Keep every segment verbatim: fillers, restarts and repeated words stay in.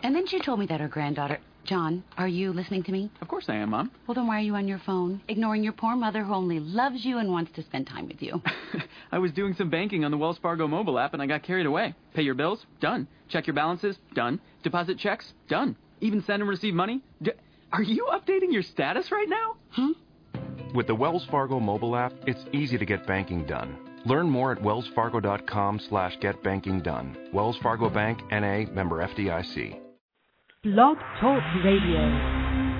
And then she told me that her granddaughter... John, are you listening to me? Of course I am, Mom. Well, then why are you on your phone, ignoring your poor mother who only loves you and wants to spend time with you? I was doing some banking on the Wells Fargo mobile app and I got carried away. Pay your bills? Done. Check your balances? Done. Deposit checks? Done. Even send and receive money? D- are you updating your status right now? Huh? With the Wells Fargo mobile app, it's easy to get banking done. Learn more at wellsfargo.com slash getbankingdone. Wells Fargo Bank, N A, member F D I C. Blog Talk Radio.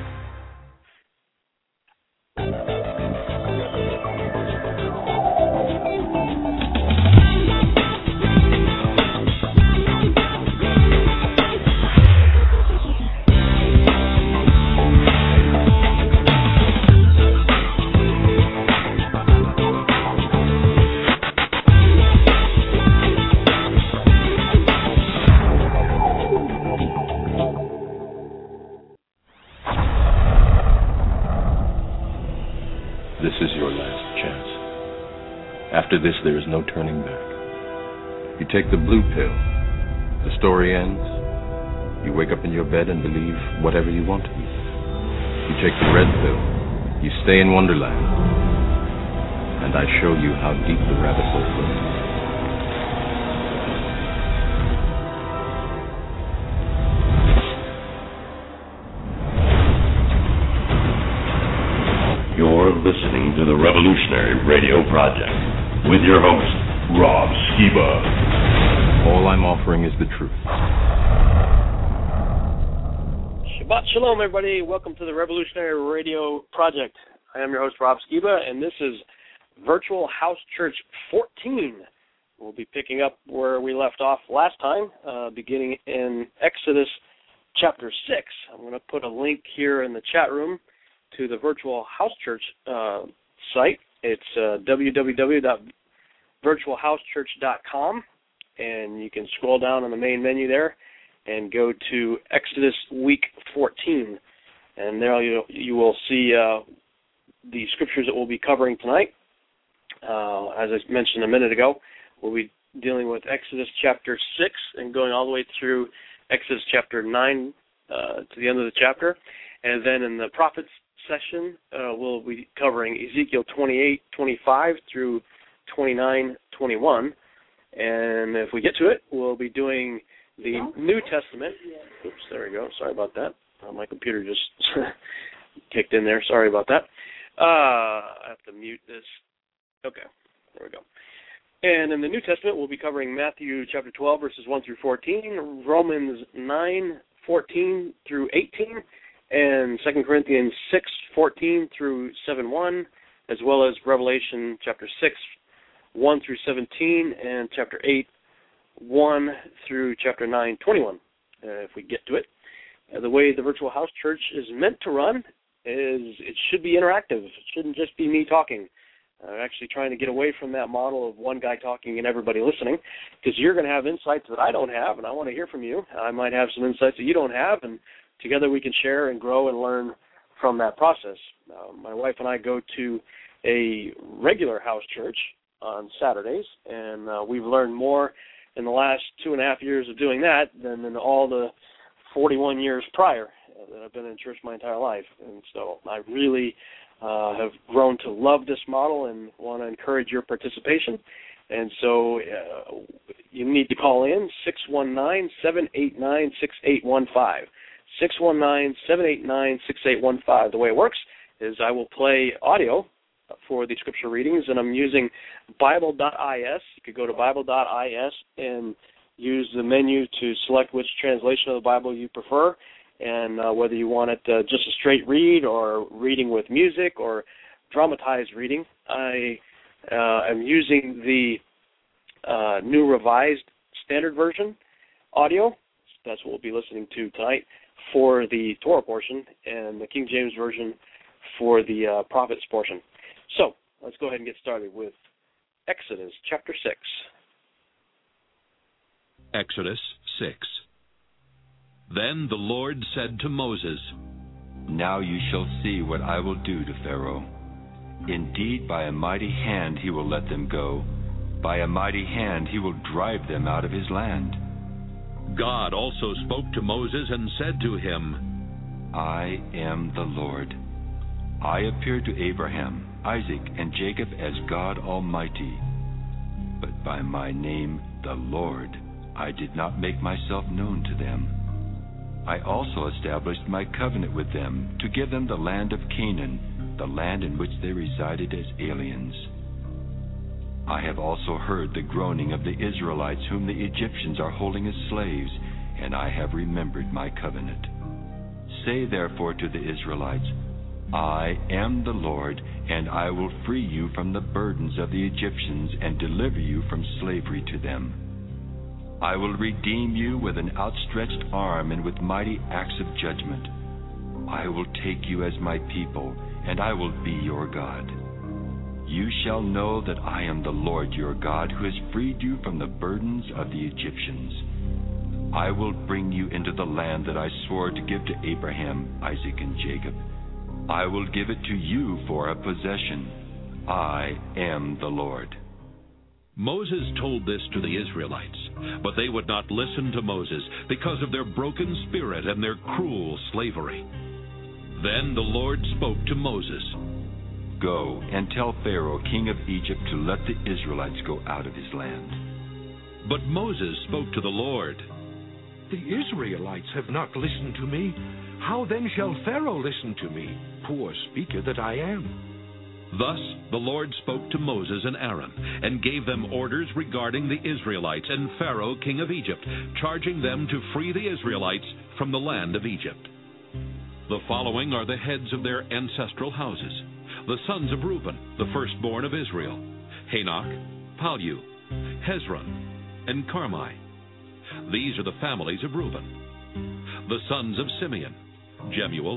After this, there is no turning back. You take the blue pill. The story ends. You wake up in your bed and believe whatever you want to be. You take the red pill. You stay in Wonderland. And I show you how deep the rabbit hole goes. You're listening to the Revolutionary Radio Project with your host, Rob Skiba. All I'm offering is the truth. Shabbat Shalom, everybody. Welcome to the Revolutionary Radio Project. I am your host, Rob Skiba, and this is Virtual House Church fourteen. We'll be picking up where we left off last time, uh, beginning in Exodus chapter six. I'm going to put a link here in the chat room to the Virtual House Church uh, site. It's uh, w w w dot virtual house church dot com, and you can scroll down on the main menu there and go to Exodus week fourteen, and there you, you will see uh, the scriptures that we'll be covering tonight. Uh, as I mentioned a minute ago, we'll be dealing with Exodus chapter six and going all the way through Exodus chapter nine uh, to the end of the chapter, and then in the prophets session, uh, we'll be covering Ezekiel twenty-eight, twenty-five through twenty-nine, twenty-one. And if we get to it, we'll be doing the New Testament. Oops, there we go. Sorry about that. Uh, my computer just kicked in there. Sorry about that. Uh, I have to mute this. Okay, there we go. And in the New Testament, we'll be covering Matthew chapter twelve, verses one through fourteen, Romans nine, fourteen through eighteen, and Second Corinthians six, fourteen through seven one, as well as Revelation chapter six, one through seventeen, and chapter eight, one through chapter nine, twenty-one, uh, if we get to it. Uh, the way the Virtual House Church is meant to run is it should be interactive. It shouldn't just be me talking. I'm uh, actually trying to get away from that model of one guy talking and everybody listening, because you're going to have insights that I don't have, and I want to hear from you. I might have some insights that you don't have, and together we can share and grow and learn from that process. Uh, my wife and I go to a regular house church on Saturdays, and uh, we've learned more in the last two and a half years of doing that than in all the forty-one years prior that I've been in church my entire life. And so I really uh, have grown to love this model and want to encourage your participation. And so uh, you need to call in six one nine, seven eight nine, six eight one five. six one nine, seven eight nine, six eight one five. The way it works is I will play audio for the scripture readings, and I'm using Bible dot I S. You could go to Bible dot I S and use the menu to select which translation of the Bible you prefer, and uh, whether you want it uh, just a straight read or reading with music or dramatized reading. I uh, am using the uh, New Revised Standard Version audio. That's what we'll be listening to tonight for the Torah portion, and the King James Version for the uh, prophets portion. So let's go ahead and get started with Exodus chapter six. Exodus six. Then the Lord said to Moses, Now you shall see what I will do to Pharaoh. Indeed, by a mighty hand he will let them go. By a mighty hand he will drive them out of his land. God also spoke to Moses and said to him, I am the Lord. I appeared to Abraham, Isaac, and Jacob as God Almighty. But by my name, the Lord, I did not make myself known to them. I also established my covenant with them to give them the land of Canaan, the land in which they resided as aliens. I have also heard the groaning of the Israelites whom the Egyptians are holding as slaves, and I have remembered my covenant. Say therefore to the Israelites, I am the Lord, and I will free you from the burdens of the Egyptians and deliver you from slavery to them. I will redeem you with an outstretched arm and with mighty acts of judgment. I will take you as my people, and I will be your God. You shall know that I am the Lord your God, who has freed you from the burdens of the Egyptians. I will bring you into the land that I swore to give to Abraham, Isaac, and Jacob. I will give it to you for a possession. I am the Lord. Moses told this to the Israelites, but they would not listen to Moses because of their broken spirit and their cruel slavery. Then the Lord spoke to Moses. Go and tell Pharaoh, king of Egypt, to let the Israelites go out of his land. But Moses spoke to the Lord. The Israelites have not listened to me. How then shall Pharaoh listen to me, poor speaker that I am? Thus the Lord spoke to Moses and Aaron, and gave them orders regarding the Israelites and Pharaoh, king of Egypt, charging them to free the Israelites from the land of Egypt. The following are the heads of their ancestral houses: the sons of Reuben, the firstborn of Israel, Hanok, Palu, Hezron, and Carmi. These are the families of Reuben. The sons of Simeon, Jemuel,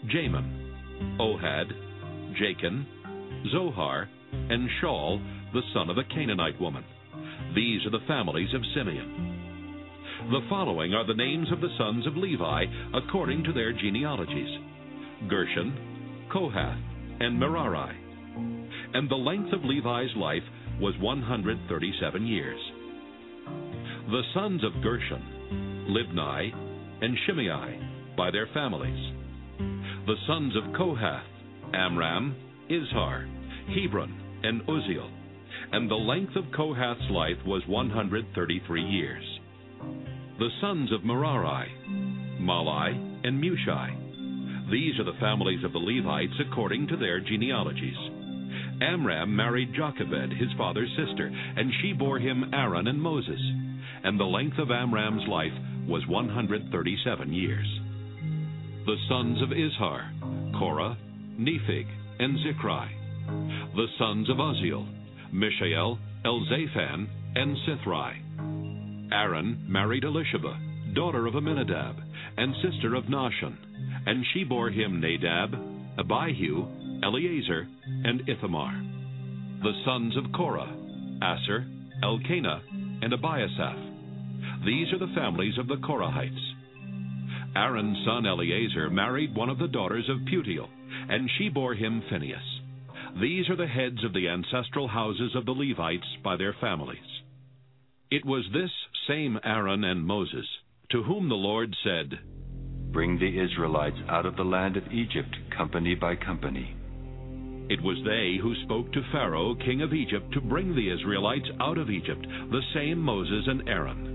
Jamin, Ohad, Jachin, Zohar, and Shaul, the son of a Canaanite woman. These are the families of Simeon. The following are the names of the sons of Levi according to their genealogies: Gershon, Kohath, and Merari. And the length of Levi's life was one hundred thirty-seven years. The sons of Gershon, Libni, and Shimei, by their families. The sons of Kohath, Amram, Izhar, Hebron, and Uzziel. And the length of Kohath's life was one hundred thirty-three years. The sons of Merari, Malai, and Mushai. These are the families of the Levites according to their genealogies. Amram married Jochebed, his father's sister, and she bore him Aaron and Moses. And the length of Amram's life was one hundred thirty-seven years. The sons of Izhar, Korah, Nepheg, and Zichri. The sons of Uzziel, Mishael, Elzaphan, and Sithri. Aaron married Elisheba, daughter of Aminadab, and sister of Nahshon, and she bore him Nadab, Abihu, Eleazar, and Ithamar. The sons of Korah, Asher, Elkanah, and Abiasaph. These are the families of the Korahites. Aaron's son Eleazar married one of the daughters of Putiel, and she bore him Phinehas. These are the heads of the ancestral houses of the Levites by their families. It was this same Aaron and Moses to whom the Lord said, Bring the Israelites out of the land of Egypt, company by company. It was they who spoke to Pharaoh, king of Egypt, to bring the Israelites out of Egypt, the same Moses and Aaron.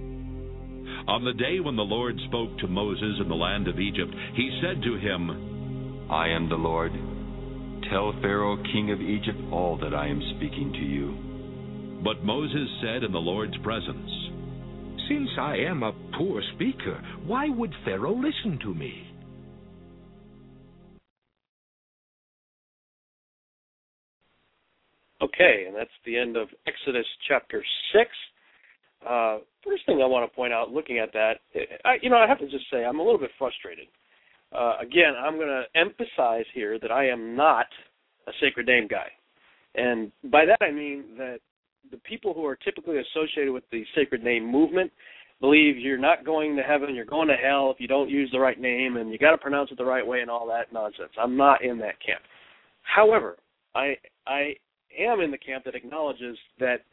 On the day when the Lord spoke to Moses in the land of Egypt, he said to him, I am the Lord. Tell Pharaoh, king of Egypt, all that I am speaking to you. But Moses said in the Lord's presence, Since I am a poor speaker, why would Pharaoh listen to me? Okay, and that's the end of Exodus chapter six. Uh, first thing I want to point out, looking at that, I, you know, I have to just say I'm a little bit frustrated. Uh, again, I'm going to emphasize here that I am not a sacred name guy. And by that I mean that the people who are typically associated with the sacred name movement believe you're not going to heaven, you're going to hell if you don't use the right name, and you got to pronounce it the right way and all that nonsense. I'm not in that camp. However, I I am in the camp that acknowledges that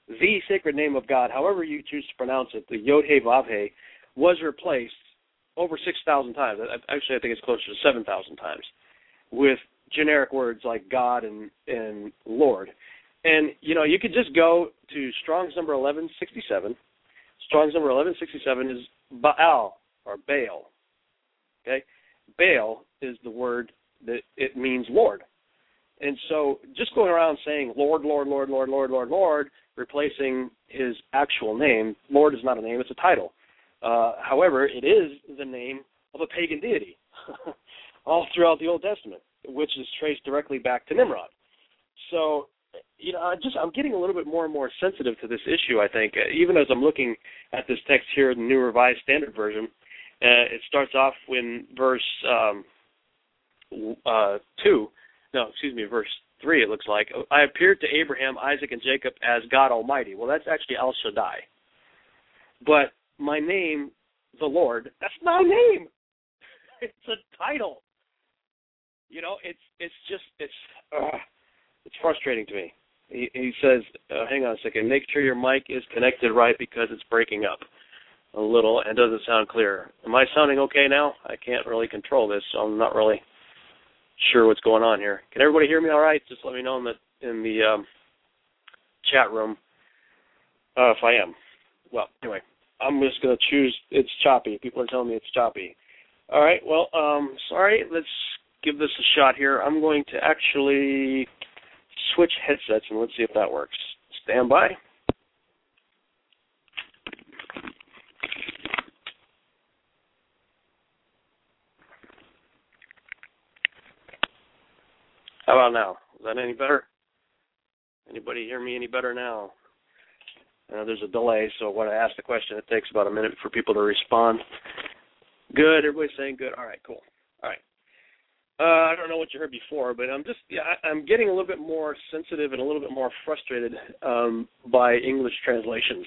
the sacred name of God, however you choose to pronounce it, the Yod-Heh-Vav-Heh, was replaced over six thousand times. Actually, I think it's closer to seven thousand times with generic words like God and, and Lord. And, you know, you could just go to Strong's number eleven sixty-seven. Strong's number eleven sixty-seven is Baal, or Baal. Okay? Baal is the word that it means Lord. And so just going around saying Lord, Lord, Lord, Lord, Lord, Lord, Lord, replacing his actual name, Lord is not a name, it's a title. Uh, however, it is the name of a pagan deity all throughout the Old Testament, which is traced directly back to Nimrod. So, you know, I just I'm getting a little bit more and more sensitive to this issue, I think. Even as I'm looking at this text here in the New Revised Standard Version, uh, it starts off in verse um, uh, two. No, excuse me, verse three, it looks like. I appeared to Abraham, Isaac, and Jacob as God Almighty. Well, that's actually El Shaddai. But my name, the Lord, that's my name. It's a title. You know, it's it's just, it's uh, it's frustrating to me. He, he says, uh, hang on a second, make sure your mic is connected right because it's breaking up a little and doesn't sound clear. Am I sounding okay now? I can't really control this, so I'm not really sure what's going on here. Can everybody hear me all right? Just let me know in the in the um, chat room uh, if I am. Well, anyway, I'm just going to choose it's choppy. People are telling me it's choppy. All right, well, um, sorry. Let's give this a shot here. I'm going to actually switch headsets and let's see if that works. Stand by. How about now? Is that any better? Anybody hear me any better now? Uh, there's a delay, so when I ask the question, it takes about a minute for people to respond. Good. Everybody's saying good. All right, cool. All right. Uh, I don't know what you heard before, but I'm just yeah, I, I'm getting a little bit more sensitive and a little bit more frustrated um, by English translations.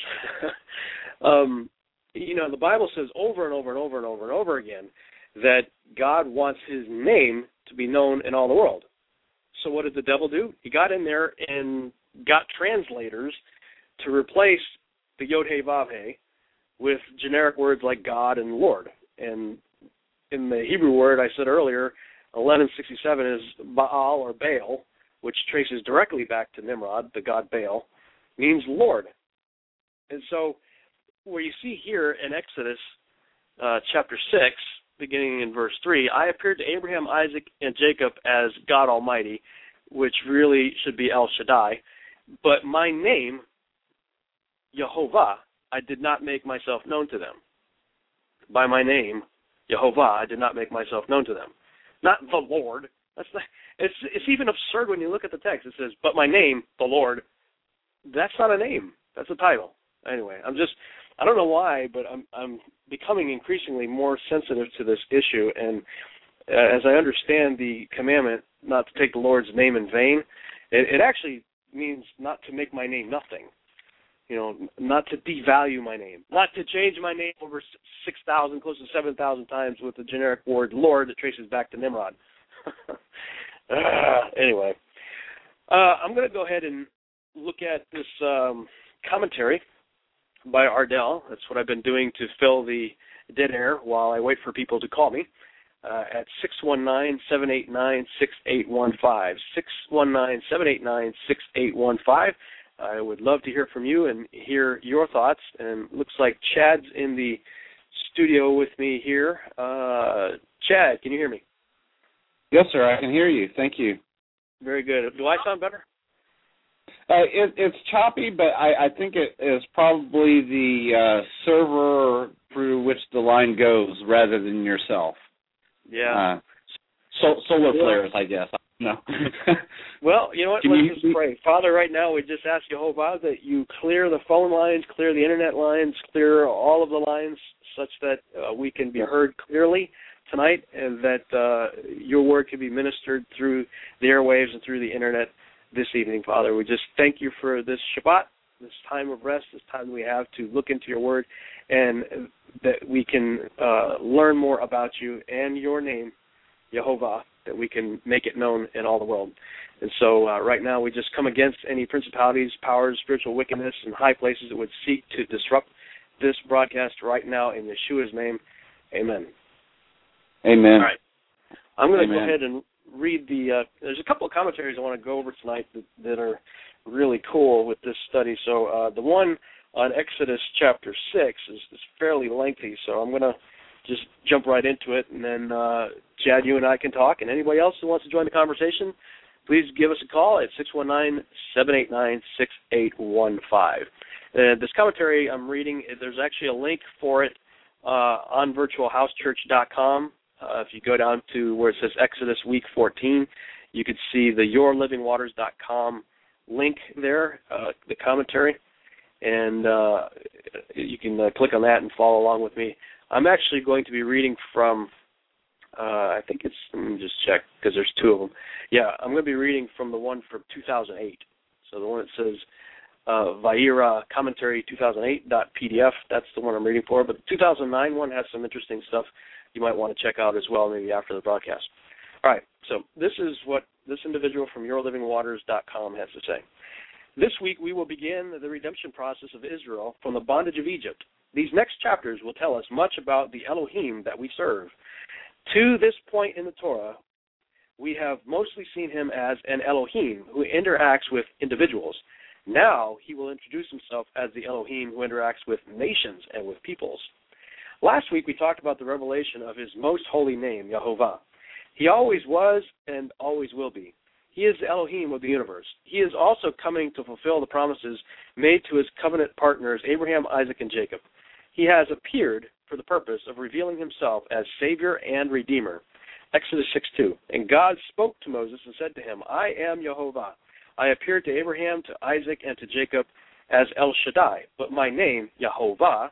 um, you know, the Bible says over and over and over and over and over again that God wants his name to be known in all the world. So what did the devil do? He got in there and got translators to replace the Yod-Heh-Vav-Heh with generic words like God and Lord. And in the Hebrew word I said earlier, eleven sixty-seven is Baal or Baal, which traces directly back to Nimrod, the god Baal, means Lord. And so where you see here in Exodus uh, chapter six, beginning in verse three, I appeared to Abraham, Isaac, and Jacob as God Almighty, which really should be El Shaddai. But my name, Yehovah, I did not make myself known to them. By my name, Yehovah, I did not make myself known to them. Not the Lord. That's not, it's it's even absurd when you look at the text. It says, but my name, the Lord. That's not a name. That's a title. Anyway, I'm just, I don't know why, but I'm I'm becoming increasingly more sensitive to this issue. And uh, as I understand the commandment not to take the Lord's name in vain, it, it actually means not to make my name nothing. You know, not to devalue my name, not to change my name over six thousand, close to seven thousand times with the generic word Lord that traces back to Nimrod. uh, anyway, uh, I'm going to go ahead and look at this um, commentary by Ardell. That's what I've been doing to fill the dead air while I wait for people to call me uh, at six one nine, seven eight nine, six eight one five, six one nine, seven eight nine, six eight one five. I would love to hear from you and hear your thoughts. And looks like Chad's in the studio with me here. Uh, Chad, can you hear me? Yes, sir. I can hear you. Thank you. Very good. Do I sound better? Uh, it, it's choppy, but I, I think it is probably the uh, server through which the line goes rather than yourself. Yeah. Uh, so, solar yeah. flares, I guess. No. Well, you know what? Can Let's you, just pray. Father, right now we just ask Jehovah that you clear the phone lines, clear the internet lines, clear all of the lines such that uh, we can be heard clearly tonight and that uh, your word can be ministered through the airwaves and through the internet this evening, Father. We just thank you for this Shabbat, this time of rest, this time we have to look into your word, and that we can uh, learn more about you and your name, Yehovah, that we can make it known in all the world. And so uh, right now we just come against any principalities, powers, spiritual wickedness in high places that would seek to disrupt this broadcast right now in Yeshua's name. Amen. Amen. All right. I'm going to go Amen. ahead and read the, uh, there's a couple of commentaries I want to go over tonight that, that are really cool with this study. So uh, the one on Exodus chapter six is, is fairly lengthy, so I'm going to just jump right into it, and then, uh, Chad, you and I can talk, and anybody else who wants to join the conversation, please give us a call at six one nine, seven eight nine, six eight one five. Uh, this commentary I'm reading, there's actually a link for it uh, on virtual house church dot com. Uh, if you go down to where it says Exodus Week fourteen, you could see the your living waters dot com link there, uh, the commentary, and uh, you can uh, click on that and follow along with me. I'm actually going to be reading from, uh, I think it's, let me just check, because there's two of them. Yeah, I'm going to be reading from the one from two thousand eight. So the one that says uh, Vaira Commentary two thousand eight dot P D F, that's the one I'm reading for. But the two thousand nine one has some interesting stuff you might want to check out as well, maybe after the broadcast. All right, so this is what this individual from your living waters dot com has to say. This week we will begin the redemption process of Israel from the bondage of Egypt. These next chapters will tell us much about the Elohim that we serve. To this point in the Torah, we have mostly seen him as an Elohim who interacts with individuals. Now he will introduce himself as the Elohim who interacts with nations and with peoples. Last week we talked about the revelation of his most holy name, Yehovah. He always was and always will be. He is the Elohim of the universe. He is also coming to fulfill the promises made to his covenant partners, Abraham, Isaac, and Jacob. He has appeared for the purpose of revealing himself as Savior and Redeemer. Exodus six two. And God spoke to Moses and said to him, I am Yehovah. I appeared to Abraham, to Isaac, and to Jacob as El Shaddai, but my name, Yehovah,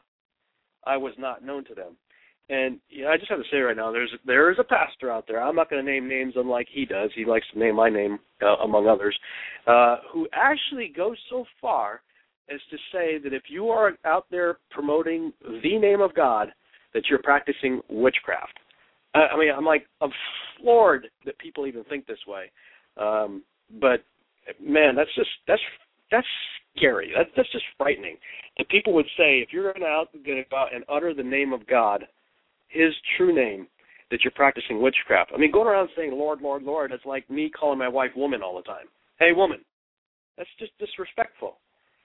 I was not known to them. And you know, I just have to say right now, there's there is a pastor out there. I'm not going to name names unlike he does. He likes to name my name, uh, among others, uh, who actually goes so far as to say that if you are out there promoting the name of God, that you're practicing witchcraft. I, I mean, I'm like, I'm floored that people even think this way. Um, but man, that's just that's that's scary. That's that's just frightening. And people would say, if you're going out going to go out and utter the name of God, his true name, that you're practicing witchcraft. I mean, going around saying, Lord, Lord, Lord, it's like me calling my wife woman all the time. Hey, woman. That's just disrespectful.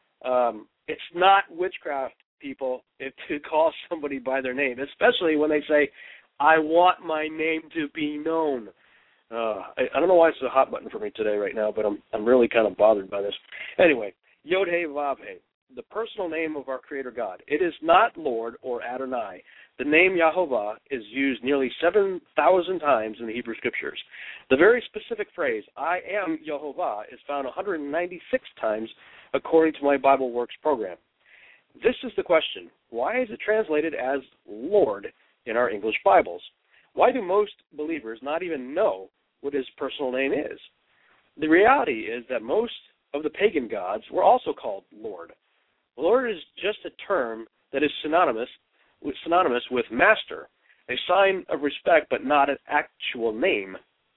Um, it's not witchcraft, people, if, to call somebody by their name, especially when they say, I want my name to be known. Uh, I, I don't know why it's a hot button for me today right now, but I'm I'm really kind of bothered by this. Anyway, Yod-Heh Vav-Heh, the personal name of our Creator God. It is not Lord or Adonai. The name Yehovah is used nearly seven thousand times in the Hebrew Scriptures. The very specific phrase, I am Yehovah, is found one hundred ninety-six times according to my Bible Works program. This is the question. Why is it translated as Lord in our English Bibles? Why do most believers not even know what his personal name is? The reality is that most of the pagan gods were also called Lord. Lord is just a term that is synonymous synonymous with master, a sign of respect but not an actual name.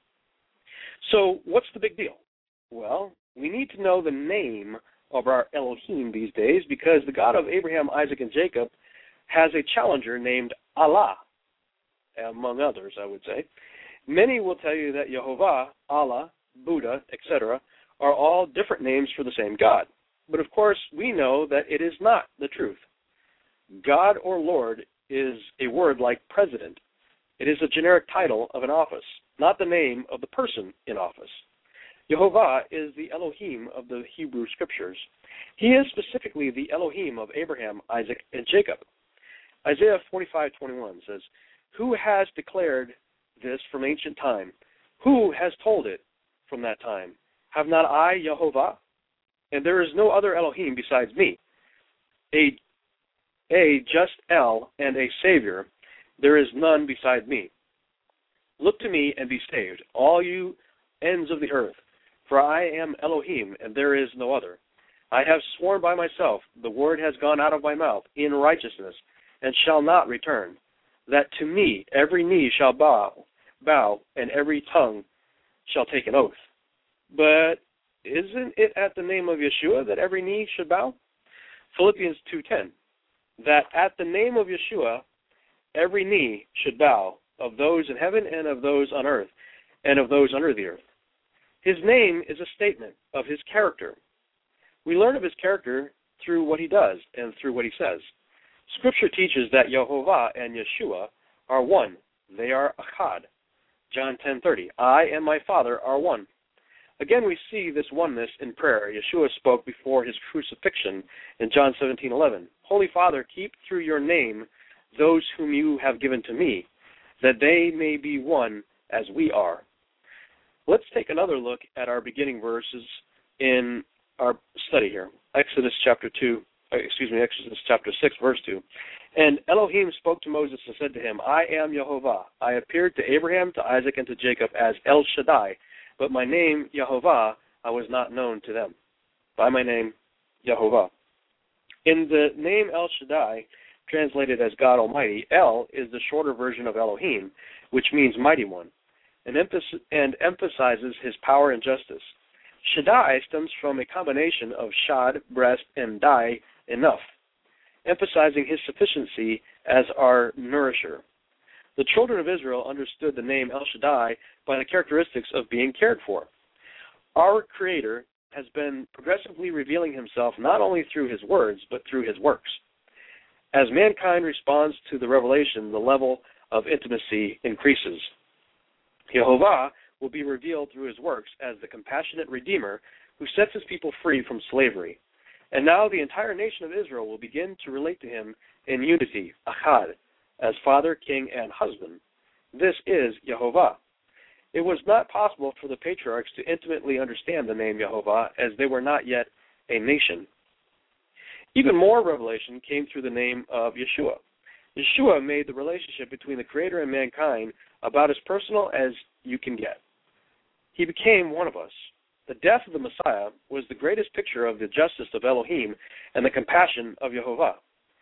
So what's the big deal? Well, we need to know the name of our Elohim these days because the God of Abraham, Isaac, and Jacob has a challenger named Allah, among others, I would say. Many will tell you that Yehovah, Allah, Buddha, et cetera are all different names for the same God. But of course, we know that it is not the truth. God or Lord is a word like president. It is a generic title of an office, not the name of the person in office. Yehovah is the Elohim of the Hebrew Scriptures. He is specifically the Elohim of Abraham, Isaac, and Jacob. Isaiah forty-five twenty-one says, Who has declared this from ancient time? Who has told it from that time? Have not I, Yehovah? And there is no other Elohim besides me. A A just El and a Savior, there is none beside me. Look to me and be saved, all you ends of the earth, for I am Elohim, and there is no other. I have sworn by myself, the word has gone out of my mouth in righteousness, and shall not return, that to me every knee shall bow, bow and every tongue shall take an oath. But isn't it at the name of Yeshua that every knee should bow? Philippians two ten, that at the name of Yeshua every knee should bow, of those in heaven and of those on earth and of those under the earth. His name is a statement of his character. We learn of his character through what he does and through what he says. Scripture teaches that Yehovah and Yeshua are one. They are Echad. John ten thirty, I and my Father are one. Again, we see this oneness in prayer. Yeshua spoke before his crucifixion in John seventeen eleven. Holy Father, keep through your name those whom you have given to me, that they may be one as we are. Let's take another look at our beginning verses in our study here. Exodus chapter two, excuse me, Exodus chapter six, verse two. And Elohim spoke to Moses and said to him, I am Yehovah. I appeared to Abraham, to Isaac, and to Jacob as El Shaddai, but my name, Yehovah, I was not known to them. By my name, Yehovah. In the name El Shaddai, translated as God Almighty, El is the shorter version of Elohim, which means Mighty One, and, emph- and emphasizes his power and justice. Shaddai stems from a combination of shad, breast, and dai, enough, emphasizing his sufficiency as our nourisher. The children of Israel understood the name El Shaddai by the characteristics of being cared for. Our Creator has been progressively revealing himself not only through his words, but through his works. As mankind responds to the revelation, the level of intimacy increases. Yehovah will be revealed through his works as the compassionate Redeemer who sets his people free from slavery. And now the entire nation of Israel will begin to relate to him in unity, Echad, as Father, King, and Husband. This is Yehovah. It was not possible for the patriarchs to intimately understand the name Yehovah, as they were not yet a nation. Even more revelation came through the name of Yeshua. Yeshua made the relationship between the Creator and mankind about as personal as you can get. He became one of us. The death of the Messiah was the greatest picture of the justice of Elohim and the compassion of Yehovah.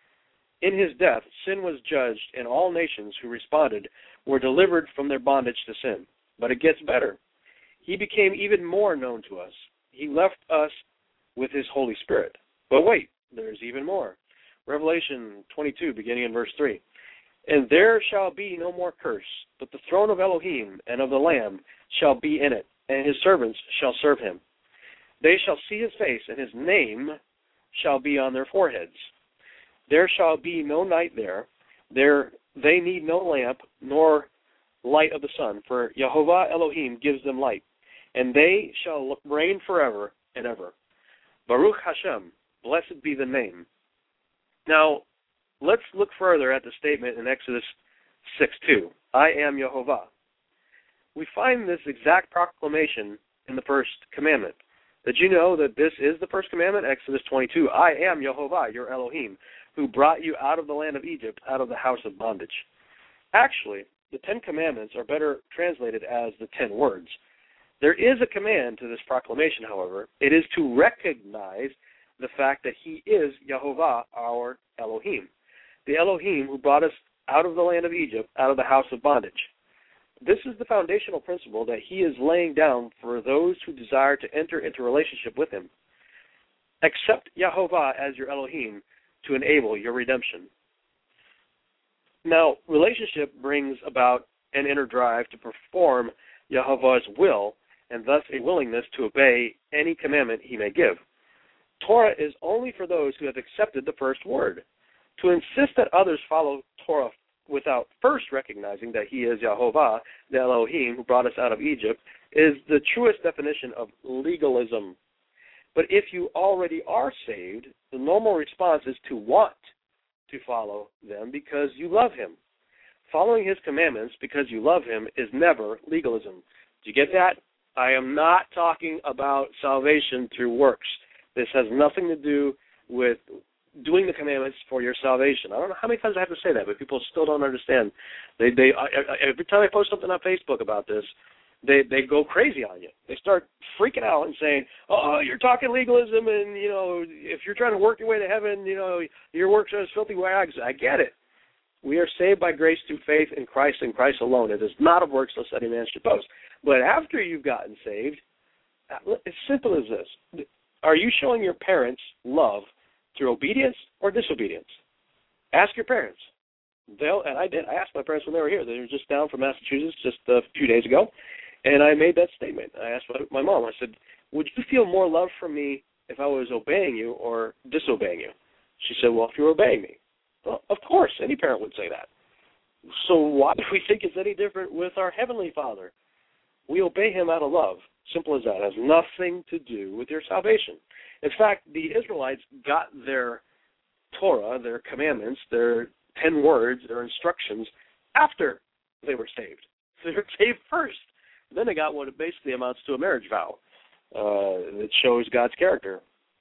In his death, sin was judged, and all nations who responded were delivered from their bondage to sin. But it gets better. He became even more known to us. He left us with his Holy Spirit. But wait, there's even more. Revelation twenty-two, beginning in verse three. And there shall be no more curse, but the throne of Elohim and of the Lamb shall be in it, and his servants shall serve him. They shall see his face, and his name shall be on their foreheads. There shall be no night there. There they need no lamp, nor light of the sun, for Yehovah Elohim gives them light, and they shall reign forever and ever. Baruch Hashem, blessed be the name. Now, let's look further at the statement in Exodus six two, I am Yehovah. We find this exact proclamation in the first commandment. Did you know that this is the first commandment? Exodus twenty-two, I am Yehovah, your Elohim, who brought you out of the land of Egypt, out of the house of bondage. Actually, the Ten Commandments are better translated as the Ten Words. There is a command to this proclamation, however. It is to recognize the fact that he is Yehovah, our Elohim, the Elohim who brought us out of the land of Egypt, out of the house of bondage. This is the foundational principle that he is laying down for those who desire to enter into relationship with him. Accept Yehovah as your Elohim to enable your redemption. Now, relationship brings about an inner drive to perform Yehovah's will, and thus a willingness to obey any commandment he may give. Torah is only for those who have accepted the first word. To insist that others follow Torah without first recognizing that he is Yehovah, the Elohim who brought us out of Egypt, is the truest definition of legalism. But if you already are saved, the normal response is to want to follow them because you love him. Following his commandments because you love him is never legalism. Do you get that? I am not talking about salvation through works. This has nothing to do with doing the commandments for your salvation. I don't know how many times I have to say that, but people still don't understand. They, they, I, I, every time I post something on Facebook about this, they, they go crazy on you. They start freaking out and saying, "Oh, you're talking legalism, and you know, if you're trying to work your way to heaven, you know, your works are as filthy rags." I get it. We are saved by grace through faith in Christ and Christ alone. It is not of works, lest any man should boast. But after you've gotten saved, it's simple as this. Are you showing your parents love through obedience or disobedience? Ask your parents. They'll, and I did. I asked my parents when they were here. They were just down from Massachusetts just a few days ago, and I made that statement. I asked my, my mom, I said, would you feel more love from me if I was obeying you or disobeying you? She said, well, if you were obeying me. Well, of course, any parent would say that. So why do we think it's any different with our Heavenly Father? We obey Him out of love. Simple as that. It has nothing to do with your salvation. In fact, the Israelites got their Torah, their commandments, their ten words, their instructions, after they were saved. They were saved first. Then they got what it basically amounts to a marriage vow uh, that shows God's character.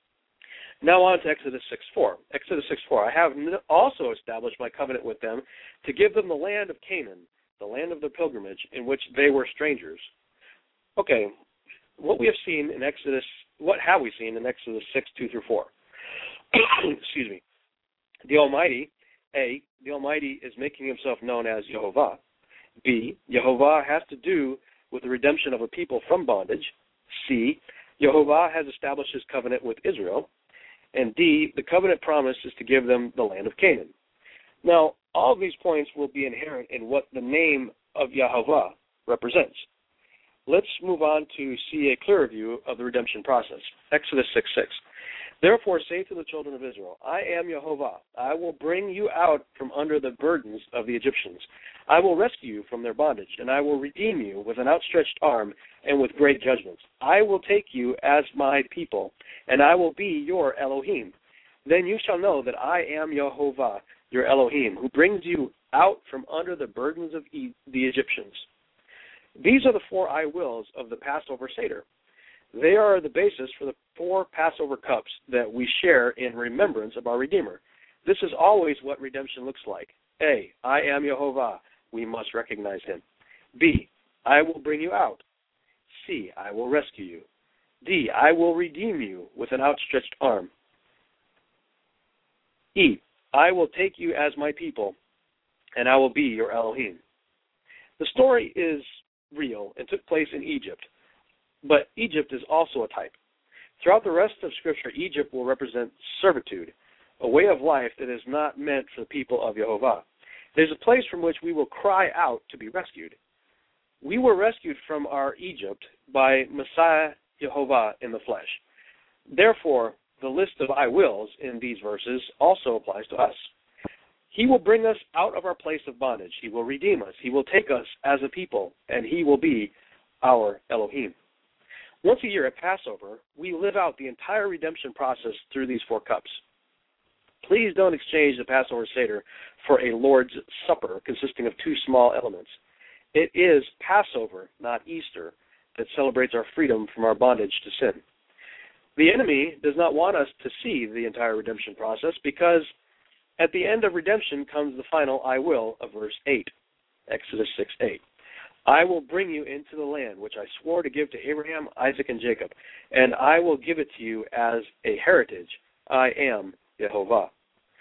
Now on to Exodus six four. Exodus six four. I have also established my covenant with them to give them the land of Canaan, the land of their pilgrimage, in which they were strangers. Okay, what we have seen in Exodus, what have we seen in Exodus six, two through four? Excuse me. The Almighty, A, the Almighty is making Himself known as Yehovah. B, Yehovah has to do with the redemption of a people from bondage. C, Yehovah has established His covenant with Israel. And D, the covenant promise is to give them the land of Canaan. Now, all of these points will be inherent in what the name of Yehovah represents. Let's move on to see a clearer view of the redemption process. Exodus six six. Therefore say to the children of Israel, I am Yehovah. I will bring you out from under the burdens of the Egyptians. I will rescue you from their bondage, and I will redeem you with an outstretched arm and with great judgments. I will take you as my people, and I will be your Elohim. Then you shall know that I am Yehovah, your Elohim, who brings you out from under the burdens of e- the Egyptians. These are the four I wills of the Passover Seder. They are the basis for the four Passover cups that we share in remembrance of our Redeemer. This is always what redemption looks like. A, I am Yehovah. We must recognize Him. B, I will bring you out. C, I will rescue you. D, I will redeem you with an outstretched arm. E, I will take you as my people, and I will be your Elohim. The story is real and took place in Egypt. But Egypt is also a type. Throughout the rest of Scripture, Egypt will represent servitude, a way of life that is not meant for the people of Yehovah. There's a place from which we will cry out to be rescued. We were rescued from our Egypt by Messiah Yehovah in the flesh. Therefore, the list of I wills in these verses also applies to us. He will bring us out of our place of bondage. He will redeem us. He will take us as a people, and He will be our Elohim. Once a year at Passover, we live out the entire redemption process through these four cups. Please don't exchange the Passover Seder for a Lord's Supper consisting of two small elements. It is Passover, not Easter, that celebrates our freedom from our bondage to sin. The enemy does not want us to see the entire redemption process because at the end of redemption comes the final I will of verse eight, Exodus six eight. I will bring you into the land which I swore to give to Abraham, Isaac, and Jacob, and I will give it to you as a heritage. I am Yehovah.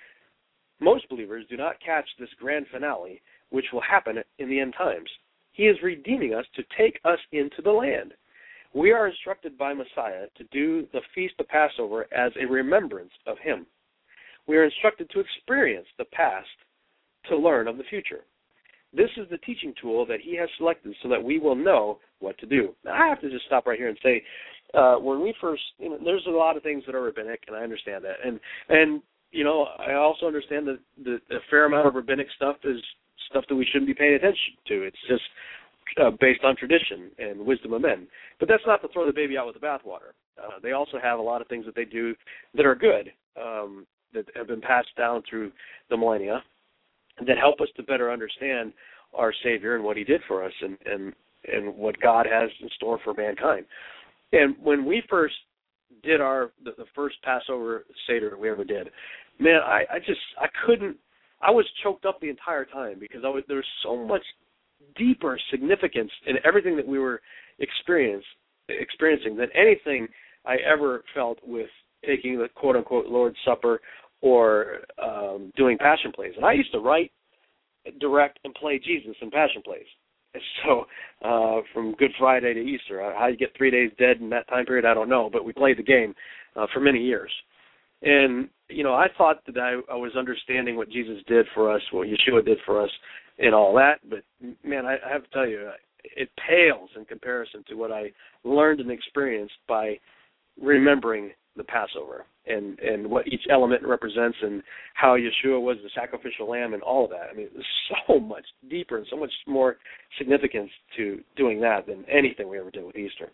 Most believers do not catch this grand finale, which will happen in the end times. He is redeeming us to take us into the land. We are instructed by Messiah to do the Feast of Passover as a remembrance of Him. We are instructed to experience the past to learn of the future. This is the teaching tool that He has selected so that we will know what to do. Now, I have to just stop right here and say, uh, when we first, you know, there's a lot of things that are rabbinic, and I understand that. And, and you know, I also understand that the, a fair amount of rabbinic stuff is stuff that we shouldn't be paying attention to. It's just uh, based on tradition and wisdom of men. But that's not to throw the baby out with the bathwater. Uh, they also have a lot of things that they do that are good, um, that have been passed down through the millennia, that help us to better understand our Savior and what He did for us and, and, and what God has in store for mankind. And when we first did our the, the first Passover Seder we ever did, man, I, I just, I couldn't, I was choked up the entire time because I was, there was so much deeper significance in everything that we were experience, experiencing than anything I ever felt with taking the quote-unquote Lord's Supper or um, doing passion plays. And I used to write direct and play Jesus in Passion Plays. So uh, from Good Friday to Easter, how you get three days dead in that time period, I don't know, but we played the game uh, for many years. And, you know, I thought that I, I was understanding what Jesus did for us, what Yeshua did for us and all that, but, man, I, I have to tell you, it pales in comparison to what I learned and experienced by remembering the Passover and, and what each element represents and how Yeshua was the sacrificial lamb and all of that. I mean, there's so much deeper and so much more significance to doing that than anything we ever did with Easter.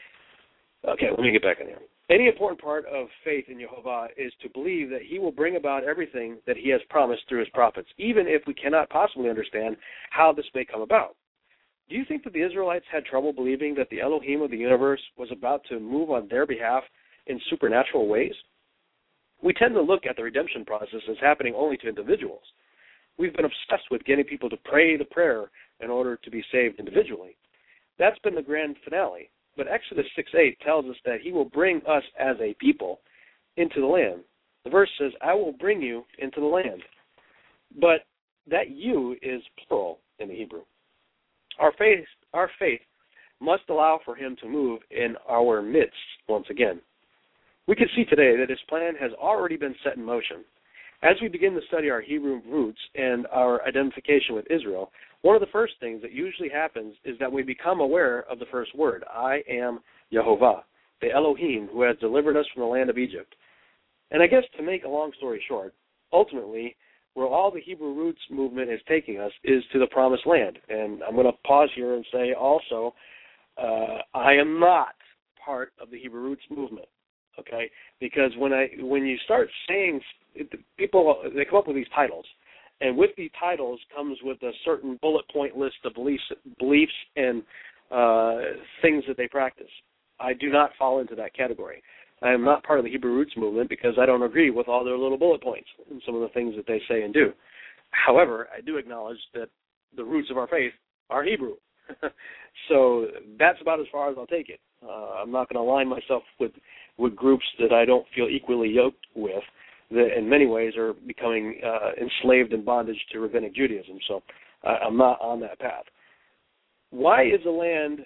Okay, let me get back in here. Any important part of faith in Yehovah is to believe that he will bring about everything that he has promised through his prophets, even if we cannot possibly understand how this may come about. Do you think that the Israelites had trouble believing that the Elohim of the universe was about to move on their behalf in supernatural ways? We tend to look at the redemption process as happening only to individuals. We've been obsessed with getting people to pray the prayer in order to be saved individually. That's been the grand finale. But Exodus six eight tells us that he will bring us as a people into the land. The verse says, I will bring you into the land. But that you is plural in the Hebrew. Our faith, our faith must allow for him to move in our midst once again. We can see today that his plan has already been set in motion. As we begin to study our Hebrew roots and our identification with Israel, one of the first things that usually happens is that we become aware of the first word, I am Yehovah, the Elohim who has delivered us from the land of Egypt. And I guess to make a long story short, ultimately, where all the Hebrew roots movement is taking us is to the promised land. And I'm going to pause here and say also, uh, I am not part of the Hebrew roots movement. Okay, because when I when you start saying, people, they come up with these titles, and with these titles comes with a certain bullet point list of beliefs, beliefs and uh, things that they practice. I do not fall into that category. I am not part of the Hebrew roots movement because I don't agree with all their little bullet points and some of the things that they say and do. However, I do acknowledge that the roots of our faith are Hebrew. So that's about as far as I'll take it. Uh, I'm not going to align myself with, with groups that I don't feel equally yoked with, that in many ways are becoming uh, enslaved in bondage to rabbinic Judaism. So uh, I'm not on that path. Why is the land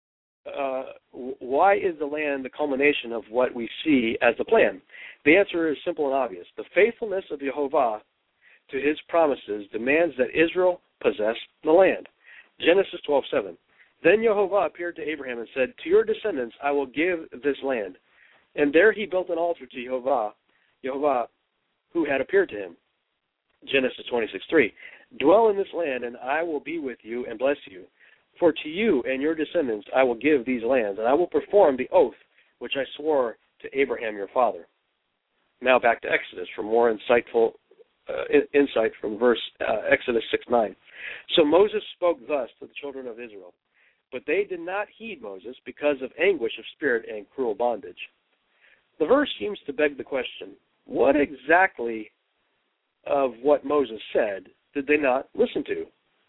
uh, why is the land the culmination of what we see as the plan? The answer is simple and obvious. The faithfulness of Yehovah to his promises demands that Israel possess the land. Genesis twelve seven. Then Yehovah appeared to Abraham and said, to your descendants I will give this land. And there he built an altar to Yehovah, Yehovah, who had appeared to him. Genesis twenty-six three. Dwell in this land, and I will be with you and bless you. For to you and your descendants I will give these lands, and I will perform the oath which I swore to Abraham your father. Now back to Exodus for more insightful uh, insight from verse uh, Exodus six nine. So Moses spoke thus to the children of Israel, but they did not heed Moses because of anguish of spirit and cruel bondage. The verse seems to beg the question, what exactly of what Moses said did they not listen to?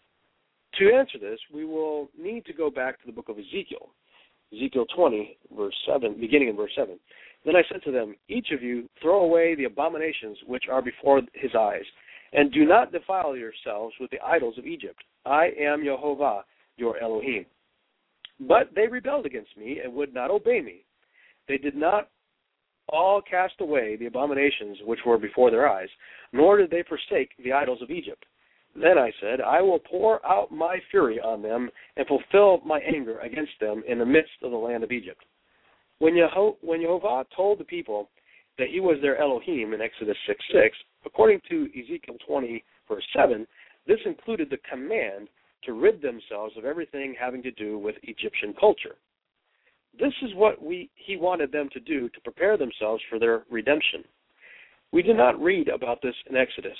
To answer this, we will need to go back to the book of Ezekiel, Ezekiel twenty, verse seven, beginning in verse seven. Then I said to them, each of you throw away the abominations which are before his eyes, and do not defile yourselves with the idols of Egypt. I am Yehovah, your Elohim. But they rebelled against me and would not obey me. They did not all cast away the abominations which were before their eyes, nor did they forsake the idols of Egypt. Then I said, I will pour out my fury on them and fulfill my anger against them in the midst of the land of Egypt. When, Yeho- when Yehovah told the people that he was their Elohim in Exodus six six, according to Ezekiel twenty, verse seven, this included the command to rid themselves of everything having to do with Egyptian culture. This is what we, he wanted them to do to prepare themselves for their redemption. We do not read about this in Exodus,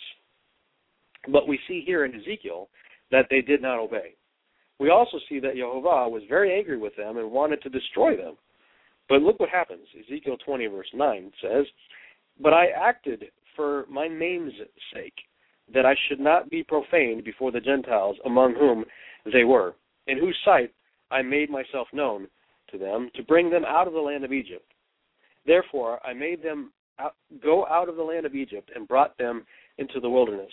but we see here in Ezekiel that they did not obey. We also see that Yehovah was very angry with them and wanted to destroy them. But look what happens. Ezekiel twenty, verse nine says, but I acted for my name's sake, that I should not be profaned before the Gentiles among whom they were, in whose sight I made myself known to them, to bring them out of the land of Egypt. Therefore I made them out, go out of the land of Egypt and brought them into the wilderness.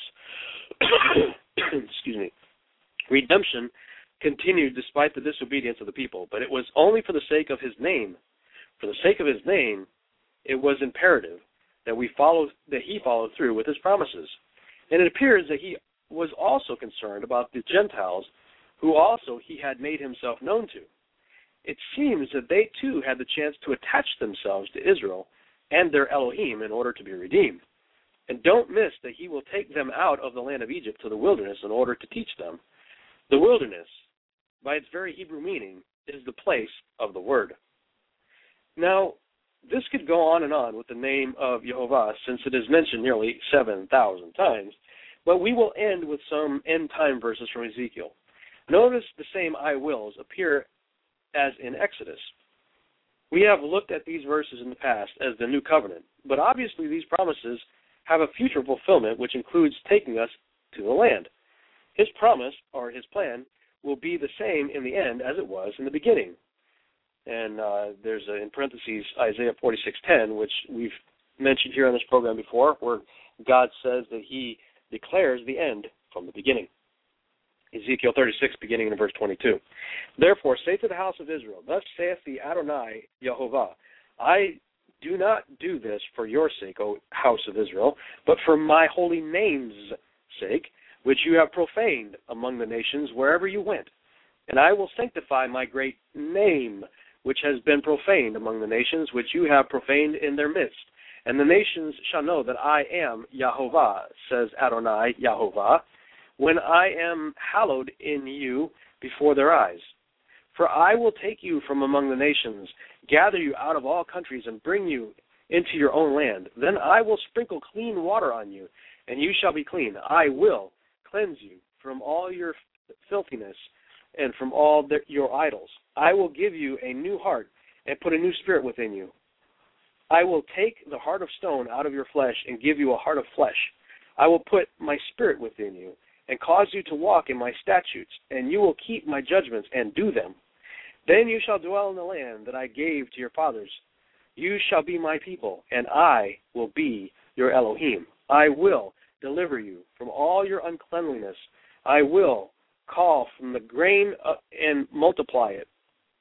Excuse me. Redemption continued despite the disobedience of the people, but it was only for the sake of his name. For the sake of his name, it was imperative that we follow, that he followed through with his promises. And it appears that he was also concerned about the Gentiles, who also he had made himself known to. It seems that they too had the chance to attach themselves to Israel and their Elohim in order to be redeemed. And don't miss that he will take them out of the land of Egypt to the wilderness in order to teach them. The wilderness, by its very Hebrew meaning, is the place of the Word. Now, this could go on and on with the name of Yehovah, since it is mentioned nearly seven thousand times, but we will end with some end-time verses from Ezekiel. Notice the same I wills appear as in Exodus. We have looked at these verses in the past as the new covenant, but obviously these promises have a future fulfillment which includes taking us to the land. His promise, or his plan, will be the same in the end as it was in the beginning. And uh, there's, a, in parentheses, Isaiah forty-six ten, which we've mentioned here on this program before, where God says that he declares the end from the beginning. Ezekiel thirty-six, beginning in verse twenty-two. Therefore, say to the house of Israel, thus saith the Adonai Yehovah, I do not do this for your sake, O house of Israel, but for my holy name's sake, which you have profaned among the nations wherever you went. And I will sanctify my great name, which has been profaned among the nations, which you have profaned in their midst. And the nations shall know that I am Yehovah, says Adonai Yehovah, when I am hallowed in you before their eyes. For I will take you from among the nations, gather you out of all countries, and bring you into your own land. Then I will sprinkle clean water on you, and you shall be clean. I will cleanse you from all your filthiness and from all the, your idols. I will give you a new heart and put a new spirit within you. I will take the heart of stone out of your flesh and give you a heart of flesh. I will put my spirit within you and cause you to walk in my statutes, and you will keep my judgments and do them. Then you shall dwell in the land that I gave to your fathers. You shall be my people, and I will be your Elohim. I will deliver you from all your uncleanliness. I will call from the grain uh, and multiply it.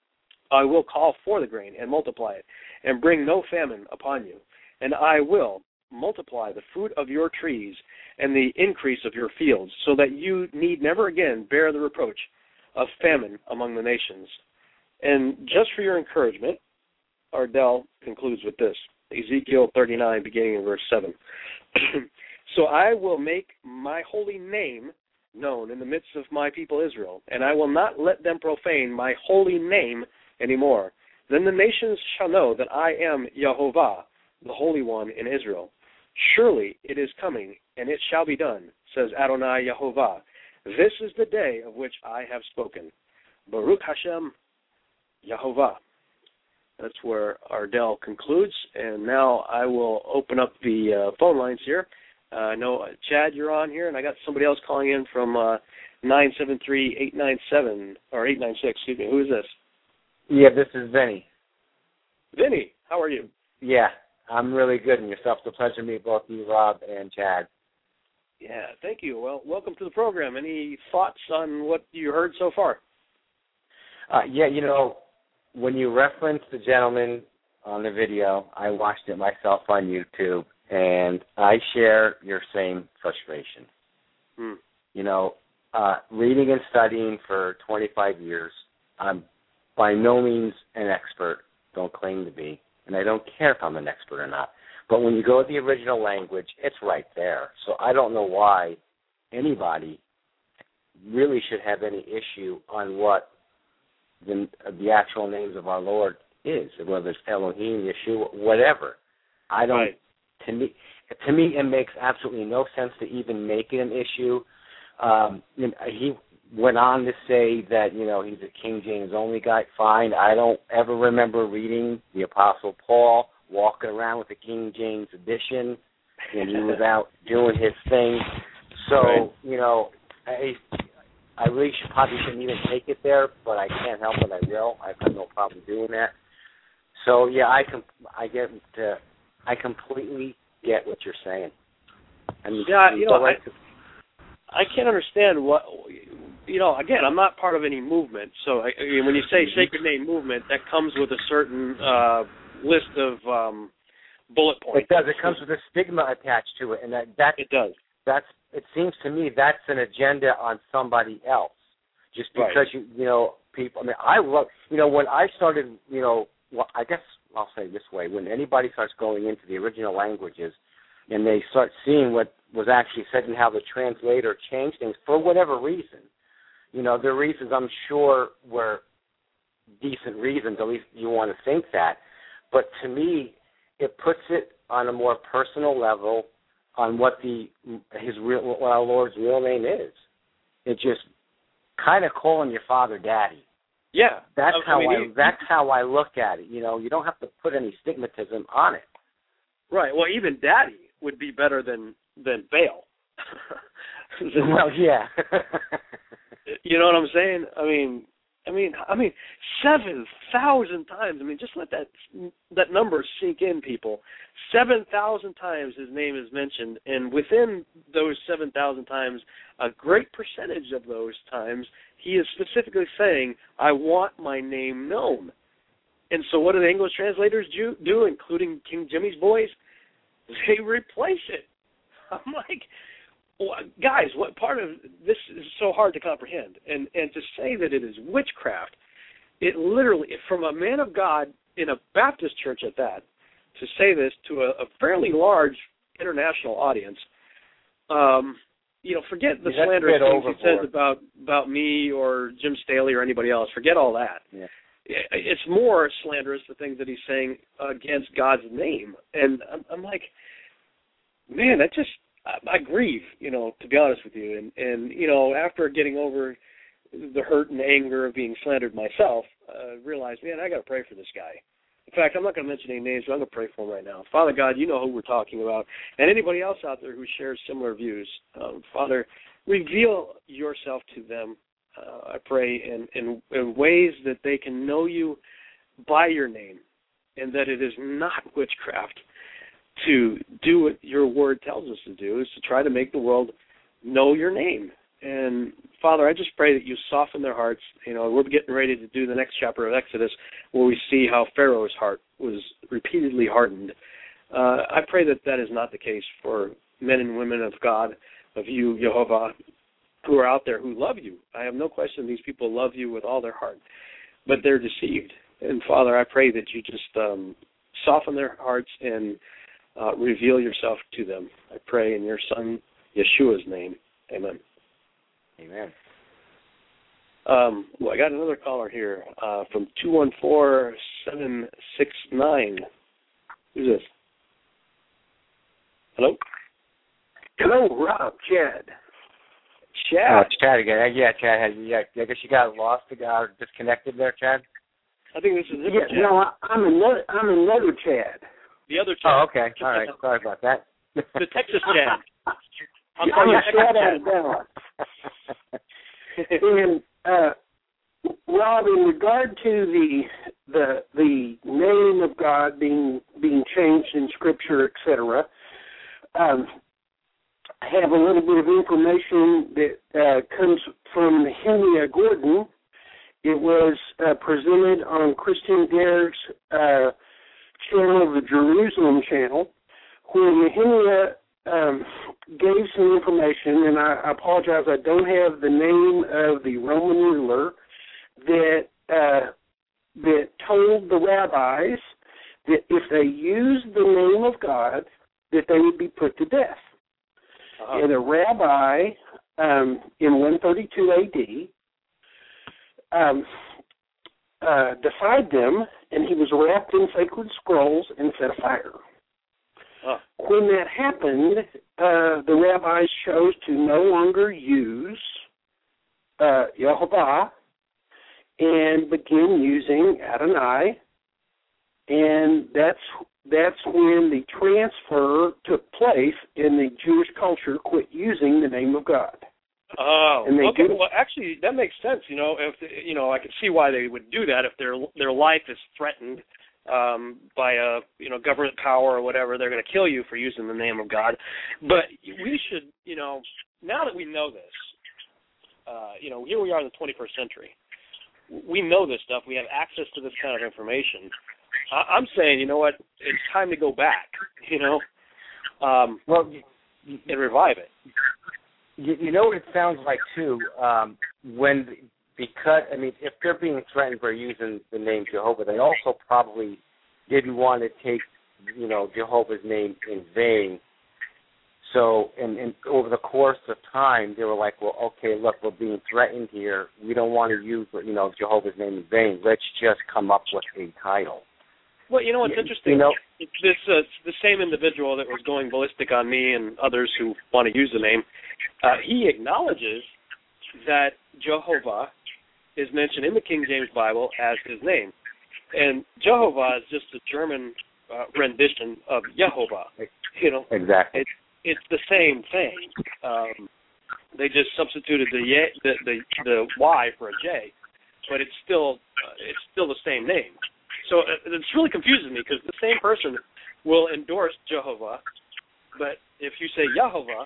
I will call for the grain and multiply it, and bring no famine upon you. And I will multiply the fruit of your trees and the increase of your fields, so that you need never again bear the reproach of famine among the nations. And just for your encouragement, Ardell concludes with this, Ezekiel thirty-nine, beginning in verse seven. So I will make my holy name known in the midst of my people Israel, and I will not let them profane my holy name anymore. Then the nations shall know that I am Yehovah, the Holy One in Israel. Surely it is coming, and it shall be done, says Adonai Yehovah. This is the day of which I have spoken. Baruch Hashem Yehovah. That's where Ardell concludes, and now I will open up the uh, phone lines here. Uh, I know, uh, Chad, you're on here, and I got somebody else calling in from uh, nine seven three, eight nine seven, or eight nine six, excuse me. Who is this? Yeah, this is Vinny. Vinny, how are you? Yeah, I'm really good, and yourself. It's a pleasure to meet both you, Rob, and Chad. Yeah, thank you. Well, welcome to the program. Any thoughts on what you heard so far? Uh, yeah, you know, when you referenced the gentleman on the video, I watched it myself on YouTube, and I share your same frustration. Hmm. You know, uh, reading and studying for twenty-five years, I'm by no means an expert, don't claim to be, and I don't care if I'm an expert or not. But when you go to the original language, it's right there. So I don't know why anybody really should have any issue on what the, the actual names of our Lord is, whether it's Elohim, Yeshua, whatever. I don't. Right. To me, to me, it makes absolutely no sense to even make it an issue. Um, he went on to say that, you know, he's a King James only guy. Fine. I don't ever remember reading the Apostle Paul walking around with the King James edition, and he was out doing his thing. So, right. you know, I, I really should, probably shouldn't even take it there, but I can't help it. I will. I've got no problem doing that. So, yeah, I com- I get to, I completely get what you're saying. I mean, yeah, you know, right I, I can't understand what, you know, again, I'm not part of any movement, so I, I mean, when you say sacred name movement, that comes with a certain uh, list of um, bullet points. It does. It comes with a stigma attached to it, and that, that it does. That's. It seems to me that's an agenda on somebody else, just because right. you, you know, people. I mean, I love, you know, when I started, you know, well, I guess I'll say it this way: when anybody starts going into the original languages, and they start seeing what was actually said and how the translator changed things for whatever reason, you know, the reasons I'm sure were decent reasons. At least you want to think that, but to me, it puts it on a more personal level on what the his real what our Lord's real name is. It's just kind of calling your Father Daddy. Yeah, that's I, how I, mean, I he, that's how I look at it. You know, you don't have to put any stigmatism on it. Right. Well, even Daddy would be better than than Baal. Well, yeah. You know what I'm saying? I mean, I mean, I mean, seven thousand times. I mean, just let that that number sink in, people. Seven thousand times his name is mentioned, and within those seven thousand times, a great percentage of those times, he is specifically saying, "I want my name known." And so, what do the English translators do, do including King Jimmy's boys? They replace it. I'm like, well, guys, what part of this is so hard to comprehend? And and to say that it is witchcraft, it literally, from a man of God in a Baptist church at that, to say this to a, a fairly large international audience, um, you know, forget the yeah, slanderous things he says about, about me or Jim Staley or anybody else. Forget all that. Yeah. It's more slanderous, the things that he's saying against God's name. And I'm, I'm like, man, that just, I, I grieve, you know, to be honest with you. And, and, you know, after getting over the hurt and anger of being slandered myself, I uh, realized, man, I got to pray for this guy. In fact, I'm not going to mention any names, but I'm going to pray for him right now. Father God, you know who we're talking about. And anybody else out there who shares similar views, um, Father, reveal yourself to them. Uh, I pray in, in, in ways that they can know you by your name, and that it is not witchcraft to do what your word tells us to do, is to try to make the world know your name. And, Father, I just pray that you soften their hearts. You know, we're getting ready to do the next chapter of Exodus where we see how Pharaoh's heart was repeatedly hardened. Uh, I pray that that is not the case for men and women of God, of you, Jehovah, who are out there who love you. I have no question these people love you with all their heart, but they're deceived. And, Father, I pray that you just um, soften their hearts and uh, reveal yourself to them. I pray in your Son, Yeshua's name. Amen. Amen. Um, well, I got another caller here uh, from two one four, seven six nine. Who's this? Hello? Hello, Rob, Chad. Chad. Oh, Chad again. Yeah, Chad. Yeah, I guess you got lost, uh, disconnected there, Chad. I think this is yeah, Chad. No, I'm another. I'm another Chad. The other Chad. Oh, okay. All right. Sorry about that. The Texas Chad. I'm, I'm a Chad out of Dallas. And uh, Rob, in regard to the the the name of God being being changed in Scripture, et cetera, um, I have a little bit of information that uh, comes from Nehemiah Gordon. It was uh, presented on Christian Dare's uh, channel, the Jerusalem channel, where Nehemiah um, gave some information, and I, I apologize, I don't have the name of the Roman ruler that uh, that told the rabbis that if they used the name of God, that they would be put to death. Uh-huh. And a rabbi um, in one thirty-two A D um, uh, defied them, and he was wrapped in sacred scrolls and set afire. Uh. When that happened, uh, the rabbis chose to no longer use uh, Yehovah and begin using Adonai, and that's that's when the transfer took place in the Jewish culture, quit using the name of God. Oh, and they okay. did, well, actually, that makes sense. You know, if you know, I can see why they would do that if their their life is threatened um, by a you know government power or whatever. They're going to kill you for using the name of God. But we should, you know, now that we know this, uh, you know, here we are in the twenty-first century. We know this stuff. We have access to this kind of information. I- I'm saying, you know what? It's time to go back. You know, um, well, and revive it. You, you know what it sounds like too. Um, when because I mean, if they're being threatened for using the name Jehovah, they also probably didn't want to take, you know, Jehovah's name in vain. So, and, and over the course of time, they were like, well, okay, look, we're being threatened here. We don't want to use, you know, Jehovah's name in vain. Let's just come up with a title. Well, you know what's you, interesting? You know, it's this uh, it's the same individual that was going ballistic on me and others who want to use the name. Uh, he acknowledges that Jehovah is mentioned in the King James Bible as his name, and Jehovah is just a German uh, rendition of Yehovah. You know, exactly. It's it's the same thing. Um, they just substituted the, ye, the the the Y for a J, but it's still uh, it's still the same name. So uh, it's really confusing me because the same person will endorse Jehovah, but if you say Yehovah,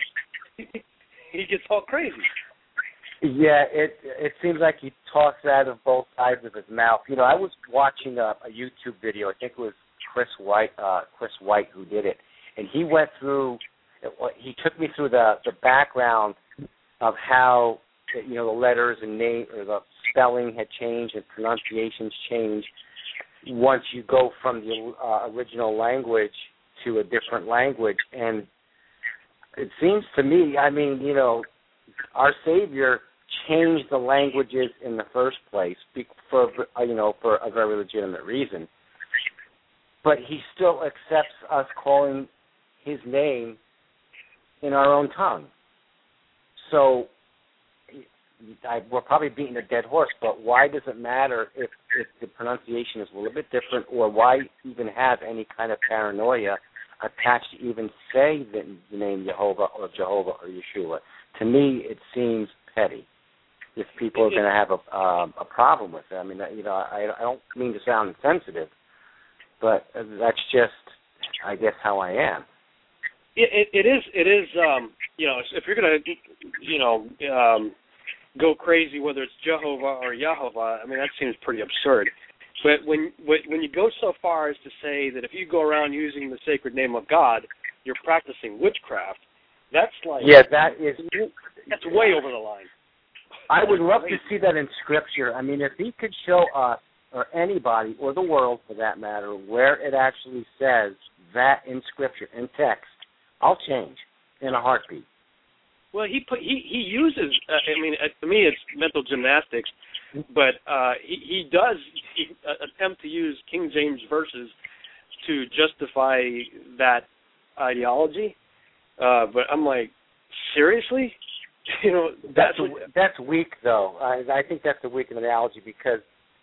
he gets all crazy. Yeah, it it seems like he talks out of both sides of his mouth. You know, I was watching a, a YouTube video. I think it was Chris White, uh, Chris White who did it, and he went through. He took me through the the background of how, you know, the letters and name or the spelling had changed and pronunciations changed once you go from the uh, original language to a different language. And it seems to me, I mean, you know, our Savior changed the languages in the first place for, you know, for a very legitimate reason. But he still accepts us calling his name in our own tongue. So I, we're probably beating a dead horse, but why does it matter if, if the pronunciation is a little bit different, or why even have any kind of paranoia attached to even say the, the name Jehovah or Jehovah or Yeshua? To me, it seems petty if people are going to have a um, a problem with it. I mean, you know, I, I don't mean to sound insensitive, but that's just, I guess, how I am. It, it, it is, it is, um, you know, if you're going to, you know, um, go crazy, whether it's Jehovah or Yehovah, I mean, that seems pretty absurd. But when when you go so far as to say that if you go around using the sacred name of God, you're practicing witchcraft, that's like... Yeah, that is... That's way over the line. I would love to see that in Scripture. I mean, if he could show us, or anybody, or the world for that matter, where it actually says that in Scripture, in text, I'll change in a heartbeat. Well, he put he he uses. Uh, I mean, uh, to me, it's mental gymnastics, but uh, he he does he, uh, attempt to use King James verses to justify that ideology. Uh, but I'm like, seriously, you know, that's that's what, that's weak, though. I I think that's a weak analogy because,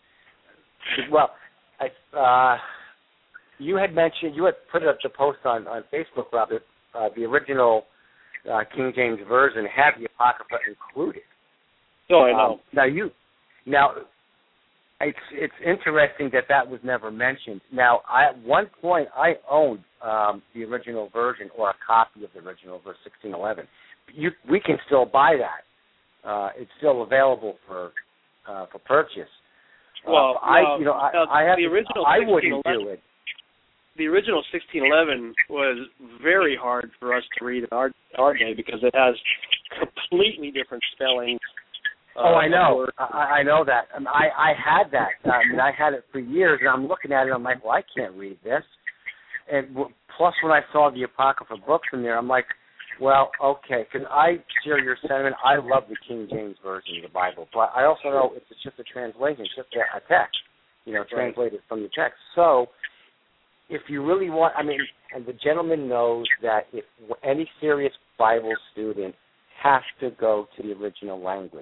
well, I uh, you had mentioned you had put up the post on on Facebook, Robert. Uh, the original uh, King James version had the Apocrypha included. Oh, I know. Um, now you, now it's it's interesting that that was never mentioned. Now, I, at one point, I owned um, the original version or a copy of the original verse sixteen eleven. You, we can still buy that. Uh, it's still available for uh, for purchase. Well, uh, I well, you know I, uh, I have the original I wouldn't do it. The original sixteen eleven was very hard for us to read in our our day because it has completely different spellings. Uh, oh, I know, I, I know that. I, mean, I I had that. I mean, I had it for years, and I'm looking at it. I'm like, well, I can't read this. And w- plus, when I saw the Apocrypha books in there, I'm like, well, okay, because I share your sentiment. I love the King James version of the Bible, but I also know it's just a translation, it's just a, a text, you know, translated from the text. So, if you really want, I mean, and the gentleman knows that if any serious Bible student has to go to the original language.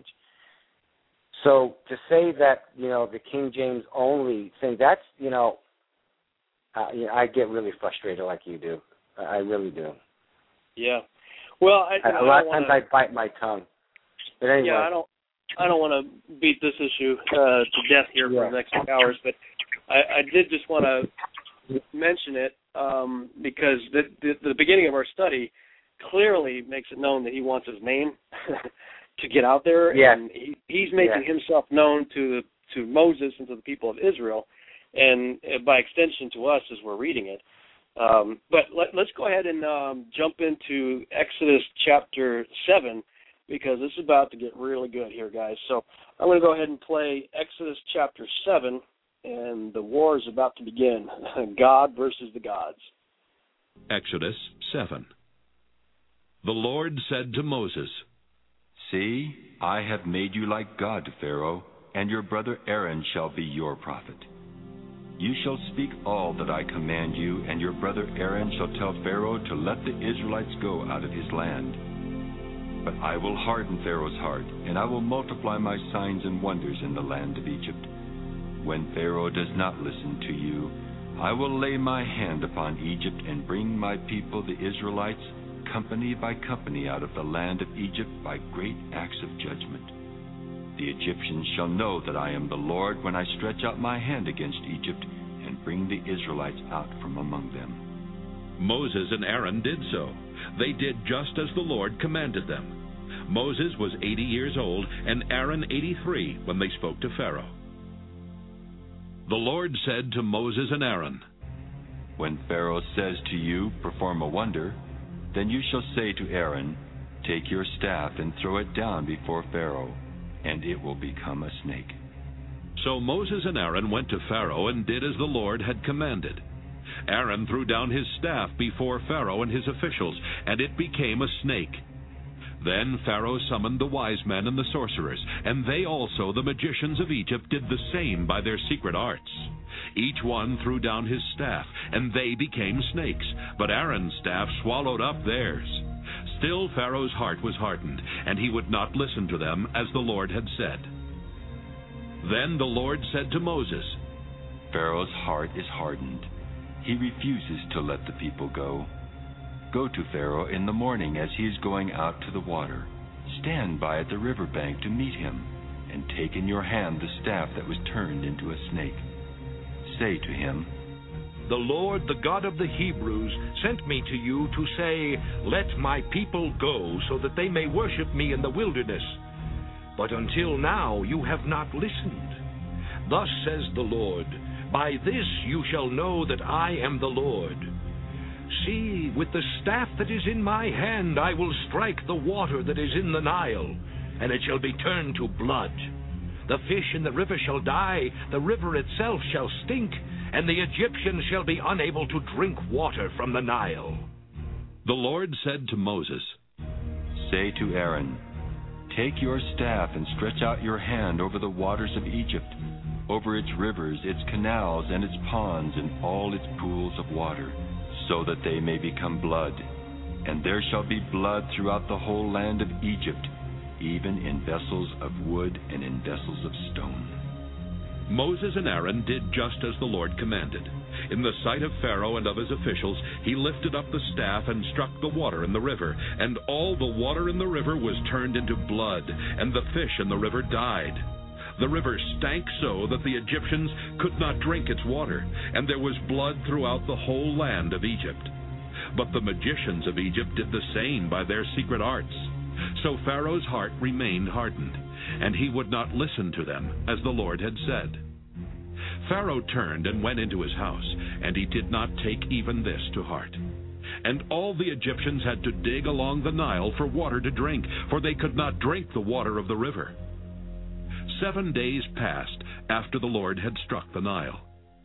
So to say that, you know, the King James only thing, that's, you know, uh, you know, I get really frustrated like you do. I really do. Yeah. Well, I, a I lot of wanna, times I bite my tongue. But anyway. Yeah, I don't. I don't want to beat this issue uh, to death here yeah. for the next few hours, but I, I did just want to mention it um, because the, the, the beginning of our study clearly makes it known that he wants his name to get out there, yeah. and he, he's making yeah. himself known to to Moses and to the people of Israel, and uh, by extension to us as we're reading it. Um, but let, let's go ahead and um, jump into Exodus chapter seven, because this is about to get really good here, guys. So I'm going to go ahead and play Exodus chapter seven, and the war is about to begin. God versus the gods. Exodus seven. The Lord said to Moses, See, I have made you like God to Pharaoh, and your brother Aaron shall be your prophet. You shall speak all that I command you, and your brother Aaron shall tell Pharaoh to let the Israelites go out of his land. But I will harden Pharaoh's heart, and I will multiply my signs and wonders in the land of Egypt. When Pharaoh does not listen to you, I will lay my hand upon Egypt and bring my people, the Israelites, company by company out of the land of Egypt by great acts of judgment. The Egyptians shall know that I am the Lord when I stretch out my hand against Egypt and bring the Israelites out from among them. Moses and Aaron did so. They did just as the Lord commanded them. Moses was eighty years old, and Aaron eighty-three when they spoke to Pharaoh. The Lord said to Moses and Aaron, When Pharaoh says to you, perform a wonder, then you shall say to Aaron, Take your staff and throw it down before Pharaoh, and it will become a snake. So Moses and Aaron went to Pharaoh and did as the Lord had commanded. Aaron threw down his staff before Pharaoh and his officials, and it became a snake. Then Pharaoh summoned the wise men and the sorcerers, and they also, the magicians of Egypt, did the same by their secret arts. Each one threw down his staff, and they became snakes, but Aaron's staff swallowed up theirs. Still Pharaoh's heart was hardened, and he would not listen to them, as the Lord had said. Then the Lord said to Moses, Pharaoh's heart is hardened. He refuses to let the people go. Go to Pharaoh in the morning as he is going out to the water. Stand by at the river bank to meet him, and take in your hand the staff that was turned into a snake. Say to him, The Lord, the God of the Hebrews, sent me to you to say, Let my people go, so that they may worship me in the wilderness. But until now you have not listened. Thus says the Lord, By this you shall know that I am the Lord. See, with the staff that is in my hand I will strike the water that is in the Nile, and it shall be turned to blood. The fish in the river shall die, the river itself shall stink, and the Egyptians shall be unable to drink water from the Nile. The Lord said to Moses, Say to Aaron, Take your staff and stretch out your hand over the waters of Egypt, over its rivers, its canals, and its ponds, and all its pools of water, so that they may become blood. And there shall be blood throughout the whole land of Egypt, even in vessels of wood and in vessels of stone. Moses and Aaron did just as the Lord commanded. In the sight of Pharaoh and of his officials, he lifted up the staff and struck the water in the river, and all the water in the river was turned into blood, and the fish in the river died. The river stank so that the Egyptians could not drink its water, and there was blood throughout the whole land of Egypt. But the magicians of Egypt did the same by their secret arts. So Pharaoh's heart remained hardened, and he would not listen to them, as the Lord had said. Pharaoh turned and went into his house, and he did not take even this to heart. And all the Egyptians had to dig along the Nile for water to drink, for they could not drink the water of the river. Seven days passed after the Lord had struck the Nile.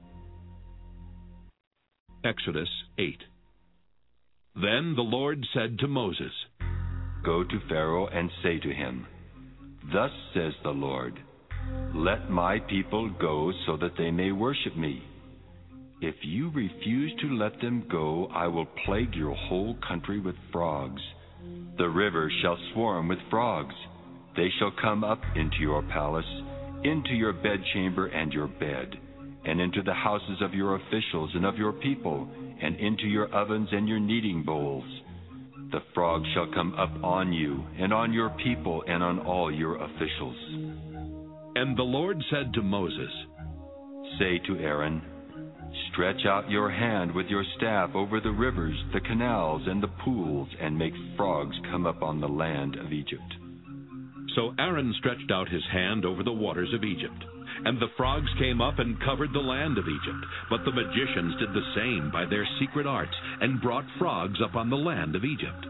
Exodus eight. Then the Lord said to Moses, Go to Pharaoh and say to him, Thus says the Lord, Let my people go so that they may worship me. If you refuse to let them go, I will plague your whole country with frogs. The river shall swarm with frogs. They shall come up into your palace, into your bedchamber and your bed, and into the houses of your officials and of your people, and into your ovens and your kneading bowls. The frogs shall come up on you, and on your people, and on all your officials. And the Lord said to Moses, Say to Aaron, stretch out your hand with your staff over the rivers, the canals, and the pools, and make frogs come up on the land of Egypt. So Aaron stretched out his hand over the waters of Egypt, and the frogs came up and covered the land of Egypt. But the magicians did the same by their secret arts, and brought frogs up on the land of Egypt.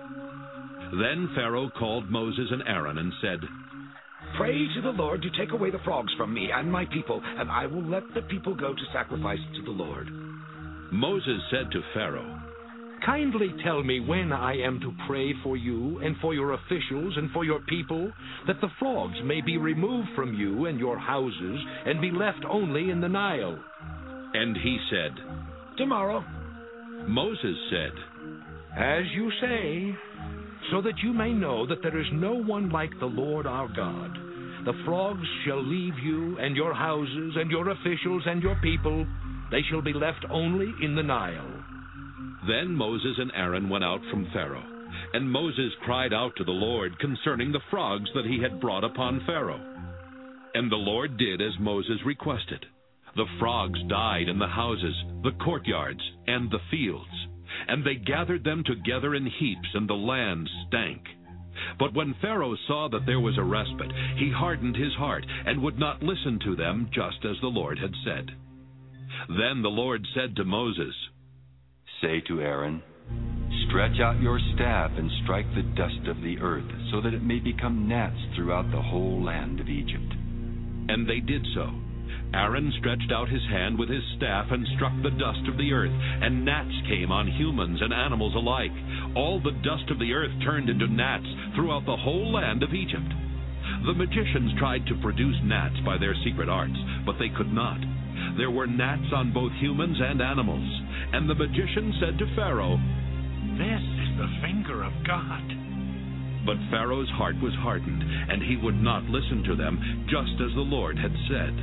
Then Pharaoh called Moses and Aaron and said, Pray to the Lord to take away the frogs from me and my people, and I will let the people go to sacrifice to the Lord. Moses said to Pharaoh, Kindly tell me when I am to pray for you and for your officials and for your people, that the frogs may be removed from you and your houses and be left only in the Nile. And he said, Tomorrow. Moses said, As you say, so that you may know that there is no one like the Lord our God. The frogs shall leave you and your houses and your officials and your people. They shall be left only in the Nile. Then Moses and Aaron went out from Pharaoh, and Moses cried out to the Lord concerning the frogs that he had brought upon Pharaoh. And the Lord did as Moses requested. The frogs died in the houses, the courtyards, and the fields, and they gathered them together in heaps, and the land stank. But when Pharaoh saw that there was a respite, he hardened his heart, and would not listen to them, just as the Lord had said. Then the Lord said to Moses, Say to Aaron, stretch out your staff and strike the dust of the earth, so that it may become gnats throughout the whole land of Egypt. And they did so. Aaron stretched out his hand with his staff and struck the dust of the earth, and gnats came on humans and animals alike. All the dust of the earth turned into gnats throughout the whole land of Egypt. The magicians tried to produce gnats by their secret arts, but they could not. There were gnats on both humans and animals. And the magician said to Pharaoh, This is the finger of God. But Pharaoh's heart was hardened, and he would not listen to them, just as the Lord had said.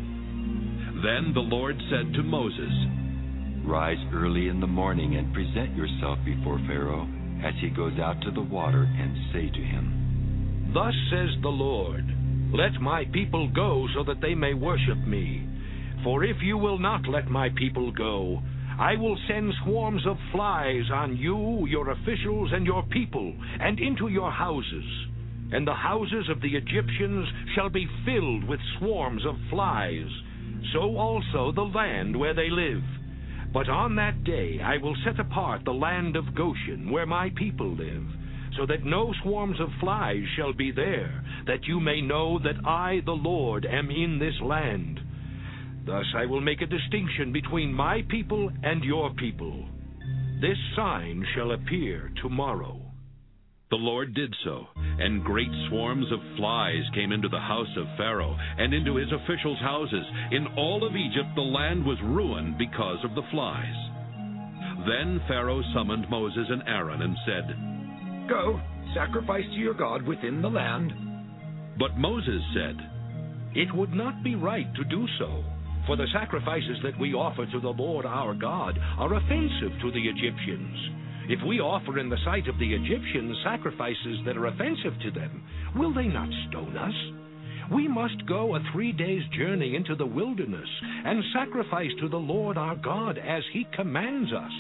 Then the Lord said to Moses, Rise early in the morning and present yourself before Pharaoh as he goes out to the water, and say to him, Thus says the Lord, Let my people go so that they may worship me. For if you will not let my people go, I will send swarms of flies on you, your officials, and your people, and into your houses. And the houses of the Egyptians shall be filled with swarms of flies, so also the land where they live. But on that day I will set apart the land of Goshen, where my people live, so that no swarms of flies shall be there, that you may know that I, the Lord, am in this land. Thus I will make a distinction between my people and your people. This sign shall appear tomorrow. The Lord did so, and great swarms of flies came into the house of Pharaoh and into his officials' houses. In all of Egypt the land was ruined because of the flies. Then Pharaoh summoned Moses and Aaron and said, Go, sacrifice to your God within the land. But Moses said, It would not be right to do so. For the sacrifices that we offer to the Lord our God are offensive to the Egyptians. If we offer in the sight of the Egyptians sacrifices that are offensive to them, will they not stone us? We must go a three days' journey into the wilderness and sacrifice to the Lord our God as he commands us.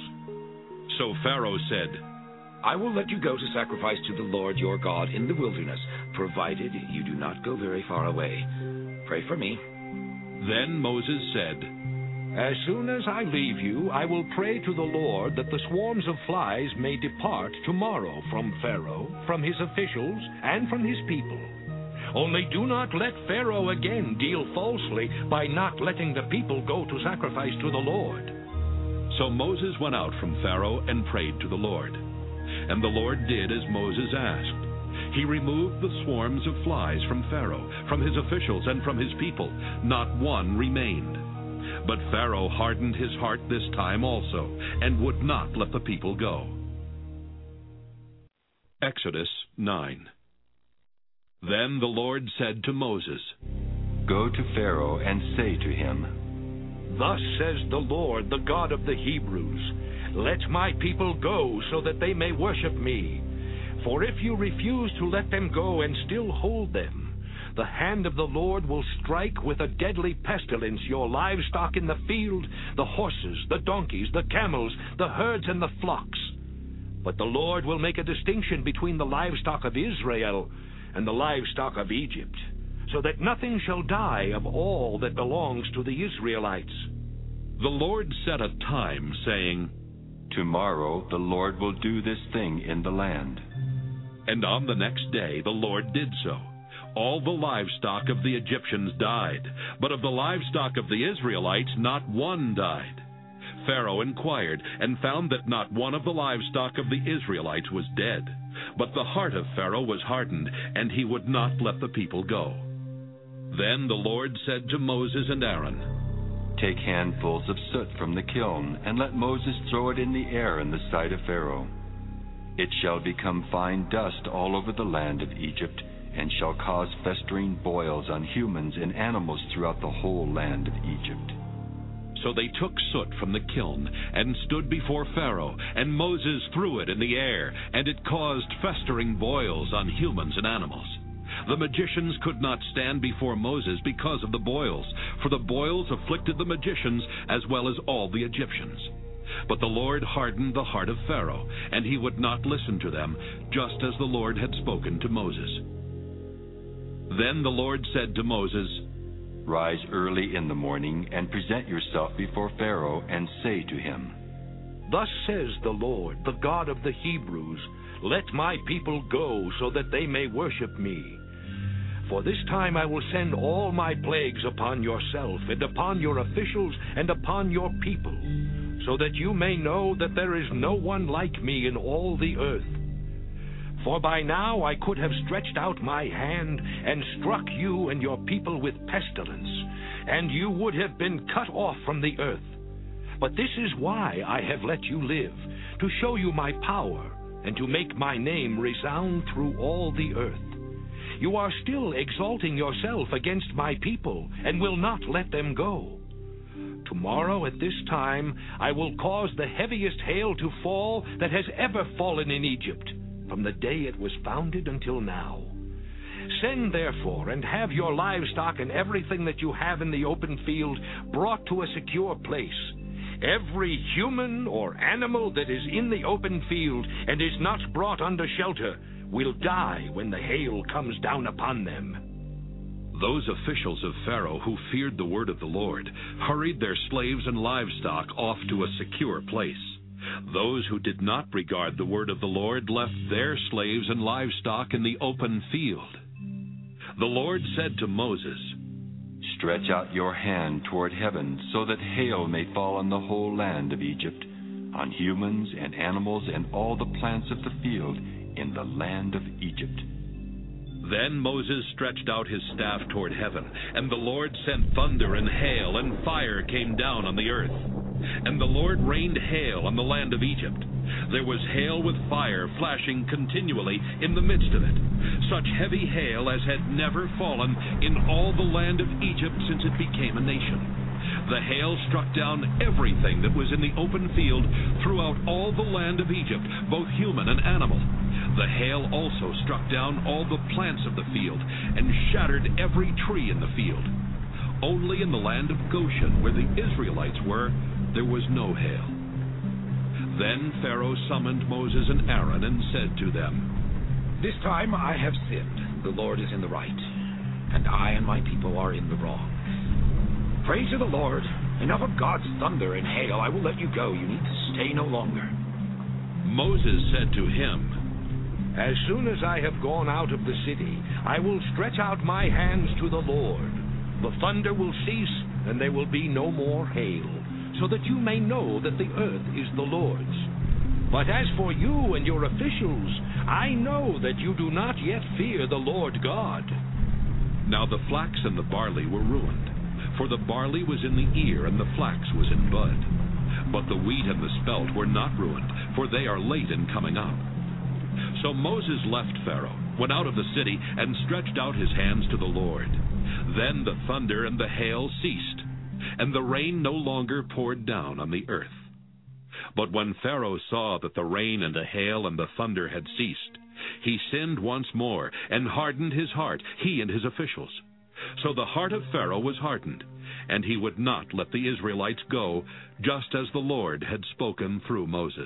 So Pharaoh said, I will let you go to sacrifice to the Lord your God in the wilderness, provided you do not go very far away. Pray for me. Then Moses said, As soon as I leave you, I will pray to the Lord that the swarms of flies may depart tomorrow from Pharaoh, from his officials, and from his people. Only do not let Pharaoh again deal falsely by not letting the people go to sacrifice to the Lord. So Moses went out from Pharaoh and prayed to the Lord. And the Lord did as Moses asked. He removed the swarms of flies from Pharaoh, from his officials, and from his people. Not one remained. But Pharaoh hardened his heart this time also, and would not let the people go. Exodus nine. Then the Lord said to Moses, Go to Pharaoh and say to him, Thus says the Lord, the God of the Hebrews, Let my people go so that they may worship me. For if you refuse to let them go and still hold them, the hand of the Lord will strike with a deadly pestilence your livestock in the field, the horses, the donkeys, the camels, the herds, and the flocks. But the Lord will make a distinction between the livestock of Israel and the livestock of Egypt, so that nothing shall die of all that belongs to the Israelites. The Lord set a time, saying, Tomorrow the Lord will do this thing in the land. And on the next day the Lord did so. All the livestock of the Egyptians died, but of the livestock of the Israelites not one died. Pharaoh inquired, and found that not one of the livestock of the Israelites was dead. But the heart of Pharaoh was hardened, and he would not let the people go. Then the Lord said to Moses and Aaron, Take handfuls of soot from the kiln, and let Moses throw it in the air in the sight of Pharaoh. It shall become fine dust all over the land of Egypt, and shall cause festering boils on humans and animals throughout the whole land of Egypt. So they took soot from the kiln, and stood before Pharaoh, and Moses threw it in the air, and it caused festering boils on humans and animals. The magicians could not stand before Moses because of the boils, for the boils afflicted the magicians as well as all the Egyptians. But the Lord hardened the heart of Pharaoh, and he would not listen to them, just as the Lord had spoken to Moses. Then the Lord said to Moses, Rise early in the morning, and present yourself before Pharaoh, and say to him, Thus says the Lord, the God of the Hebrews, Let my people go, so that they may worship me. For this time I will send all my plagues upon yourself, and upon your officials, and upon your people, so that you may know that there is no one like me in all the earth. For by now I could have stretched out my hand and struck you and your people with pestilence, and you would have been cut off from the earth. But this is why I have let you live, to show you my power, and to make my name resound through all the earth. You are still exalting yourself against my people, and will not let them go. Tomorrow at this time I will cause the heaviest hail to fall that has ever fallen in Egypt, from the day it was founded until now. Send therefore, and have your livestock and everything that you have in the open field brought to a secure place. Every human or animal that is in the open field and is not brought under shelter will die when the hail comes down upon them. Those officials of Pharaoh who feared the word of the Lord hurried their slaves and livestock off to a secure place. Those who did not regard the word of the Lord left their slaves and livestock in the open field. The Lord said to Moses, Stretch out your hand toward heaven, so that hail may fall on the whole land of Egypt, on humans and animals and all the plants of the field in the land of Egypt. Then Moses stretched out his staff toward heaven, and the Lord sent thunder and hail, and fire came down on the earth. And the Lord rained hail on the land of Egypt. There was hail with fire flashing continually in the midst of it, such heavy hail as had never fallen in all the land of Egypt since it became a nation. The hail struck down everything that was in the open field throughout all the land of Egypt, both human and animal. The hail also struck down all the plants of the field, and shattered every tree in the field. Only in the land of Goshen, where the Israelites were, there was no hail. Then Pharaoh summoned Moses and Aaron and said to them, This time I have sinned. The Lord is in the right, and I and my people are in the wrong. Pray to the Lord. Enough of God's thunder and hail. I will let you go. You need to stay no longer. Moses said to him, As soon as I have gone out of the city, I will stretch out my hands to the Lord. The thunder will cease, and there will be no more hail, so that you may know that the earth is the Lord's. But as for you and your officials, I know that you do not yet fear the Lord God. Now the flax and the barley were ruined, for the barley was in the ear and the flax was in bud. But the wheat and the spelt were not ruined, for they are late in coming up. So Moses left Pharaoh, went out of the city, and stretched out his hands to the Lord. Then the thunder and the hail ceased, and the rain no longer poured down on the earth. But when Pharaoh saw that the rain and the hail and the thunder had ceased, he sinned once more and hardened his heart, he and his officials. So the heart of Pharaoh was hardened, and he would not let the Israelites go, just as the Lord had spoken through Moses.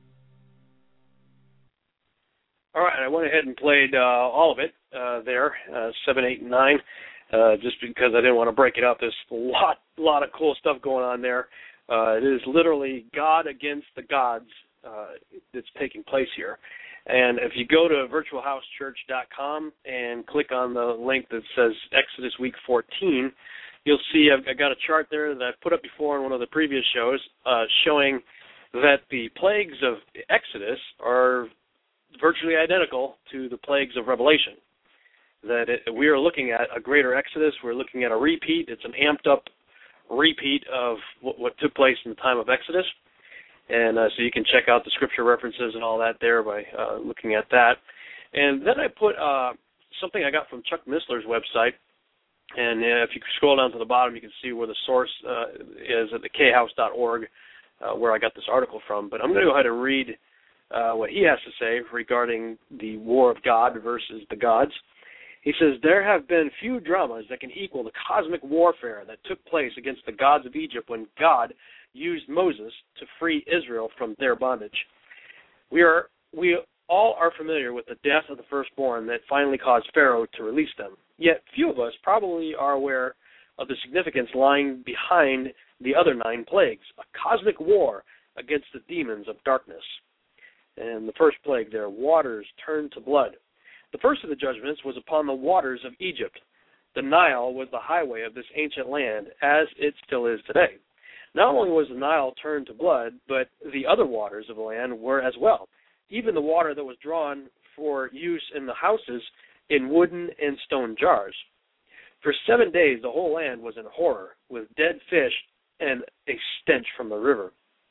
All right, I went ahead and played uh, all of it uh, there, uh, seven, eight, and nine, uh, just because I didn't want to break it up. There's a lot, lot of cool stuff going on there. Uh, it is literally God against the gods uh, that's taking place here. And if you go to virtual house church dot com and click on the link that says Exodus Week fourteen, you'll see I've, I've got a chart there that I've put up before in one of the previous shows uh, showing that the plagues of Exodus are virtually identical to the plagues of Revelation. That it, we are looking at a greater Exodus. We're looking at a repeat. It's an amped-up repeat of what, what took place in the time of Exodus. And uh, so you can check out the scripture references and all that there by uh, looking at that. And then I put uh, something I got from Chuck Missler's website. And uh, if you scroll down to the bottom, you can see where the source uh, is at the k house dot org, uh, where I got this article from. But I'm going to go ahead and read uh, what he has to say regarding the war of God versus the gods. He says, there have been few dramas that can equal the cosmic warfare that took place against the gods of Egypt when God used Moses to free Israel from their bondage. We are we all are familiar with the death of the firstborn that finally caused Pharaoh to release them. Yet few of us probably are aware of the significance lying behind the other nine plagues, a cosmic war against the demons of darkness. And the first plague there, waters turned to blood. The first of the judgments was upon the waters of Egypt. The Nile was the highway of this ancient land, as it still is today. Not only was the Nile turned to blood, but the other waters of the land were as well. Even the water that was drawn for use in the houses in wooden and stone jars. For seven days the whole land was in horror, with dead fish and a stench from the river.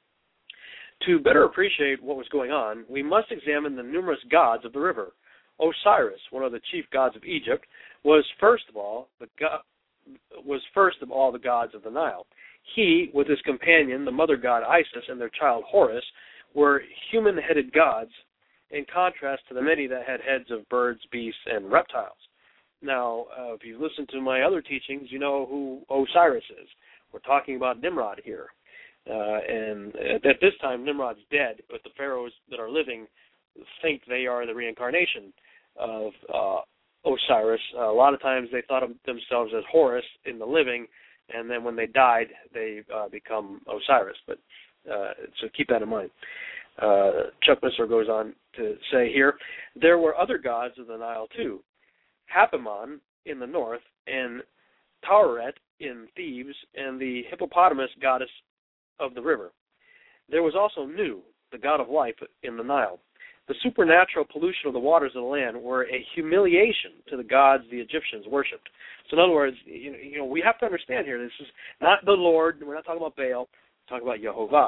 To better appreciate what was going on, we must examine the numerous gods of the river. Osiris, one of the chief gods of Egypt, was first of all the go- was first of all the gods of the Nile. He, with his companion, the mother god Isis, and their child Horus, were human-headed gods, in contrast to the many that had heads of birds, beasts, and reptiles. Now, uh, if you listen to my other teachings, you know who Osiris is. We're talking about Nimrod here. Uh, and at this time, Nimrod's dead, but the pharaohs that are living think they are the reincarnation of uh, Osiris. Uh, a lot of times they thought of themselves as Horus in the living, and then when they died, they uh, become Osiris. But uh, so keep that in mind. Uh, Chuck Missler goes on to say here, there were other gods of the Nile too, Hapamon in the north, and Tauret in Thebes, and the hippopotamus goddess of the river. There was also Nu, the god of life, in the Nile. The supernatural pollution of the waters of the land were a humiliation to the gods the Egyptians worshipped. So in other words, you know, you know, we have to understand here, this is not the Lord, we're not talking about Baal, we're talking about Yehovah.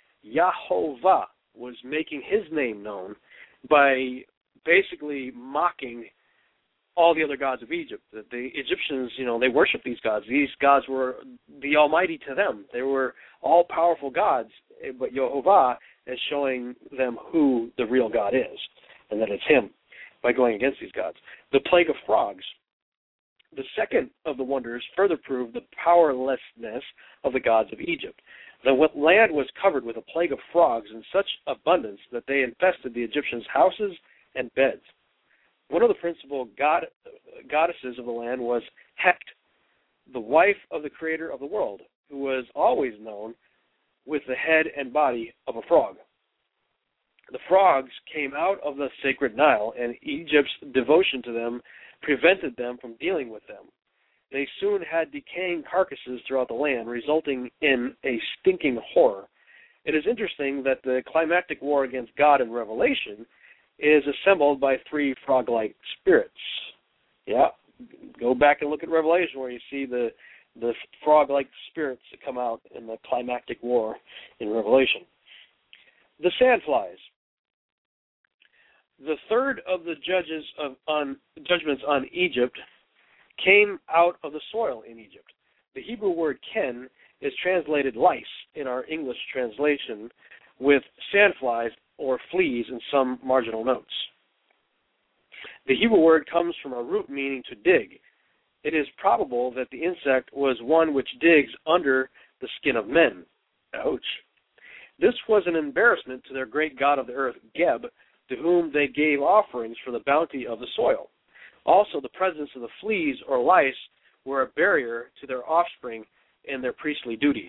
Yehovah was making his name known by basically mocking all the other gods of Egypt. The, the Egyptians, you know, they worshiped these gods. These gods were the Almighty to them. They were all-powerful gods, but Yehovah is showing them who the real God is, and that it's him, by going against these gods. The plague of frogs. The second of the wonders further proved the powerlessness of the gods of Egypt. The land was covered with a plague of frogs in such abundance that they infested the Egyptians' houses and beds. One of the principal god, goddesses of the land was Hept, the wife of the creator of the world, who was always known with the head and body of a frog. The frogs came out of the sacred Nile, and Egypt's devotion to them prevented them from dealing with them. They soon had decaying carcasses throughout the land, resulting in a stinking horror. It is interesting that the climactic war against God in Revelation is assembled by three frog-like spirits. Yeah, go back and look at Revelation where you see the the frog-like spirits that come out in the climactic war in Revelation. The sandflies. The third of the judges of on judgments on Egypt came out of the soil in Egypt. The Hebrew word ken is translated lice in our English translation, with sandflies or fleas in some marginal notes. The Hebrew word comes from a root meaning to dig. It is probable that the insect was one which digs under the skin of men. Ouch. This was an embarrassment to their great god of the earth, Geb, to whom they gave offerings for the bounty of the soil. Also, the presence of the fleas or lice were a barrier to their offspring in their priestly duties.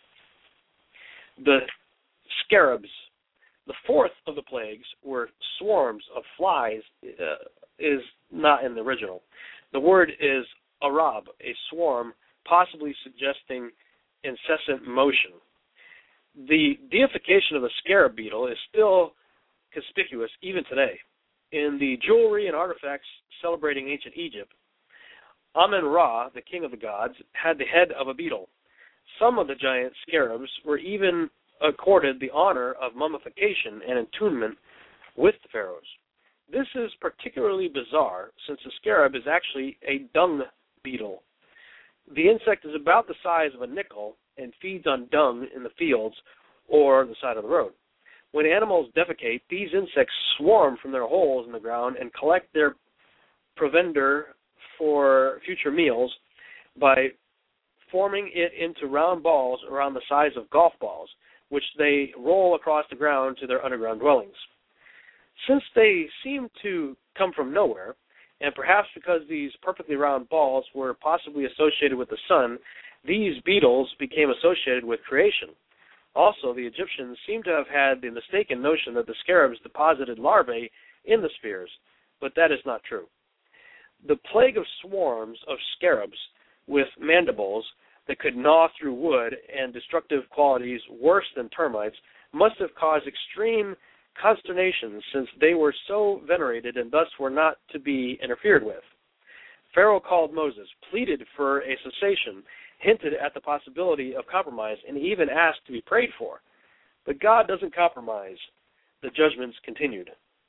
The scarabs. The fourth of the plagues were swarms of flies, uh, is not in the original. The word is arab, a swarm, possibly suggesting incessant motion. The deification of the scarab beetle is still conspicuous even today. In the jewelry and artifacts celebrating ancient Egypt, Amen-Ra, the king of the gods, had the head of a beetle. Some of the giant scarabs were even accorded the honor of mummification and entombment with the pharaohs. This is particularly bizarre since the scarab is actually a dung beetle. The insect is about the size of a nickel and feeds on dung in the fields or the side of the road. When animals defecate, these insects swarm from their holes in the ground and collect their provender for future meals by forming it into round balls around the size of golf balls, which they roll across the ground to their underground dwellings. Since they seem to come from nowhere, and perhaps because these perfectly round balls were possibly associated with the sun, these beetles became associated with creation. Also, the Egyptians seem to have had the mistaken notion that the scarabs deposited larvae in the spheres, but that is not true. The plague of swarms of scarabs with mandibles that could gnaw through wood and destructive qualities worse than termites must have caused extreme consternation since they were so venerated and thus were not to be interfered with. Pharaoh called Moses, pleaded for a cessation, hinted at the possibility of compromise, and even asked to be prayed for. But God doesn't compromise. The judgments continued.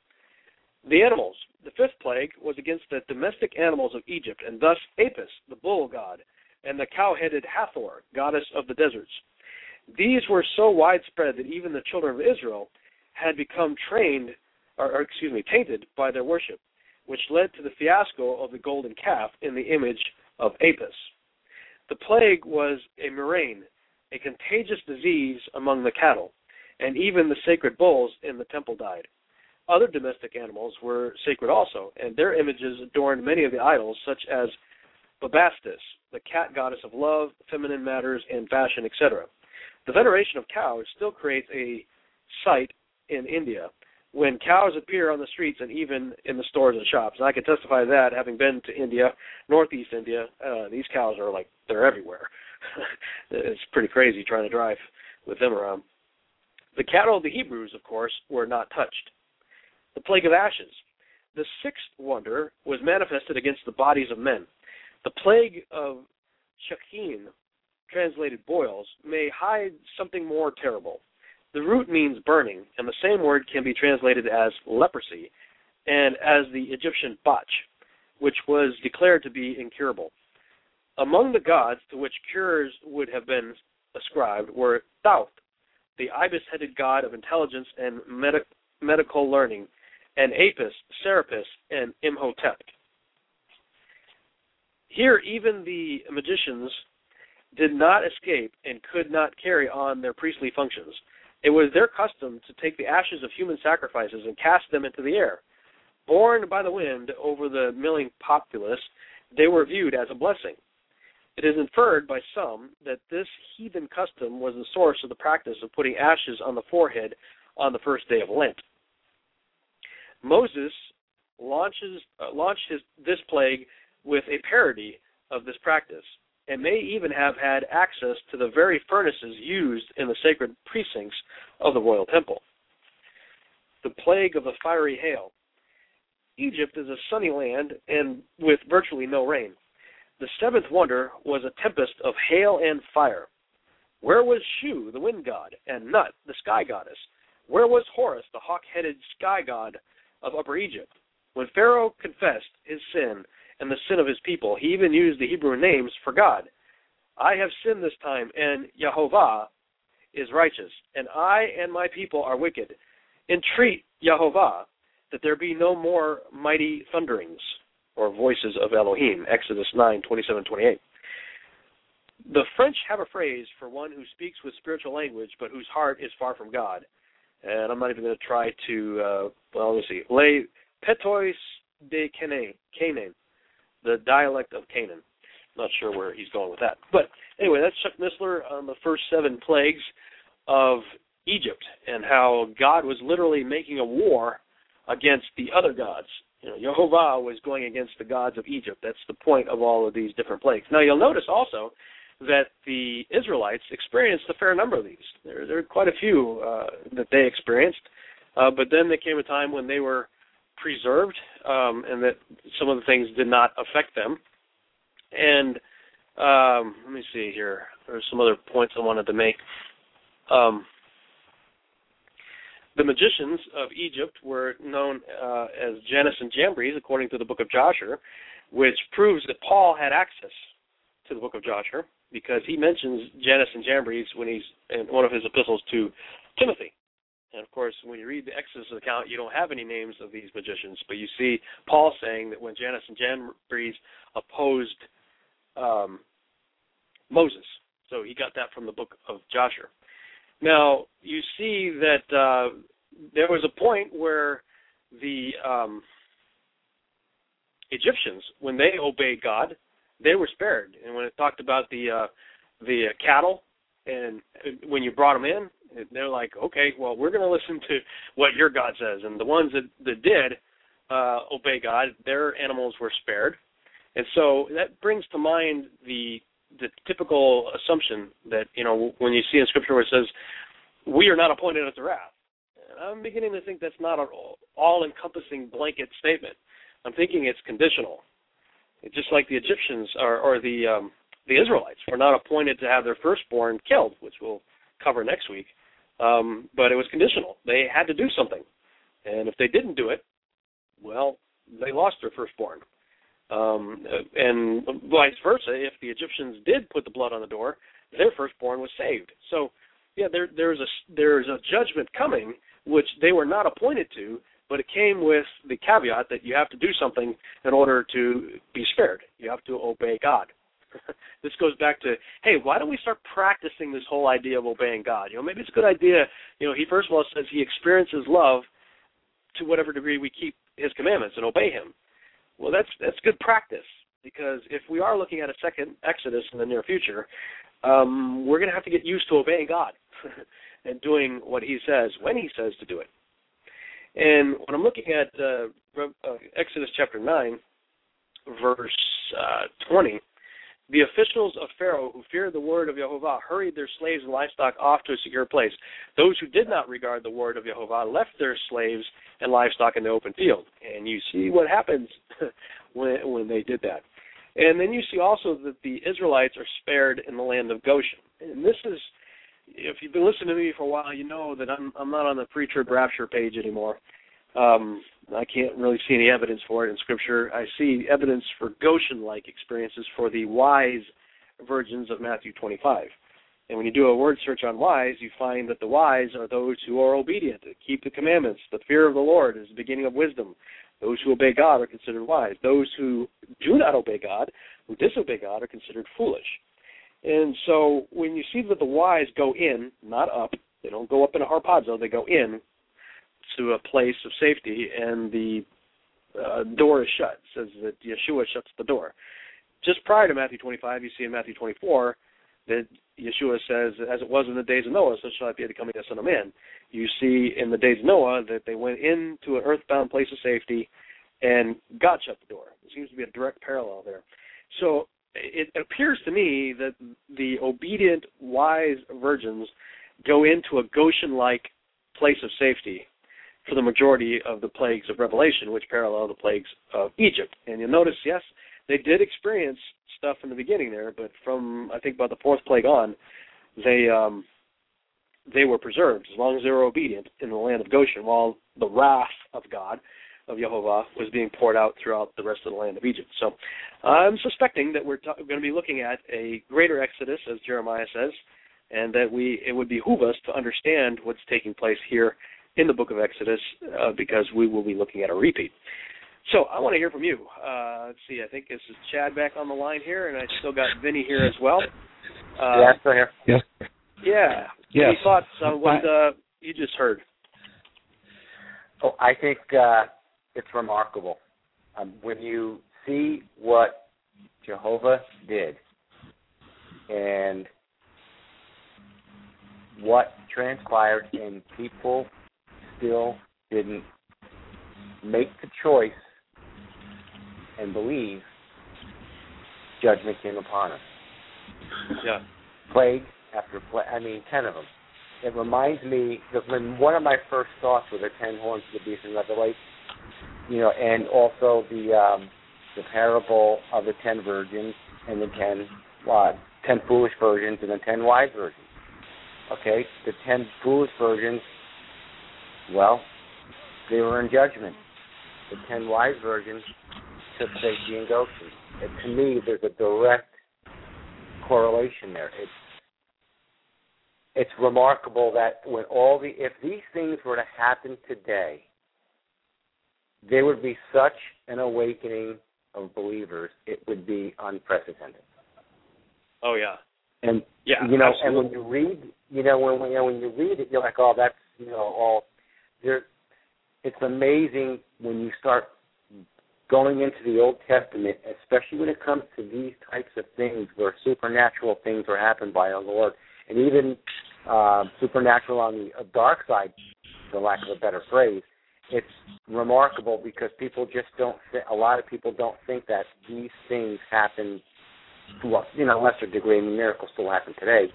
The animals. The fifth plague was against the domestic animals of Egypt, and thus Apis, the bull god, and the cow-headed Hathor, goddess of the deserts. These were so widespread that even the children of Israel had become trained, or, or excuse me, tainted by their worship, which led to the fiasco of the golden calf in the image of Apis. The plague was a murrain, a contagious disease among the cattle, and even the sacred bulls in the temple died. Other domestic animals were sacred also, and their images adorned many of the idols, such as Bubastis, the cat goddess of love, feminine matters, and fashion, et cetera. The veneration of cows still creates a sight in India when cows appear on the streets and even in the stores and shops. And I can testify to that, having been to India, northeast India. Uh, these cows are like, they're everywhere. It's pretty crazy trying to drive with them around. The cattle of the Hebrews, of course, were not touched. The plague of ashes. The sixth wonder was manifested against the bodies of men. The plague of Shechin, translated boils, may hide something more terrible. The root means burning, and the same word can be translated as leprosy, and as the Egyptian botch, which was declared to be incurable. Among the gods to which cures would have been ascribed were Thoth, the ibis-headed god of intelligence and med- medical learning, and Apis, Serapis, and Imhotep. Here, even the magicians did not escape and could not carry on their priestly functions. It was their custom to take the ashes of human sacrifices and cast them into the air. Borne by the wind over the milling populace, they were viewed as a blessing. It is inferred by some that this heathen custom was the source of the practice of putting ashes on the forehead on the first day of Lent. Moses launches, uh, launched his, this plague with a parody of this practice, and may even have had access to the very furnaces used in the sacred precincts of the royal temple. The plague of the fiery hail. Egypt is a sunny land and with virtually no rain. The seventh wonder was a tempest of hail and fire. Where was Shu, the wind god, and Nut, the sky goddess? Where was Horus, the hawk-headed sky god of Upper Egypt? When Pharaoh confessed his sin and the sin of his people, he even used the Hebrew names for God. I have sinned this time, and Yehovah is righteous, and I and my people are wicked. Entreat Yehovah that there be no more mighty thunderings or voices of Elohim, Exodus nine, twenty-seven, twenty-eight. The French have a phrase for one who speaks with spiritual language but whose heart is far from God. And I'm not even going to try to, uh, well, let's see, Les Petois de Canaan, the dialect of Canaan. Not sure where he's going with that. But anyway, that's Chuck Missler on the first seven plagues of Egypt and how God was literally making a war against the other gods. You know, Yehovah was going against the gods of Egypt. That's the point of all of these different plagues. Now, you'll notice also that the Israelites experienced a fair number of these. There, there are quite a few uh, that they experienced, uh, but then there came a time when they were preserved um, and that some of the things did not affect them. And um, let me see here. There's some other points I wanted to make. Um, the magicians of Egypt were known uh, as Jannes and Jambres, according to the book of Joshua, which proves that Paul had access to the book of Joshua, because he mentions Jannes and Jambres when he's in one of his epistles to Timothy. And, of course, when you read the Exodus account, you don't have any names of these magicians, but you see Paul saying that when Jannes and Jambres opposed um, Moses. So he got that from the book of Joshua. Now, you see that uh, there was a point where the um, Egyptians, when they obeyed God, they were spared. And when it talked about the uh, the uh, cattle, and when you brought them in, they're like, okay, well, we're going to listen to what your God says. And the ones that, that did uh, obey God, their animals were spared. And so that brings to mind the the typical assumption that, you know, when you see in Scripture where it says, we are not appointed unto wrath. And I'm beginning to think that's not an all-encompassing blanket statement. I'm thinking it's conditional. It's just like the Egyptians or, or the um, the Israelites were not appointed to have their firstborn killed, which we'll cover next week. Um, but it was conditional. They had to do something. And if they didn't do it, well, they lost their firstborn. Um, and vice versa, if the Egyptians did put the blood on the door, their firstborn was saved. So, yeah, there, there's a there's a judgment coming, which they were not appointed to, but it came with the caveat that you have to do something in order to be spared. You have to obey God. This goes back to, hey, why don't we start practicing this whole idea of obeying God? You know, maybe it's a good idea. You know, he first of all says he experiences love to whatever degree we keep his commandments and obey him. Well, that's that's good practice, because if we are looking at a second Exodus in the near future, um, we're going to have to get used to obeying God and doing what he says when he says to do it. And when I'm looking at uh, uh, Exodus chapter nine, verse uh, twenty, the officials of Pharaoh who feared the word of Yehovah hurried their slaves and livestock off to a secure place. Those who did not regard the word of Yehovah left their slaves and livestock in the open field. And you see what happens when, when they did that. And then you see also that the Israelites are spared in the land of Goshen. And this is, if you've been listening to me for a while, you know that I'm, I'm not on the pre-trib rapture page anymore. Um, I can't really see any evidence for it in Scripture. I see evidence for Goshen-like experiences for the wise virgins of Matthew twenty-five. And when you do a word search on wise, you find that the wise are those who are obedient, that keep the commandments. The fear of the Lord is the beginning of wisdom. Those who obey God are considered wise. Those who do not obey God, who disobey God, are considered foolish. And so when you see that the wise go in, not up, they don't go up in a harpazo, they go in to a place of safety, and the uh, door is shut. It says that Yeshua shuts the door. Just prior to Matthew twenty-five, you see in Matthew twenty-four that Yeshua says, as it was in the days of Noah, so shall it be at the coming of the Son of Man. You see in the days of Noah that they went into an earthbound place of safety, and God shut the door. There seems to be a direct parallel there. So it appears to me that the obedient, wise virgins go into a Goshen-like place of safety for the majority of the plagues of Revelation, which parallel the plagues of Egypt. And you'll notice, yes, they did experience stuff in the beginning there, but from, I think, about the fourth plague on, they um, they were preserved as long as they were obedient in the land of Goshen, while the wrath of God, of Yehovah, was being poured out throughout the rest of the land of Egypt. So I'm suspecting that we're, t- we're going to be looking at a greater exodus, as Jeremiah says, and that we it would behoove us to understand what's taking place here in the book of Exodus uh, because we will be looking at a repeat. So I want to hear from you. Uh, let's see, I think this is Chad back on the line here, and I still got Vinny here as well. Uh, yeah, still here. Yes. Yeah. Yes. Any thoughts on what uh, you just heard? Oh, I think uh, it's remarkable. Um, when you see what Jehovah did and what transpired, and people still didn't make the choice and believe, judgment came upon us. Yeah. Plague after plague, I mean, ten of them. It reminds me, because when one of my first thoughts were the ten horns of the beast in Revelation, you know, and also the um, the parable of the ten virgins and the ten uh, ten foolish virgins and the ten wise virgins. Okay, the ten foolish virgins, well, they were in judgment. The ten wise virgins took safety in Goshen. And to me, there's a direct correlation there. It's it's remarkable that when all the if these things were to happen today, there would be such an awakening of believers. It would be unprecedented. Oh yeah. And yeah, you know, absolutely. and when you read, you know, when you know, when you read it, you're like, oh, that's you know, all there. It's amazing when you start going into the Old Testament, especially when it comes to these types of things where supernatural things are happened by our Lord, and even uh, supernatural on the uh, dark side, for lack of a better phrase. It's remarkable because people just don't. Th- a lot of people don't think that these things happen. Well, you know, lesser degree, I mean, miracles still happen today,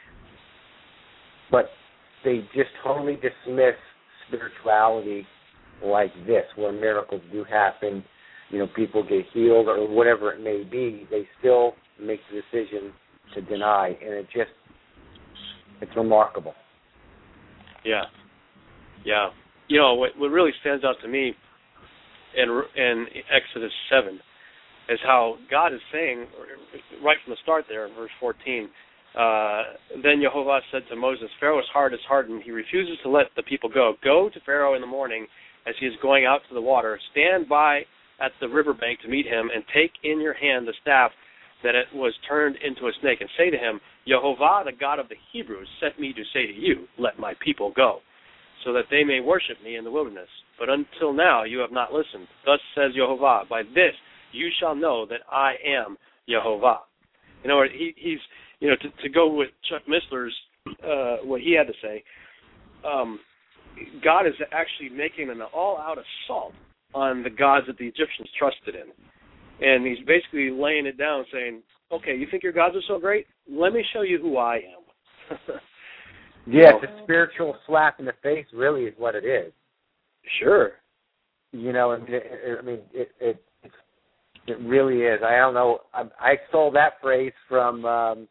but they just totally dismiss spirituality like this, where miracles do happen, you know, people get healed or whatever it may be. They still make the decision to deny, and it just, it's remarkable. Yeah, yeah. You know, what, what really stands out to me in, in Exodus seven is how God is saying, right from the start there in verse fourteen, uh, then Jehovah said to Moses, Pharaoh's heart is hardened. He refuses to let the people go. Go to Pharaoh in the morning as he is going out to the water. Stand by at the riverbank to meet him, and take in your hand the staff that it was turned into a snake, and say to him, Jehovah, the God of the Hebrews, sent me to say to you, let my people go, so that they may worship me in the wilderness. But until now you have not listened. Thus says Jehovah, by this you shall know that I am Jehovah. You know, he, he's, you know, to, to go with Chuck Missler's, uh, what he had to say, um, God is actually making an all-out assault on the gods that the Egyptians trusted in. And he's basically laying it down saying, okay, you think your gods are so great? Let me show you who I am. Yeah, it's a spiritual slap in the face, really, is what it is. Sure. You know, I mean, it, it, I mean, it, it it really is. I don't know. I, I stole that phrase from um,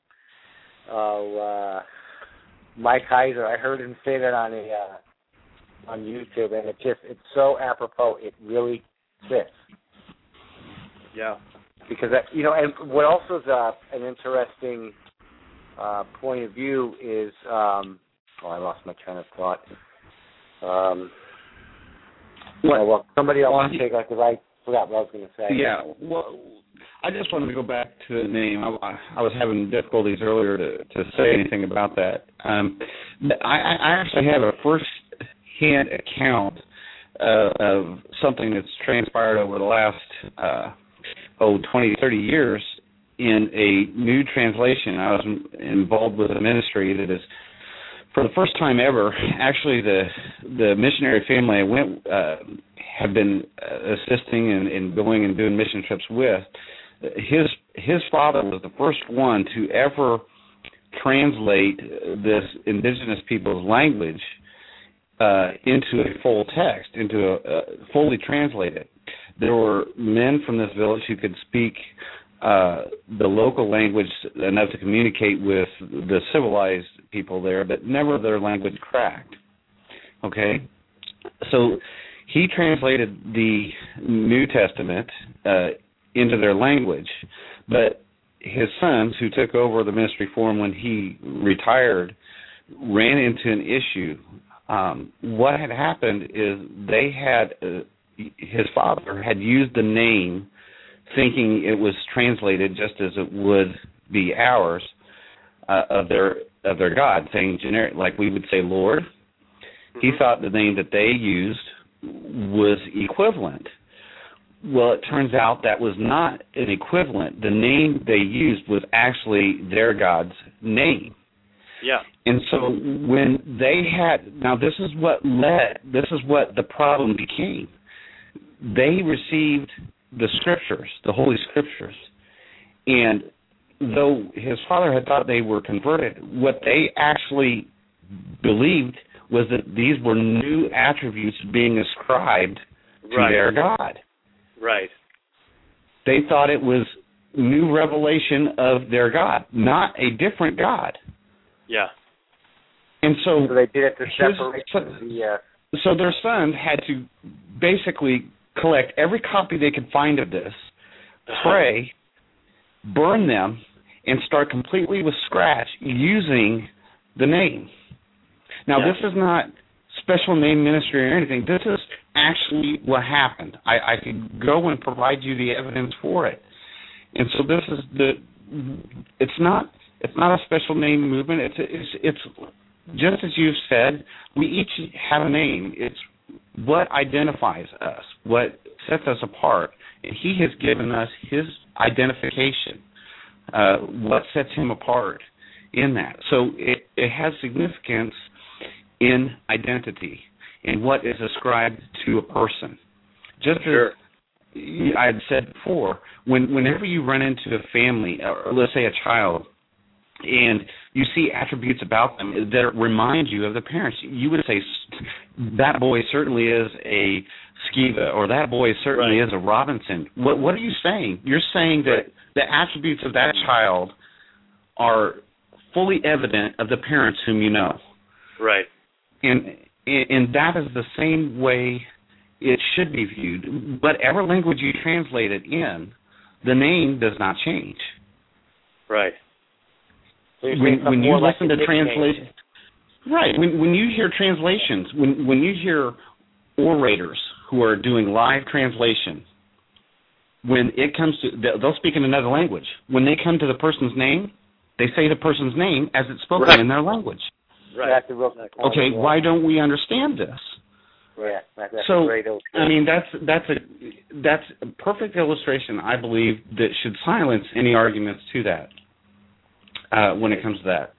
uh, Mike Heiser. I heard him say that on a uh, on YouTube, and it just it's so apropos. It really fits. Yeah. Because that, you know, and what also is uh, an interesting uh, point of view is. Um, oh, I lost my train of thought. Um, well, well, somebody else well, can take it because I forgot what I was going to say. Yeah. Well, I just wanted to go back to the name. I, I was having difficulties earlier to, to say anything about that. Um, I, I actually have a first-hand account uh, of something that's transpired over the last uh, oh twenty, thirty years in a new translation. I was involved with a ministry that is, for the first time ever, actually the the missionary family I went uh, have been assisting and, and going and doing mission trips with. His his father was the first one to ever translate this indigenous people's language uh, into a full text, into a uh, fully translated. There were men from this village who could speak uh, the local language enough to communicate with the civilized people there, but never their language cracked. Okay? So he translated the New Testament uh, into their language, but his sons, who took over the ministry for him when he retired, ran into an issue um, what had happened is they had, uh, his father had used the name thinking it was translated just as it would be ours, uh, of their of their God, saying generic, like we would say Lord. Mm-hmm. He thought the name that they used was equivalent. Well, it turns out that was not an equivalent. The name they used was actually their God's name. Yeah. And so when they had, now this is what led, this is what the problem became. They received the scriptures, the Holy Scriptures, and though his father had thought they were converted, what they actually believed was that these were new attributes being ascribed to right. their God. Right. They thought it was new revelation of their God, not a different God. Yeah. And so, so they did it to his, separate so, the. Uh... so their sons had to basically collect every copy they could find of this, pray, burn them, and start completely with scratch using the name. Now, yeah. this is not special name ministry or anything. This is actually what happened. I, I could go and provide you the evidence for it. And so this is the. It's not. It's not a special name movement. It's it's it's just as you've said. We each have a name. It's what identifies us, what sets us apart, and He has given us His identification. Uh, what sets Him apart in that? So it, it has significance in identity, in what is ascribed to a person. Just sure. as I had said before, when whenever you run into a family, or let's say a child, and you see attributes about them that remind you of the parents, you would say, that boy certainly is a Skiba, or that boy certainly right. is a Robinson. What, what are you saying? You're saying that right. the attributes of that child are fully evident of the parents whom you know. Right. And and that is the same way it should be viewed. Whatever language you translate it in, the name does not change. Right. So when when you listen like to translations, right? When when you hear translations, when when you hear orators who are doing live translation, when it comes to, they'll speak in another language. When they come to the person's name, they say the person's name as it's spoken right. in their language. Right. Okay, why don't we understand this? Yeah, that's so, a great I mean, that's that's a that's a perfect illustration, I believe, that should silence any arguments to that uh, when it comes to that.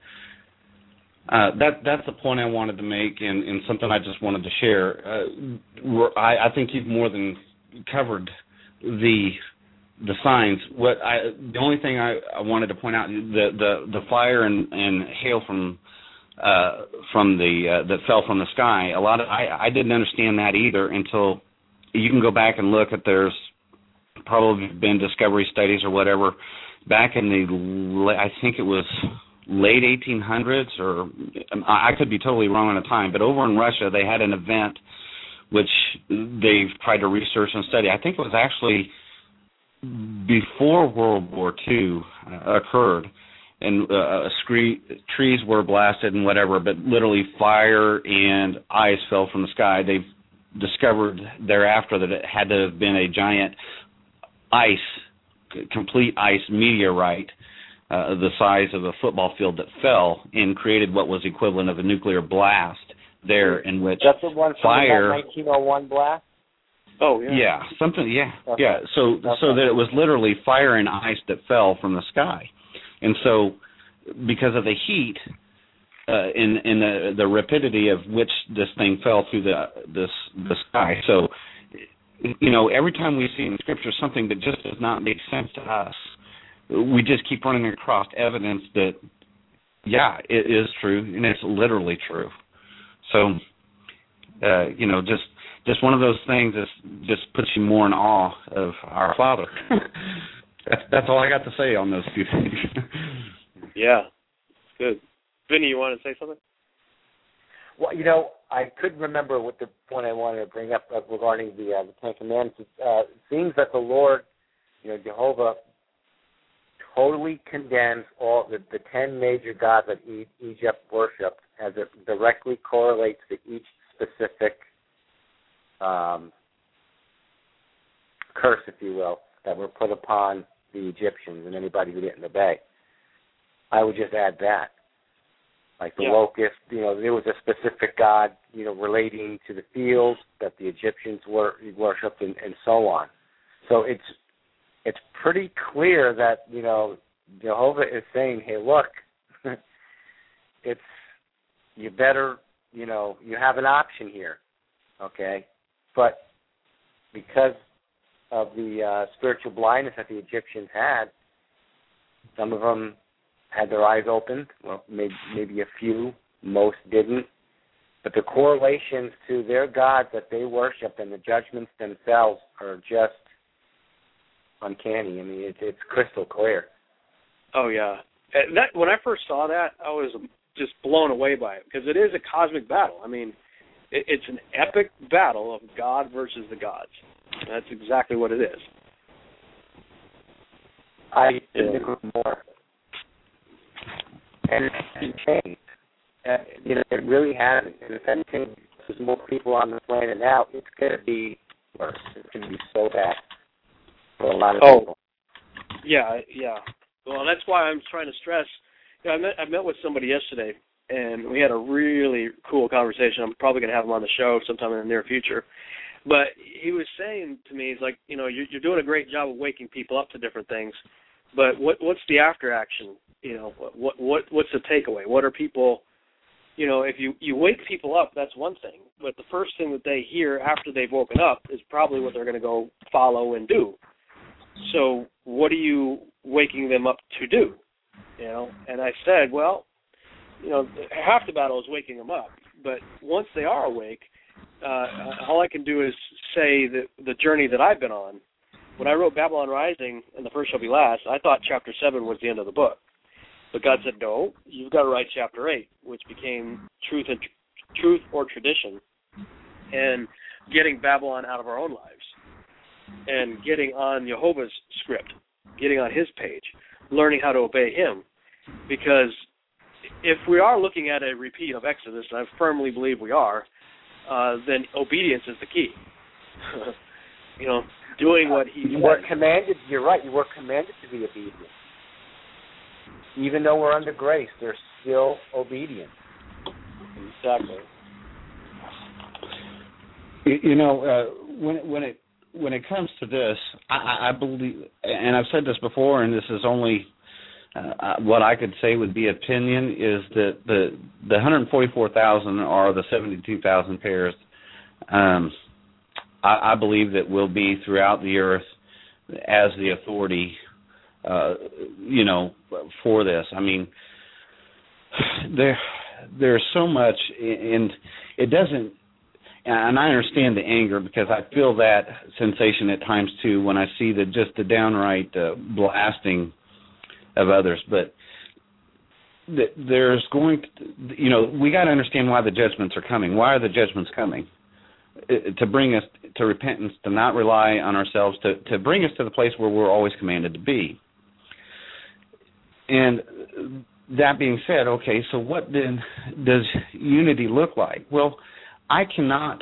Uh, that that's the point I wanted to make, and, and something I just wanted to share. Uh, I, I think you've more than covered the the signs. What I the only thing I, I wanted to point out, the the, the fire and, and hail from uh, from the uh, that fell from the sky. A lot of I, I didn't understand that either until you can go back and look at there's probably been discovery studies or whatever back in the I think it was late eighteen hundreds, or I could be totally wrong on the time, but over in Russia they had an event which they've tried to research and study. I think it was actually before World War Two uh, occurred, and uh, scree- trees were blasted and whatever, but literally fire and ice fell from the sky. They've discovered thereafter that it had to have been a giant ice, complete ice meteorite, Uh, the size of a football field that fell and created what was equivalent of a nuclear blast there, in which That's the one from fire. the nineteen oh one blast? Oh, yeah. Yeah, something, yeah, okay. yeah. So, okay. so that it was literally fire and ice that fell from the sky, and so because of the heat uh, and, and the the rapidity of which this thing fell through the this the sky, so you know every time we see in Scripture something that just does not make sense to us, we just keep running across evidence that, yeah, it is true, and it's literally true. So, uh, you know, just just one of those things that just puts you more in awe of our Father. that's that's all I got to say on those two things. Yeah, good. Vinny, you want to say something? Well, you know, I couldn't remember what the point I wanted to bring up regarding the, uh, the Ten Commandments. Uh, it seems that the Lord, you know, Jehovah, totally condemns all the, the ten major gods that e- Egypt worshipped, as it directly correlates to each specific um, curse, if you will, that were put upon the Egyptians and anybody who didn't obey. I would just add that. Like the yeah. locust, you know, there was a specific god, you know, relating to the fields that the Egyptians were worshipped and, and so on. So it's it's pretty clear that, you know, Jehovah is saying, hey, look, it's, you better, you know, you have an option here, okay? But because of the uh, spiritual blindness that the Egyptians had, some of them had their eyes opened, well, maybe, maybe a few, most didn't. But the correlations to their gods that they worship and the judgments themselves are just uncanny. I mean, it's, it's crystal clear. Oh, yeah. And that, when I first saw that, I was just blown away by it because it is a cosmic battle. I mean, it, it's an epic battle of God versus the gods. That's exactly what it is. I couldn't agree more. And it's changed. Uh, you know, it really hasn't. And if anything, there's more people on the planet now, it's going to be worse. It's going to be so bad for a lot of oh. people. Yeah, yeah. Well, that's why I'm trying to stress. You know, I met I met with somebody yesterday, and we had a really cool conversation. I'm probably going to have him on the show sometime in the near future. But he was saying to me, he's like, you know, you're, you're doing a great job of waking people up to different things, but what what's the after action? You know, what what what's the takeaway? What are people, you know, if you, you wake people up, that's one thing. But the first thing that they hear after they've woken up is probably what they're going to go follow and do. So what are you waking them up to do? You know, and I said, well, you know, half the battle is waking them up. But once they are awake, uh, all I can do is say that the journey that I've been on. When I wrote Babylon Rising, and the first shall be last, I thought chapter seven was the end of the book. But God said, no, you've got to write chapter eight, which became truth and tr- truth or tradition, and getting Babylon out of our own lives, and getting on Jehovah's script, getting on his page, learning how to obey him. Because if we are looking at a repeat of Exodus, and I firmly believe we are, uh, then obedience is the key. You know, doing what he You said. were commanded, you're right, you were commanded to be obedient. Even though we're under grace, they're still obedient. Exactly. You, you know, uh, when when it when it comes to this, I, I believe, and I've said this before, and this is only uh, what I could say would be opinion, is that the the one hundred forty-four thousand or the seventy-two thousand pairs, um, I, I believe that will be throughout the earth as the authority. Uh, you know, for this. I mean, there, there's so much, and it doesn't, and I understand the anger because I feel that sensation at times too when I see the just the downright uh, blasting of others. But th- there's going to, you know, we got to understand why the judgments are coming. Why are the judgments coming? It, to bring us to repentance, to not rely on ourselves, to, to bring us to the place where we're always commanded to be. And that being said, okay, so what then does unity look like? Well, I cannot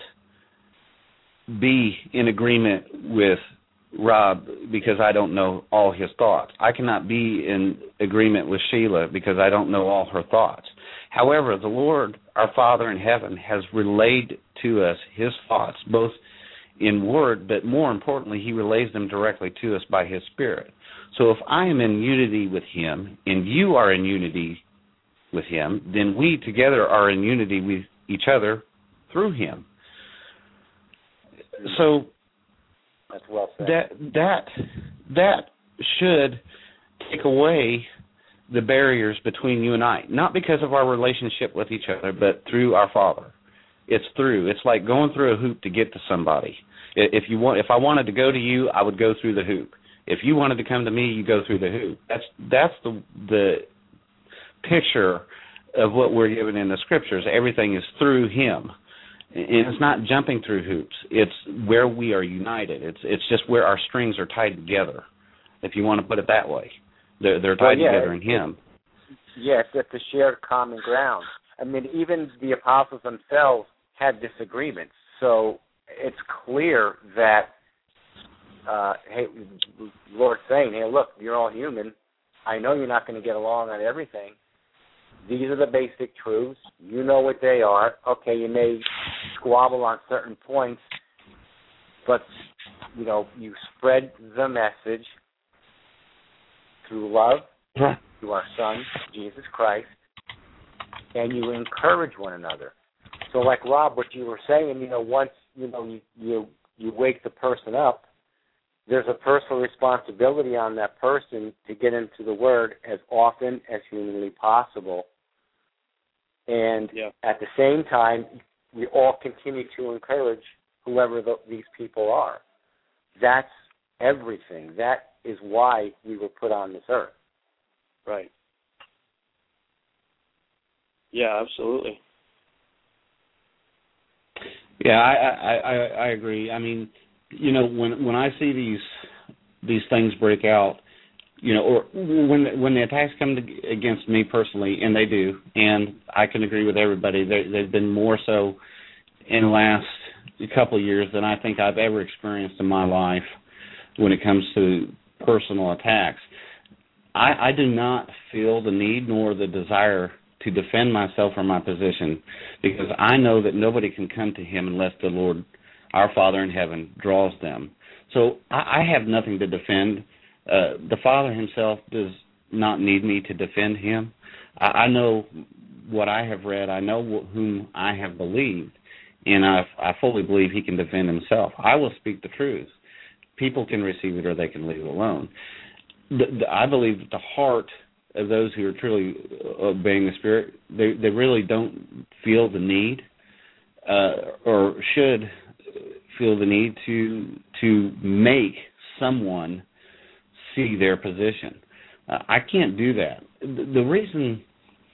be in agreement with Rob because I don't know all his thoughts. I cannot be in agreement with Sheila because I don't know all her thoughts. However, the Lord, our Father in heaven, has relayed to us his thoughts, both in word, but more importantly, he relays them directly to us by his Spirit. So if I am in unity with him and you are in unity with him, then we together are in unity with each other through him. So that's well said. that that that should take away the barriers between you and I, not because of our relationship with each other, but through our Father. It's through. It's like going through a hoop to get to somebody. If you want, if I wanted to go to you, I would go through the hoop. If you wanted to come to me, you go through the hoop. That's that's the the picture of what we're given in the Scriptures. Everything is through him. And it's not jumping through hoops. It's where we are united. It's it's just where our strings are tied together, if you want to put it that way. They're, they're tied well, yeah, together in him. Yes, it's a shared common ground. I mean, even the apostles themselves had disagreements. So it's clear that, uh, hey, Lord's saying, hey, look, you're all human. I know you're not going to get along on everything. These are the basic truths. You know what they are. Okay, you may squabble on certain points, but, you know, you spread the message through love, right, through our Son, Jesus Christ, and you encourage one another. So like Rob, what you were saying, you know, once, you know, you, you, you wake the person up, there's a personal responsibility on that person to get into the Word as often as humanly possible. And yeah. at the same time, we all continue to encourage whoever the, these people are. That's everything. That is why we were put on this earth. Right. Yeah, absolutely. Yeah, I, I, I, I agree. I mean, you know, when when I see these these things break out, you know, or when when the attacks come to, against me personally, and they do, and I can agree with everybody, they, they've been more so in the last couple of years than I think I've ever experienced in my life when it comes to personal attacks. I, I do not feel the need nor the desire to defend myself or my position, because I know that nobody can come to him unless the Lord, our Father in heaven, draws them. So I, I have nothing to defend. Uh, the Father himself does not need me to defend him. I, I know what I have read. I know wh- whom I have believed, and I, I fully believe he can defend himself. I will speak the truth. People can receive it or they can leave it alone. The, the, I believe that the heart of those who are truly obeying the Spirit, they, they really don't feel the need uh, or should feel the need to to make someone see their position. Uh, I can't do that. The, the reason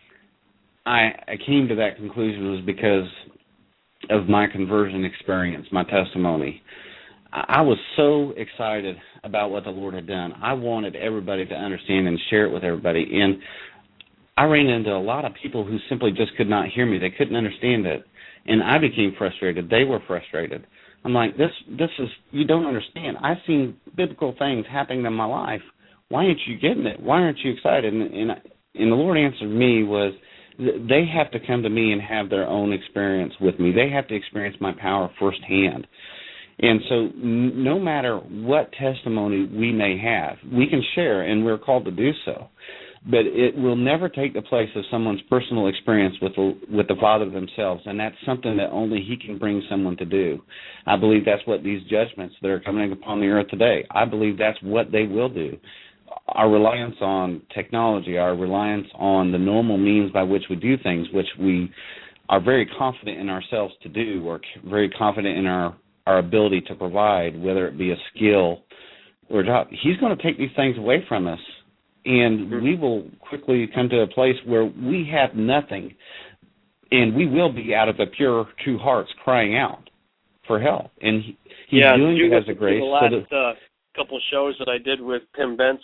I, I came to that conclusion was because of my conversion experience, my testimony. I was so excited about what the Lord had done. I wanted everybody to understand and share it with everybody. And I ran into a lot of people who simply just could not hear me. They couldn't understand it. And I became frustrated. They were frustrated. I'm like, this this is, you don't understand. I've seen biblical things happening in my life. Why aren't you getting it? Why aren't you excited? And, and, and the Lord answered me was, they have to come to me and have their own experience with me. They have to experience my power firsthand. And so no matter what testimony we may have, we can share, and we're called to do so. But it will never take the place of someone's personal experience with the, with the Father themselves, and that's something that only he can bring someone to do. I believe that's what these judgments that are coming upon the earth today, I believe that's what they will do. Our reliance on technology, our reliance on the normal means by which we do things, which we are very confident in ourselves to do, or very confident in our our ability to provide, whether it be a skill or a job, he's going to take these things away from us, and we will quickly come to a place where we have nothing, and we will be out of the pure, true hearts crying out for help. And he, he's yeah, doing it as a the grace. The last so that, uh, couple of shows that I did with Tim Bentz.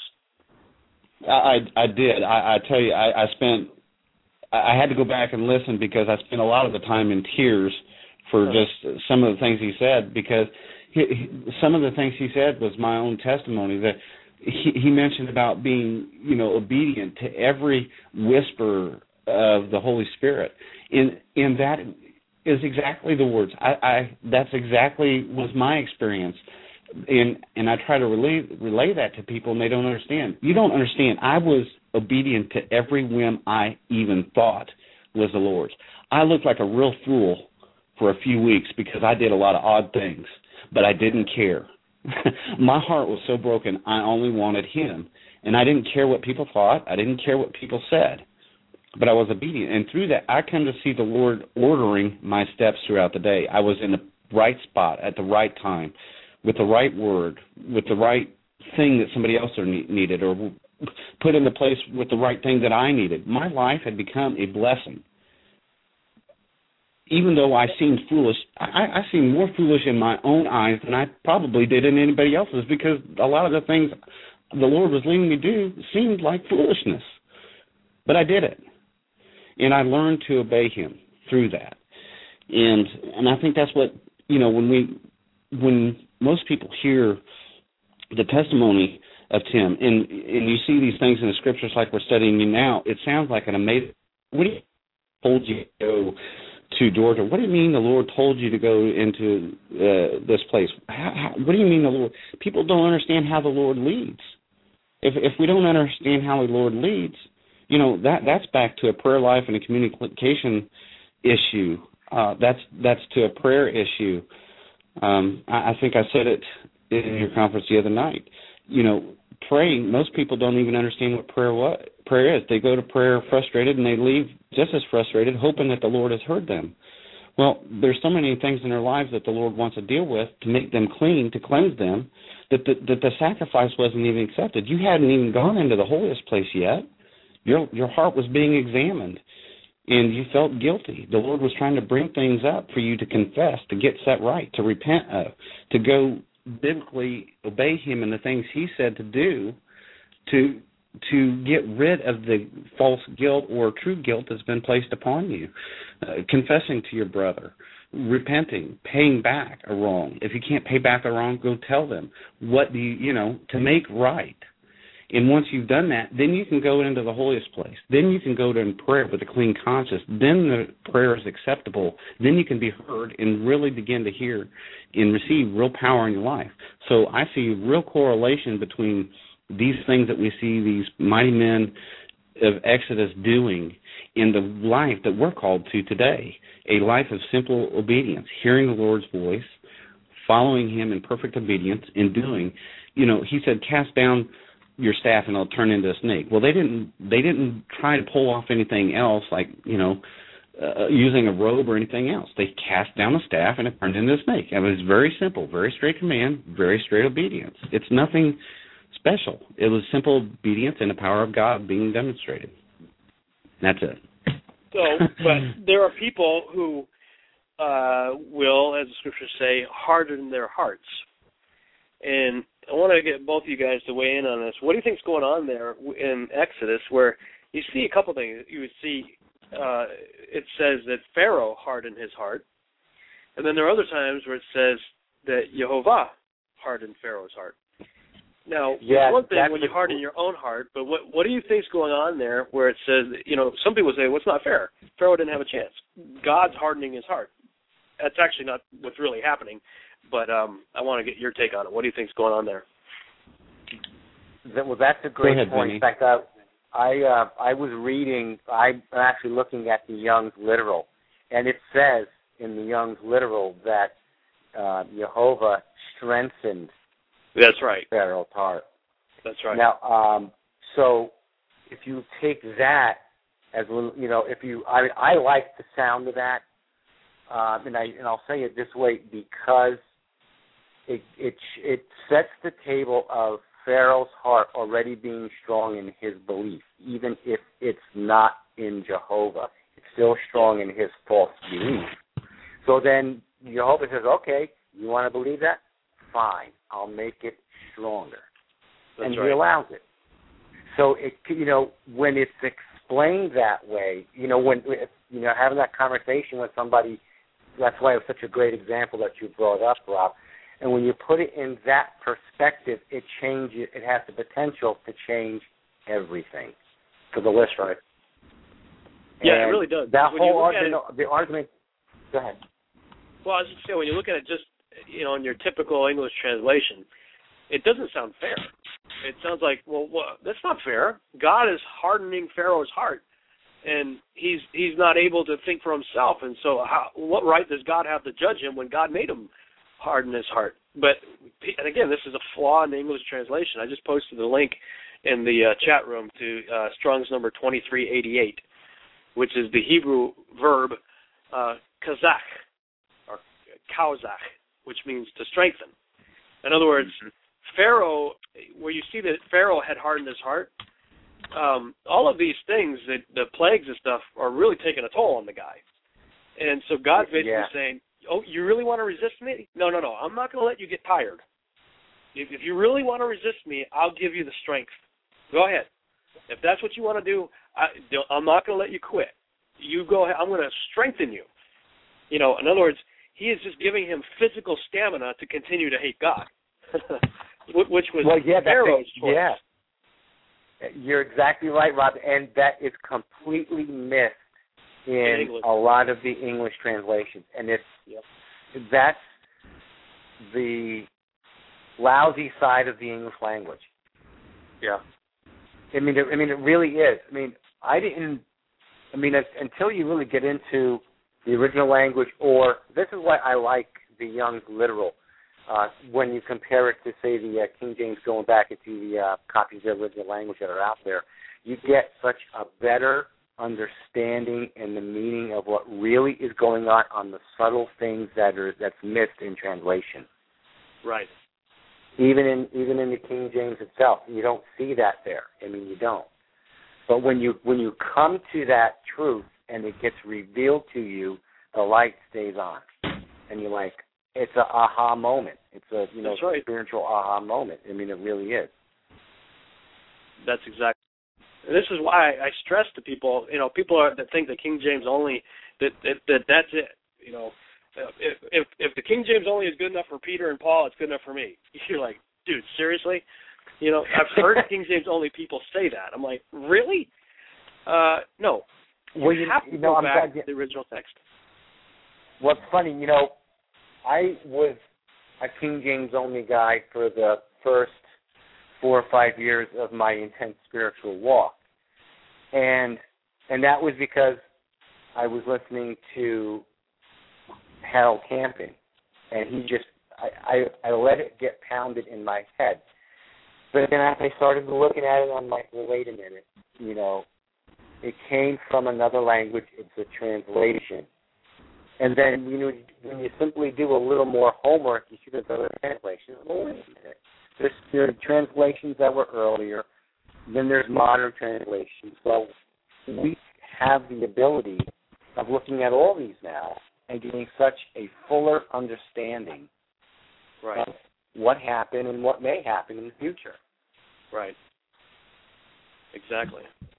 I, I did. I, I tell you, I, I spent, I had to go back and listen because I spent a lot of the time in tears for just some of the things he said, because he, he, some of the things he said was my own testimony. That he, he mentioned about being, you know, obedient to every whisper of the Holy Spirit, and and that is exactly the words. I, I that's exactly was my experience, and and I try to relay relay that to people, and they don't understand. You don't understand. I was obedient to every whim I even thought was the Lord's. I looked like a real fool for a few weeks because I did a lot of odd things, but I didn't care. My heart was so broken, I only wanted him. And I didn't care what people thought. I didn't care what people said. But I was obedient. And through that, I come to see the Lord ordering my steps throughout the day. I was in the right spot at the right time, with the right word, with the right thing that somebody else needed, or put in the place with the right thing that I needed. My life had become a blessing. Even though I seemed foolish, I, I seemed more foolish in my own eyes than I probably did in anybody else's, because a lot of the things the Lord was leading me to do seemed like foolishness. But I did it. And I learned to obey him through that. And and I think that's what, you know, when we when most people hear the testimony of Tim, and and you see these things in the scriptures like we're studying now, it sounds like an amazing. What do you told you to go to Georgia? What do you mean the Lord told you to go into uh, this place? How, how, what do you mean the Lord? People don't understand how the Lord leads. If if we don't understand how the Lord leads, you know, that that's back to a prayer life and a communication issue. Uh, that's that's to a prayer issue. Um, I, I think I said it in your conference the other night. You know, praying, most people don't even understand what prayer what prayer is. They go to prayer frustrated and they leave just as frustrated, hoping that the Lord has heard them. Well, there's so many things in their lives that the Lord wants to deal with to make them clean, to cleanse them, that the, that the sacrifice wasn't even accepted. You hadn't even gone into the holiest place yet. Your your heart was being examined, and you felt guilty. The Lord was trying to bring things up for you to confess, to get set right, to repent of, to go biblically obey Him in the things He said to do, to to get rid of the false guilt or true guilt that's been placed upon you, uh, confessing to your brother, repenting, paying back a wrong. If you can't pay back a wrong, go tell them. What do you, you know, to make right. And once you've done that, then you can go into the holiest place. Then you can go to in prayer with a clean conscience. Then the prayer is acceptable. Then you can be heard and really begin to hear and receive real power in your life. So I see a real correlation between these things that we see these mighty men of Exodus doing in the life that we're called to today, a life of simple obedience, hearing the Lord's voice, following Him in perfect obedience, and doing. You know, He said, cast down your staff and it'll turn into a snake. Well, they didn't they didn't try to pull off anything else like, you know, uh, using a robe or anything else. They cast down the staff and it turned into a snake. It was very simple, very straight command, very straight obedience. It's nothing special. It was simple obedience and the power of God being demonstrated. That's it. So, but there are people who uh, will, as the scriptures say, harden their hearts. And I want to get both of you guys to weigh in on this. What do you think is going on there in Exodus where you see a couple things? You would see uh, it says that Pharaoh hardened his heart, and then there are other times where it says that Jehovah hardened Pharaoh's heart. Now, yeah, it's one thing when you harden your own heart, but what what do you think is going on there where it says, you know, some people say, well, it's not fair. Pharaoh didn't have a chance. God's hardening his heart. That's actually not what's really happening, but um, I want to get your take on it. What do you think is going on there? Well, that's a great ahead, point. Vinny. In fact, I I, uh, I was reading, I'm actually looking at the Young's Literal, and it says in the Young's Literal that uh, Jehovah strengthened That's right. Pharaoh's heart. That's right. Now, um, so if you take that as, you know, if you, I I like the sound of that, um, and I and I'll say it this way because it it it sets the table of Pharaoh's heart already being strong in his belief, even if it's not in Jehovah, it's still strong in his false belief. So then Jehovah says, okay, you want to believe that? Fine, I'll make it stronger. That's and right. He allows it. So it, you know, when it's explained that way, you know, when you know having that conversation with somebody, that's why it was such a great example that you brought up, Rob. And when you put it in that perspective, it changes. It has the potential to change everything for the listener. Yeah, and it really does. That When whole you look at argument, it, the argument. Go ahead. well, I was just saying, when you look at it just, you know, in your typical English translation, it doesn't sound fair. It sounds like, well, well, that's not fair. God is hardening Pharaoh's heart, and he's he's not able to think for himself. And so, how, what right does God have to judge him when God made him harden his heart? But, and again, this is a flaw in the English translation. I just posted the link in the uh, chat room to uh, Strong's number twenty-three eighty-eight, which is the Hebrew verb uh, kazach, or kauzach, which means to strengthen. In other words, mm-hmm. Pharaoh, where you see that Pharaoh had hardened his heart, um, all of these things, that the plagues and stuff, are really taking a toll on the guy. And so God's basically yeah. saying, oh, you really want to resist me? No, no, no. I'm not going to let you get tired. If, if you really want to resist me, I'll give you the strength. Go ahead. If that's what you want to do, I, I'm not going to let you quit. You go ahead. I'm going to strengthen you. You know, in other words, he is just giving him physical stamina to continue to hate God, which was well, yeah, Pharaoh's choice. Yeah, you're exactly right, Rob, and that is completely missed in, in a lot of the English translations, and it's yep. that's the lousy side of the English language. Yeah, I mean, it, I mean, it really is. I mean, I didn't. I mean, until you really get into the original language, or this is why I like the Young's literal. Uh, when you compare it to, say, the uh, King James, going back into the uh, copies of the original language that are out there, you get such a better understanding and the meaning of what really is going on on the subtle things that are that's missed in translation. Right. Even in even in the King James itself, you don't see that there. I mean, you don't. But when you when you come to that truth and it gets revealed to you, the light stays on, and you're like, it's a aha moment. It's a you know That's right. spiritual aha moment. I mean, it really is. That's exactly. And this is why I stress to people. You know, people are, that think the King James only that, that that that's it. You know, if if if the King James only is good enough for Peter and Paul, it's good enough for me. You're like, dude, seriously? You know, I've heard King James only people say that. I'm like, really? Uh, no. You well, you have to you know, go I'm back glad you, to the original text. What's funny, you know, I was a King James only guy for the first four or five years of my intense spiritual walk, and and that was because I was listening to Harold Camping, and he just I, I, I let it get pounded in my head. But then as I started looking at it, I'm like, well, wait a minute, you know, it came from another language. It's a translation. And then, you know, when you simply do a little more homework, you see there's other translations. Well, wait a minute. There's, there are translations that were earlier. Then there's modern translations. So we have the ability of looking at all these now and getting such a fuller understanding right. of what happened and what may happen in the future. Right. Exactly.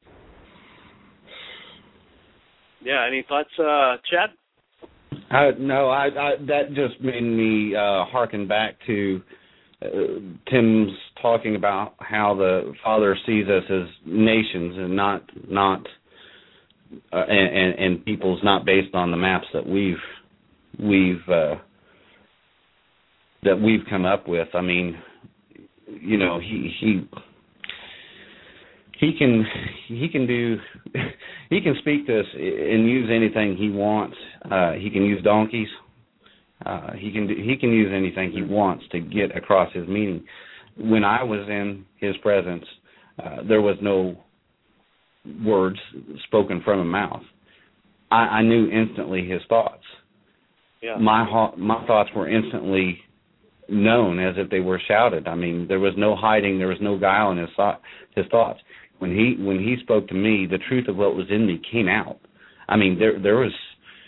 Yeah, any thoughts, uh, Chad? Uh, no, I, I, that just made me uh, harken back to uh, Tim's talking about how the Father sees us as nations and not not uh, and, and peoples, not based on the maps that we've we've uh, that we've come up with. I mean, you know, he he. He can he can do he can speak to us and use anything he wants. Uh, he can use donkeys. Uh, he can do, he can use anything he wants to get across his meaning. When I was in his presence, uh, there was no words spoken from a mouth. I, I knew instantly his thoughts. Yeah. My my thoughts were instantly known as if they were shouted. I mean, there was no hiding. There was no guile in his thought, his thoughts. When he when he spoke to me, the truth of what was in me came out. I mean, there there was,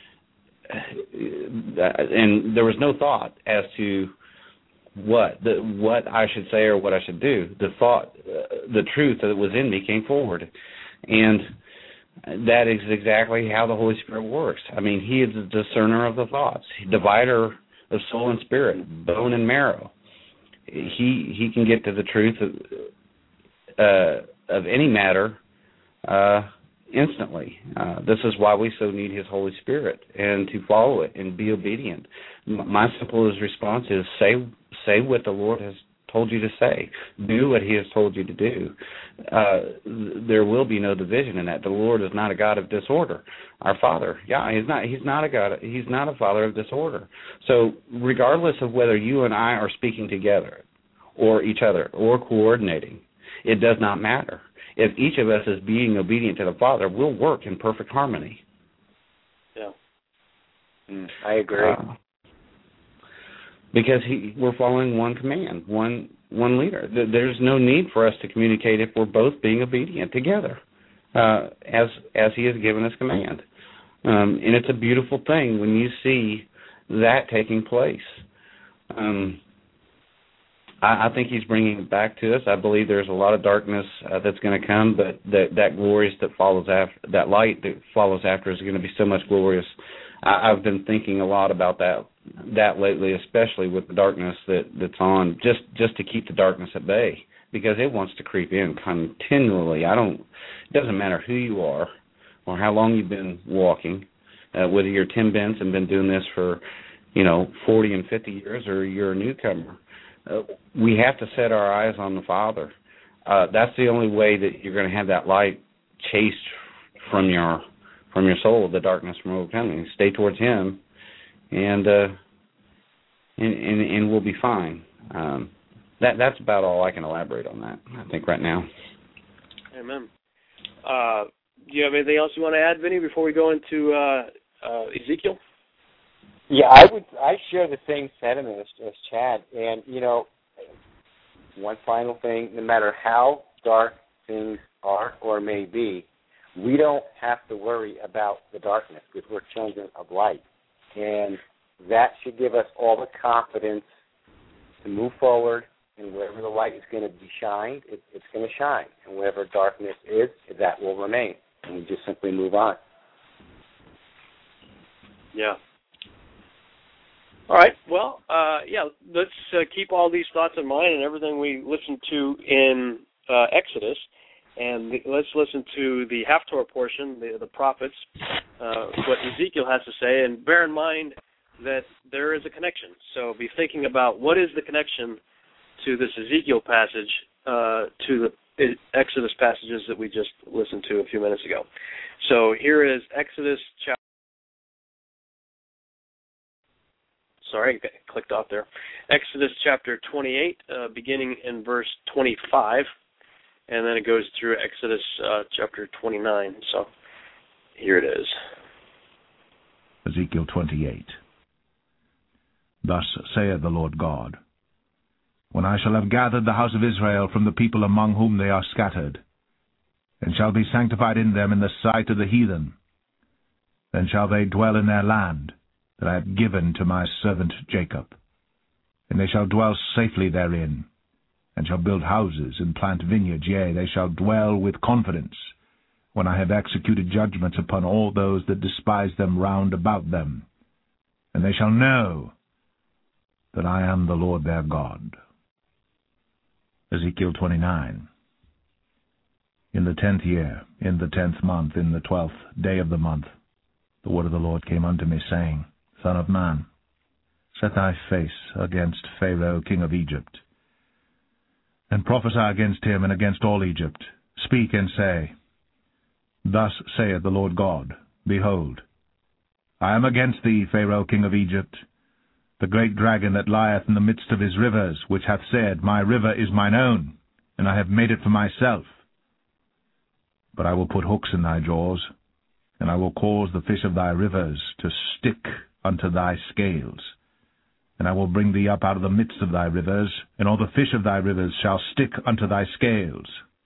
and there was no thought as to what the what I should say or what I should do. The thought, uh, the truth that was in me came forward, and that is exactly how the Holy Spirit works. I mean, He is the discerner of the thoughts, divider of soul and spirit, bone and marrow. He he can get to the truth of. Uh, of any matter uh, instantly. Uh, this is why we so need His Holy Spirit and to follow it and be obedient. M- my simplest response is say say what the Lord has told you to say. Do what He has told you to do. Uh, th- there will be no division in that. The Lord is not a God of disorder. Our Father, yeah, He's not. He's not a God. He's not a Father of disorder. So regardless of whether you and I are speaking together, or each other, or coordinating, it does not matter. If each of us is being obedient to the Father, we'll work in perfect harmony. Yeah, mm, I agree. Uh, because he, we're following one command, one one leader. There's no need for us to communicate if we're both being obedient together, uh, as as He has given us command. Um, and it's a beautiful thing when you see that taking place. Um, I, I think he's bringing it back to us. I believe there's a lot of darkness uh, that's going to come, but that that glorious that follows after, that light that follows after is going to be so much glorious. I, I've been thinking a lot about that that lately, especially with the darkness that, that's on, just just to keep the darkness at bay, because it wants to creep in continually. I don't. It doesn't matter who you are or how long you've been walking, uh, whether you're Tim Benz and been doing this for, you know, forty and fifty years, or you're a newcomer. Uh, we have to set our eyes on the Father. Uh, that's the only way that you're going to have that light chased from your from your soul, the darkness from overcoming. Stay towards Him, and uh, and, and and we'll be fine. Um, that that's about all I can elaborate on that, I think, right now. Amen. Uh, do you have anything else you want to add, Vinny, before we go into uh, uh, Ezekiel? Yeah, I would. I share the same sentiment as, as Chad. And you know, one final thing: no matter how dark things are or may be, we don't have to worry about the darkness because we're children of light, and that should give us all the confidence to move forward. And wherever the light is going to be shined, it, it's going to shine. And wherever darkness is, that will remain. And we just simply move on. Yeah. All right. Well, uh, yeah, let's uh, keep all these thoughts in mind and everything we listened to in uh, Exodus. And the, let's listen to the Haftorah portion, the, the prophets, uh, what Ezekiel has to say. And bear in mind that there is a connection. So be thinking about what is the connection to this Ezekiel passage, uh, to the Exodus passages that we just listened to a few minutes ago. So here is Exodus chapter. Sorry, I clicked off there. Exodus chapter twenty-eight, uh, beginning in verse twenty-five, and then it goes through Exodus uh, chapter twenty-nine. So here it is. Ezekiel twenty-eight. Thus saith the Lord God, when I shall have gathered the house of Israel from the people among whom they are scattered, and shall be sanctified in them in the sight of the heathen, then shall they dwell in their land that I have given to my servant Jacob, and they shall dwell safely therein, and shall build houses and plant vineyards, yea, they shall dwell with confidence, when I have executed judgments upon all those that despise them round about them, and they shall know that I am the Lord their God. Ezekiel twenty-nine. In the tenth year, in the tenth month, in the twelfth day of the month, the word of the Lord came unto me, saying, Son of man, set thy face against Pharaoh king of Egypt, and prophesy against him and against all Egypt. Speak and say, Thus saith the Lord God, Behold, I am against thee, Pharaoh king of Egypt, the great dragon that lieth in the midst of his rivers, which hath said, My river is mine own, and I have made it for myself. But I will put hooks in thy jaws, and I will cause the fish of thy rivers to stick unto thy scales. And I will bring thee up out of the midst of thy rivers, and all the fish of thy rivers shall stick unto thy scales.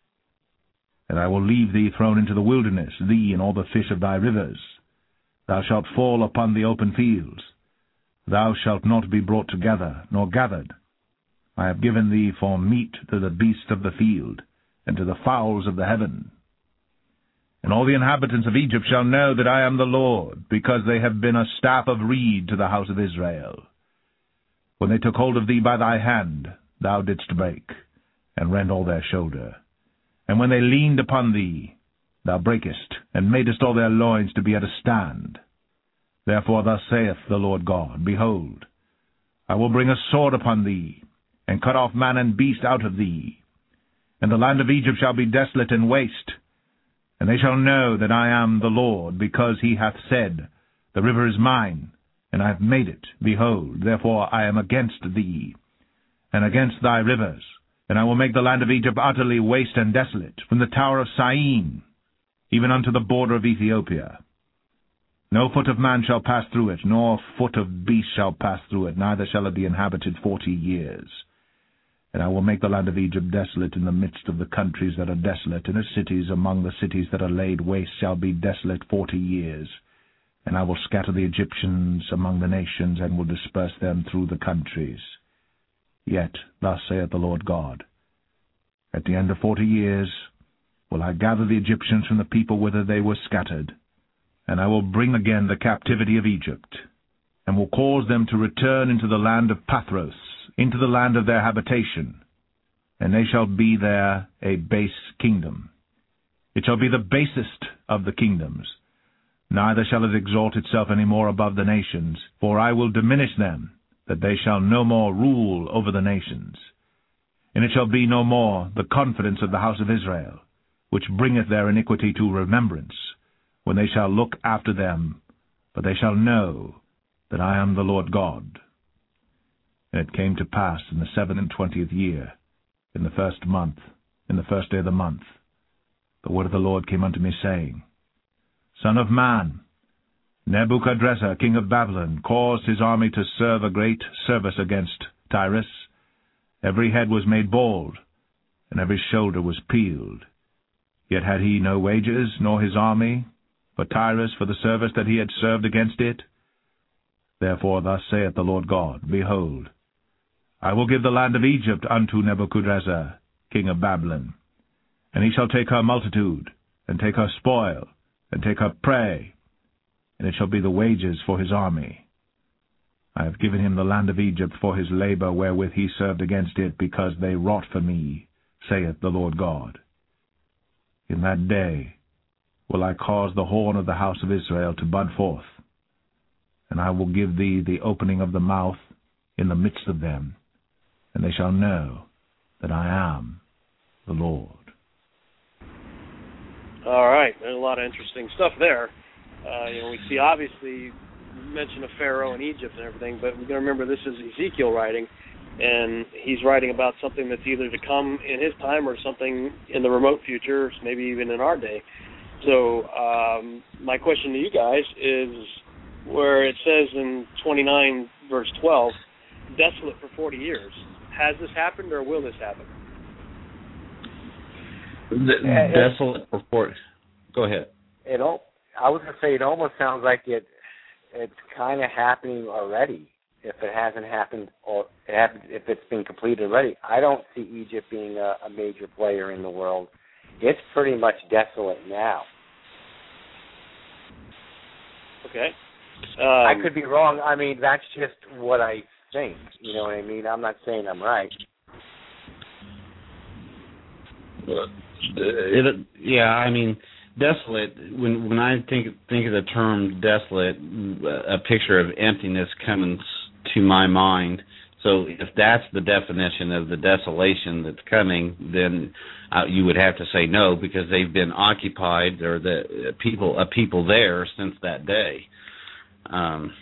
And I will leave thee thrown into the wilderness, thee and all the fish of thy rivers. Thou shalt fall upon the open fields. Thou shalt not be brought together, nor gathered. I have given thee for meat to the beasts of the field, and to the fowls of the heaven. And all the inhabitants of Egypt shall know that I am the Lord, because they have been a staff of reed to the house of Israel. When they took hold of thee by thy hand, thou didst break, and rend all their shoulder. And when they leaned upon thee, thou breakest, and madest all their loins to be at a stand. Therefore thus saith the Lord God, Behold, I will bring a sword upon thee, and cut off man and beast out of thee. And the land of Egypt shall be desolate and waste. And they shall know that I am the Lord, because he hath said, The river is mine, and I have made it. Behold, therefore I am against thee, and against thy rivers. And I will make the land of Egypt utterly waste and desolate, from the tower of Syene, even unto the border of Ethiopia. No foot of man shall pass through it, nor foot of beast shall pass through it, neither shall it be inhabited forty years. And I will make the land of Egypt desolate in the midst of the countries that are desolate, and the cities among the cities that are laid waste shall be desolate forty years. And I will scatter the Egyptians among the nations, and will disperse them through the countries. Yet thus saith the Lord God, at the end of forty years will I gather the Egyptians from the people whither they were scattered, and I will bring again the captivity of Egypt, and will cause them to return into the land of Pathros, into the land of their habitation, and they shall be there a base kingdom. It shall be the basest of the kingdoms, neither shall it exalt itself any more above the nations, for I will diminish them, that they shall no more rule over the nations. And it shall be no more the confidence of the house of Israel, which bringeth their iniquity to remembrance, when they shall look after them, but they shall know that I am the Lord God. And it came to pass in the seven and twentieth year, in the first month, in the first day of the month, the word of the Lord came unto me, saying, Son of man, Nebuchadrezzar, king of Babylon, caused his army to serve a great service against Tyrus. Every head was made bald, and every shoulder was peeled. Yet had he no wages, nor his army, for Tyrus, for the service that he had served against it. Therefore thus saith the Lord God, Behold, I will give the land of Egypt unto Nebuchadrezzar, king of Babylon, and he shall take her multitude, and take her spoil, and take her prey, and it shall be the wages for his army. I have given him the land of Egypt for his labor wherewith he served against it, because they wrought for me, saith the Lord God. In that day will I cause the horn of the house of Israel to bud forth, and I will give thee the opening of the mouth in the midst of them, and they shall know that I am the Lord. All right, there's a lot of interesting stuff there. Uh, you know, we see obviously mention of Pharaoh and Egypt and everything, but we're going to remember this is Ezekiel writing, and he's writing about something that's either to come in his time or something in the remote future, maybe even in our day. So um, my question to you guys is, where it says in twenty-nine verse twelve, desolate for forty years, has this happened or will this happen? The, desolate for forty. Go ahead. It all, I was going to say it almost sounds like it. It's kind of happening already. If it hasn't happened, or if it's been completed already, I don't see Egypt being a, a major player in the world. It's pretty much desolate now. Okay. Um, I could be wrong. I mean, that's just what I think. You know what I mean? I'm not saying I'm right. It, yeah, I mean, desolate. When when I think think of the term desolate, a picture of emptiness comes to my mind. So if that's the definition of the desolation that's coming, then uh, you would have to say no, because they've been occupied, or the people a people there since that day. Um,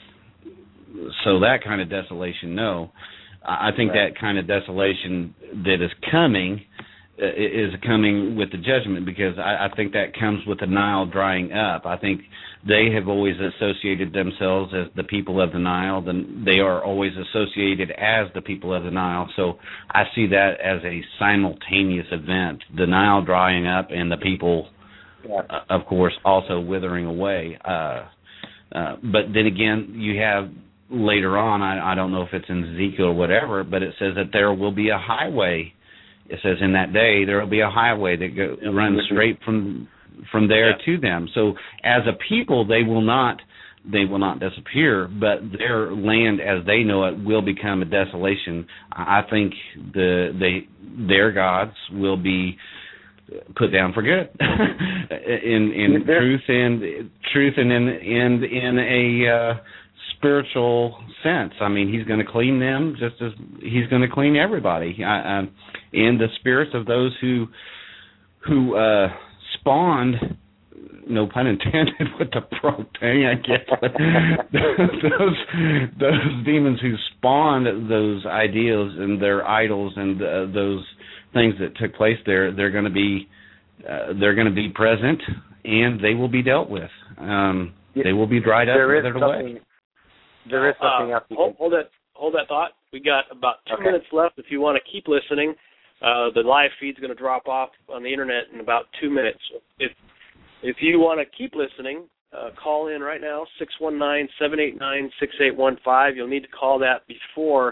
so that kind of desolation, no. I think right. that kind of desolation that is coming uh, is coming with the judgment, because I, I think that comes with the Nile drying up. I think they have always associated themselves as the people of the Nile. Then they are always associated as the people of the Nile. So I see that as a simultaneous event: the Nile drying up and the people, yeah. uh, of course, also withering away. Uh, uh, but then again, you have later on, I, I don't know if it's in Ezekiel or whatever, but it says that there will be a highway. It says in that day there will be a highway that go, runs straight from from there yeah. to them. So as a people, they will not they will not disappear, but their land as they know it will become a desolation. I think the they their gods will be put down for good in in truth and truth and in in in a uh, spiritual sense. I mean, he's going to clean them just as he's going to clean everybody. I, um, in the spirits of those who who uh, spawned, no pun intended, with the propane, I guess. But those those demons who spawned those ideals and their idols and uh, those things that took place there, they're going to be uh, they're going to be present, and they will be dealt with. Um, they will be dried up there and withered away. There is something uh, else. Hold, hold that, hold that thought. We got about two okay. minutes left. If you want to keep listening, uh, the live feed's going to drop off on the internet in about two minutes. If if you want to keep listening, uh, call in right now, six one nine, seven eight nine, six eight one five. You'll need to call that before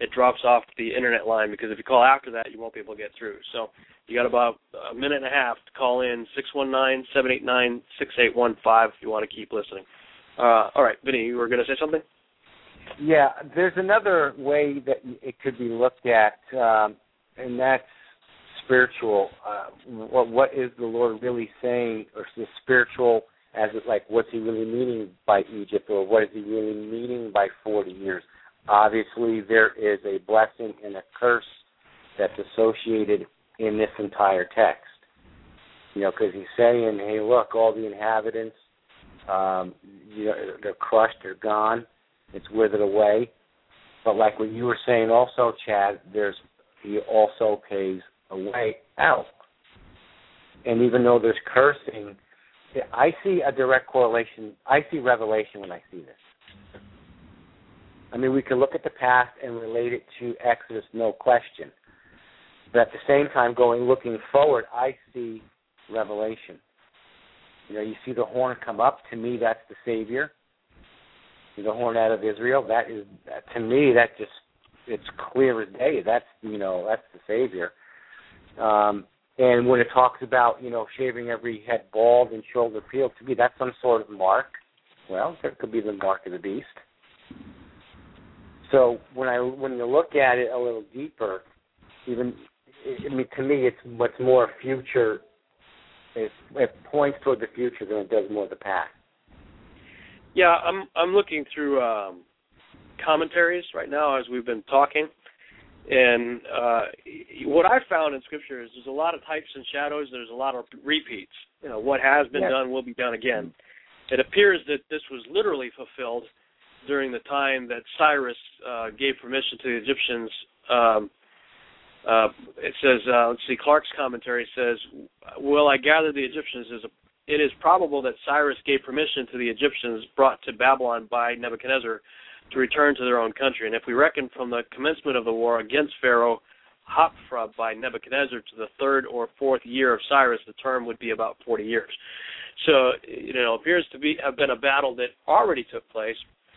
it drops off the internet line, because if you call after that, you won't be able to get through. So you got about a minute and a half to call in, six one nine, seven eight nine, six eight one five if you want to keep listening. Uh, all right, Vinny, you were going to say something? Yeah, there's another way that it could be looked at, um, and that's spiritual. Uh, what, what is the Lord really saying, or the spiritual, as it, like, what's he really meaning by Egypt, or what is he really meaning by forty years? Obviously, there is a blessing and a curse that's associated in this entire text. You know, because he's saying, hey, look, all the inhabitants, um, you know, they're crushed, they're gone, it's withered away. But like what you were saying also, Chad, there's he also pays a way out. And even though there's cursing, I see a direct correlation. I see revelation when I see this. I mean, we can look at the past and relate it to Exodus, no question. But at the same time, going looking forward, I see revelation. You know, you see the horn come up. To me, that's the Savior. The horn out of Israel. That is, to me, that just it's clear as day. That's you know, that's the Savior. Um, and when it talks about you know shaving every head bald and shoulder peeled, to me, that's some sort of mark. Well, there could be the mark of the beast. So when I when you look at it a little deeper, even I mean to me, it's much more future. It, it points toward the future than it does more the past. Yeah, I'm I'm looking through um, commentaries right now as we've been talking, and uh, what I found in Scripture is there's a lot of types and shadows. There's a lot of repeats. You know, what has been yes. done will be done again. It appears that this was literally fulfilled during the time that Cyrus uh, gave permission to the Egyptians. Um, uh, it says, uh, let's see, Clark's commentary says, "Well, I gather the Egyptians is a It is probable that Cyrus gave permission to the Egyptians brought to Babylon by Nebuchadnezzar to return to their own country. And if we reckon from the commencement of the war against Pharaoh Hophra by Nebuchadnezzar to the third or fourth year of Cyrus, the term would be about forty years. So, you know, it appears to be have been a battle that already took place.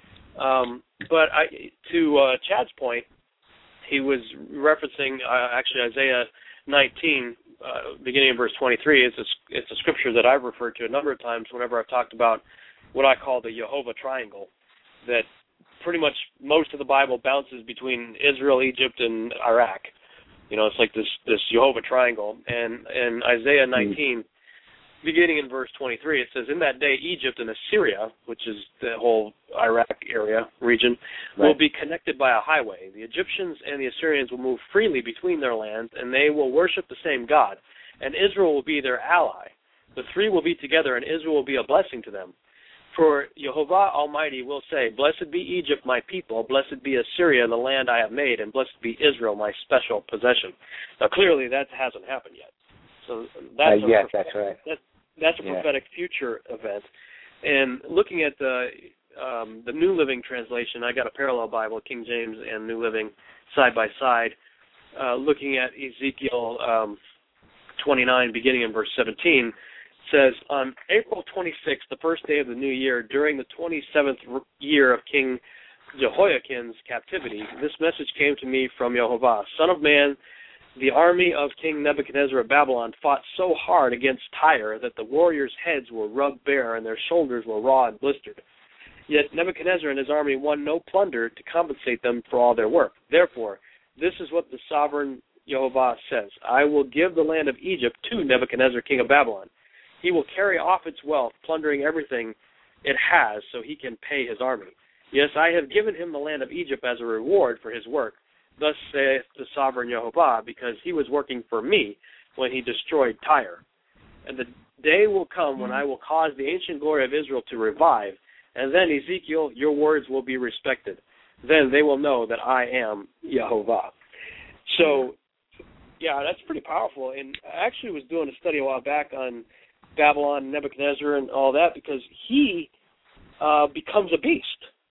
Um, but I, to uh, Chad's point, he was referencing uh, actually Isaiah nineteen, Uh, beginning in verse twenty-three. It's a, it's a scripture that I've referred to a number of times whenever I've talked about what I call the Jehovah Triangle, that pretty much most of the Bible bounces between Israel, Egypt, and Iraq. You know, it's like this, this Jehovah Triangle. And in Isaiah nineteen, mm-hmm. beginning in verse twenty-three, it says, "In that day Egypt and Assyria," which is the whole Iraq area, region, right. "will be connected by a highway. The Egyptians and the Assyrians will move freely between their lands, and they will worship the same God. And Israel will be their ally. The three will be together, and Israel will be a blessing to them. For Jehovah Almighty will say, Blessed be Egypt, my people. Blessed be Assyria, the land I have made. And blessed be Israel, my special possession." Now, clearly, that hasn't happened yet. So that's uh, yes, that's right. That's, that's a yeah. prophetic future event. And looking at the um, the New Living Translation, I got a parallel Bible, King James and New Living, side by side. Uh, looking at Ezekiel um, twenty-nine, beginning in verse seventeen, says, "On April twenty-sixth, the first day of the new year, during the twenty-seventh year of King Jehoiakim's captivity, this message came to me from Jehovah. Son of man, the army of King Nebuchadnezzar of Babylon fought so hard against Tyre that the warriors' heads were rubbed bare and their shoulders were raw and blistered. Yet Nebuchadnezzar and his army won no plunder to compensate them for all their work. Therefore, this is what the sovereign Jehovah says. I will give the land of Egypt to Nebuchadnezzar, king of Babylon. He will carry off its wealth, plundering everything it has, so he can pay his army. Yes, I have given him the land of Egypt as a reward for his work. Thus saith the sovereign Jehovah, because he was working for me when he destroyed Tyre. And the day will come when I will cause the ancient glory of Israel to revive, and then, Ezekiel, your words will be respected. Then they will know that I am Jehovah." So, yeah, that's pretty powerful. And I actually was doing a study a while back on Babylon, Nebuchadnezzar, and all that, because he uh, becomes a beast.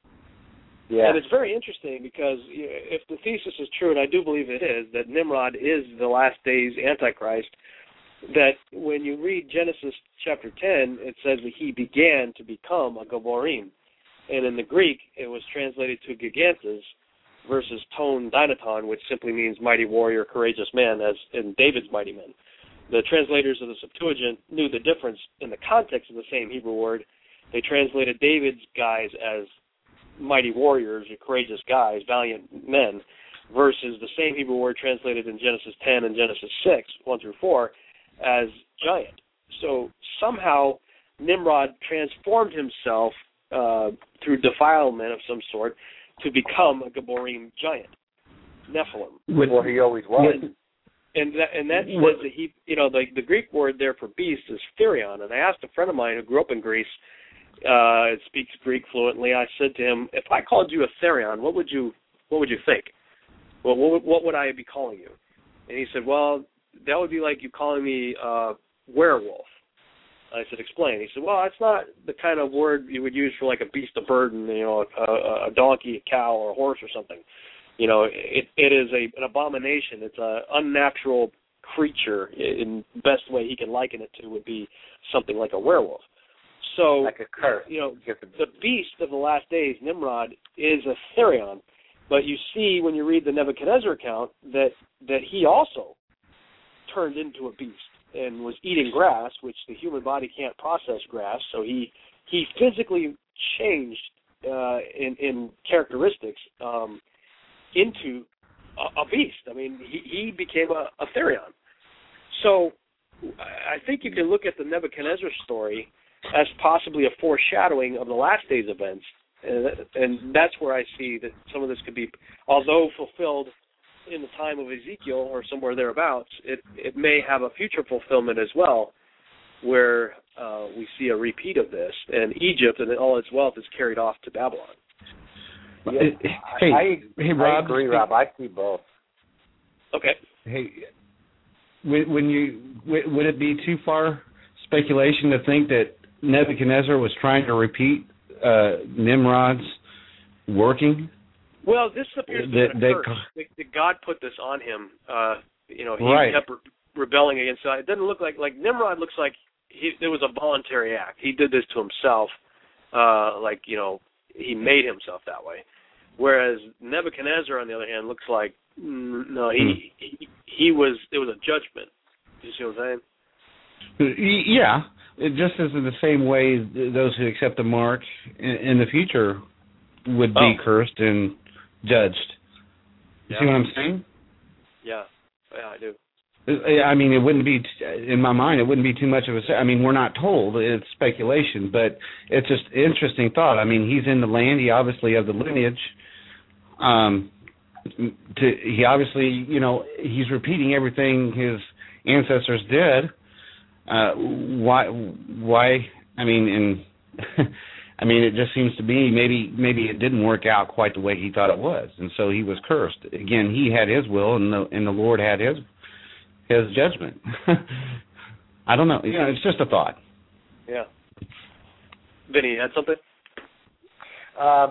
Yeah. And it's very interesting because if the thesis is true, and I do believe it is, that Nimrod is the last days Antichrist, that when you read Genesis chapter ten, it says that he began to become a Gaborim. And in the Greek, it was translated to Gigantes, versus Ton Dynaton, which simply means mighty warrior, courageous man, as in David's mighty men. The translators of the Septuagint knew the difference in the context of the same Hebrew word. They translated David's guys as mighty warriors, or courageous guys, valiant men, versus the same Hebrew word translated in Genesis ten and Genesis six, one through four, as giant. So somehow Nimrod transformed himself uh, through defilement of some sort to become a Gaborim giant, Nephilim. Well, he always was. And, and that, and that says that he, you know, the, the Greek word there for beast is therion. And I asked a friend of mine who grew up in Greece, uh, speaks Greek fluently. I said to him, if I called you a therion, what would you, what would you think? Well, what would, what would I be calling you? And he said, well, that would be like you calling me uh, werewolf. I said, explain. He said, well, it's not the kind of word you would use for like a beast of burden, you know, a, a donkey, a cow, or a horse or something. You know, it it is a, an abomination. It's an unnatural creature. In the best way he can liken it to would be something like a werewolf. So, like a curse. You know, the beast of the last days, Nimrod, is a therion. But you see when you read the Nebuchadnezzar account that, that he also turned into a beast and was eating grass, which the human body can't process grass. So he he physically changed uh, in, in characteristics um, into a, a beast. I mean, he, he became a, a therion. So I think you can look at the Nebuchadnezzar story as possibly a foreshadowing of the last days events. And, and that's where I see that some of this could be, although fulfilled in the time of Ezekiel or somewhere thereabouts, it, it may have a future fulfillment as well, where uh, we see a repeat of this, and Egypt and all its wealth is carried off to Babylon. Yeah, hey, I, hey, Rob. I agree, Rob. I see both. Okay. Hey, when you would it be too far speculation to think that Nebuchadnezzar was trying to repeat uh, Nimrod's working? Well, this appears to be that, a curse. That, that God put this on him. Uh, you know, he right. kept re- rebelling against it. It doesn't look like like Nimrod looks like he, it was a voluntary act. He did this to himself, uh, like you know, he made himself that way. Whereas Nebuchadnezzar, on the other hand, looks like mm, no, he, hmm. he he was it was a judgment. You see what I'm saying? Yeah, it just as in the same way those who accept the mark in, in the future would be oh. cursed and judged. You yeah. see what I'm saying? Yeah, yeah, I do. I mean, it wouldn't be, in my mind, it wouldn't be too much of a, I mean, we're not told, it's speculation, but it's just interesting thought. I mean, he's in the land, he obviously has the lineage, um, to, he obviously, you know, he's repeating everything his ancestors did. Uh, why, why, I mean, and, I mean, it just seems to be maybe, maybe it didn't work out quite the way he thought it was, and so he was cursed. Again, he had his will, and the, and the Lord had his his judgment. I don't know. You know, it's just a thought. Yeah. Vinny, you had something? Uh,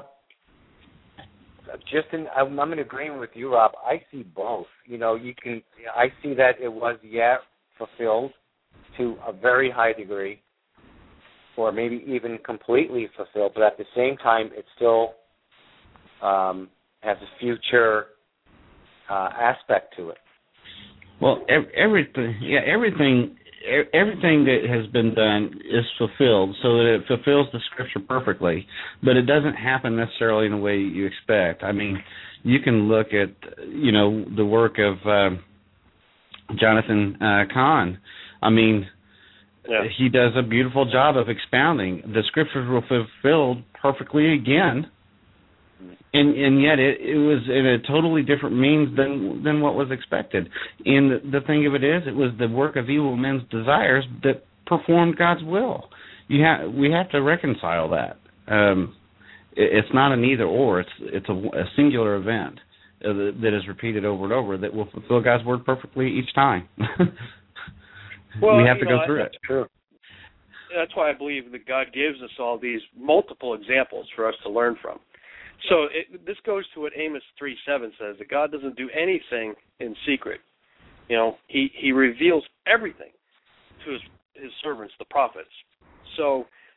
just in, I'm, I'm in agreement with you, Rob. I see both. You know, you can. I see that it was, yeah, fulfilled to a very high degree, or maybe even completely fulfilled, but at the same time, it still um, has a future uh, aspect to it. Well, everything, yeah, everything, everything that has been done is fulfilled, so that it fulfills the Scripture perfectly. But it doesn't happen necessarily in the way you expect. I mean, you can look at, you know, the work of uh, Jonathan uh, Cahn. I mean, yeah. he does a beautiful job of expounding. The Scriptures were fulfilled perfectly again. And and yet it, it was in a totally different means than than what was expected. And the, the thing of it is, it was the work of evil men's desires that performed God's will. You ha- we have to reconcile that. Um, it, it's not an either or. It's it's a, a singular event uh, that, that is repeated over and over that will fulfill God's word perfectly each time. well, we have to know, go through that's it. True. That's why I believe that God gives us all these multiple examples for us to learn from. So it, this goes to what Amos three seven says, that God doesn't do anything in secret. You know, he, he reveals everything to his, his servants, the prophets. So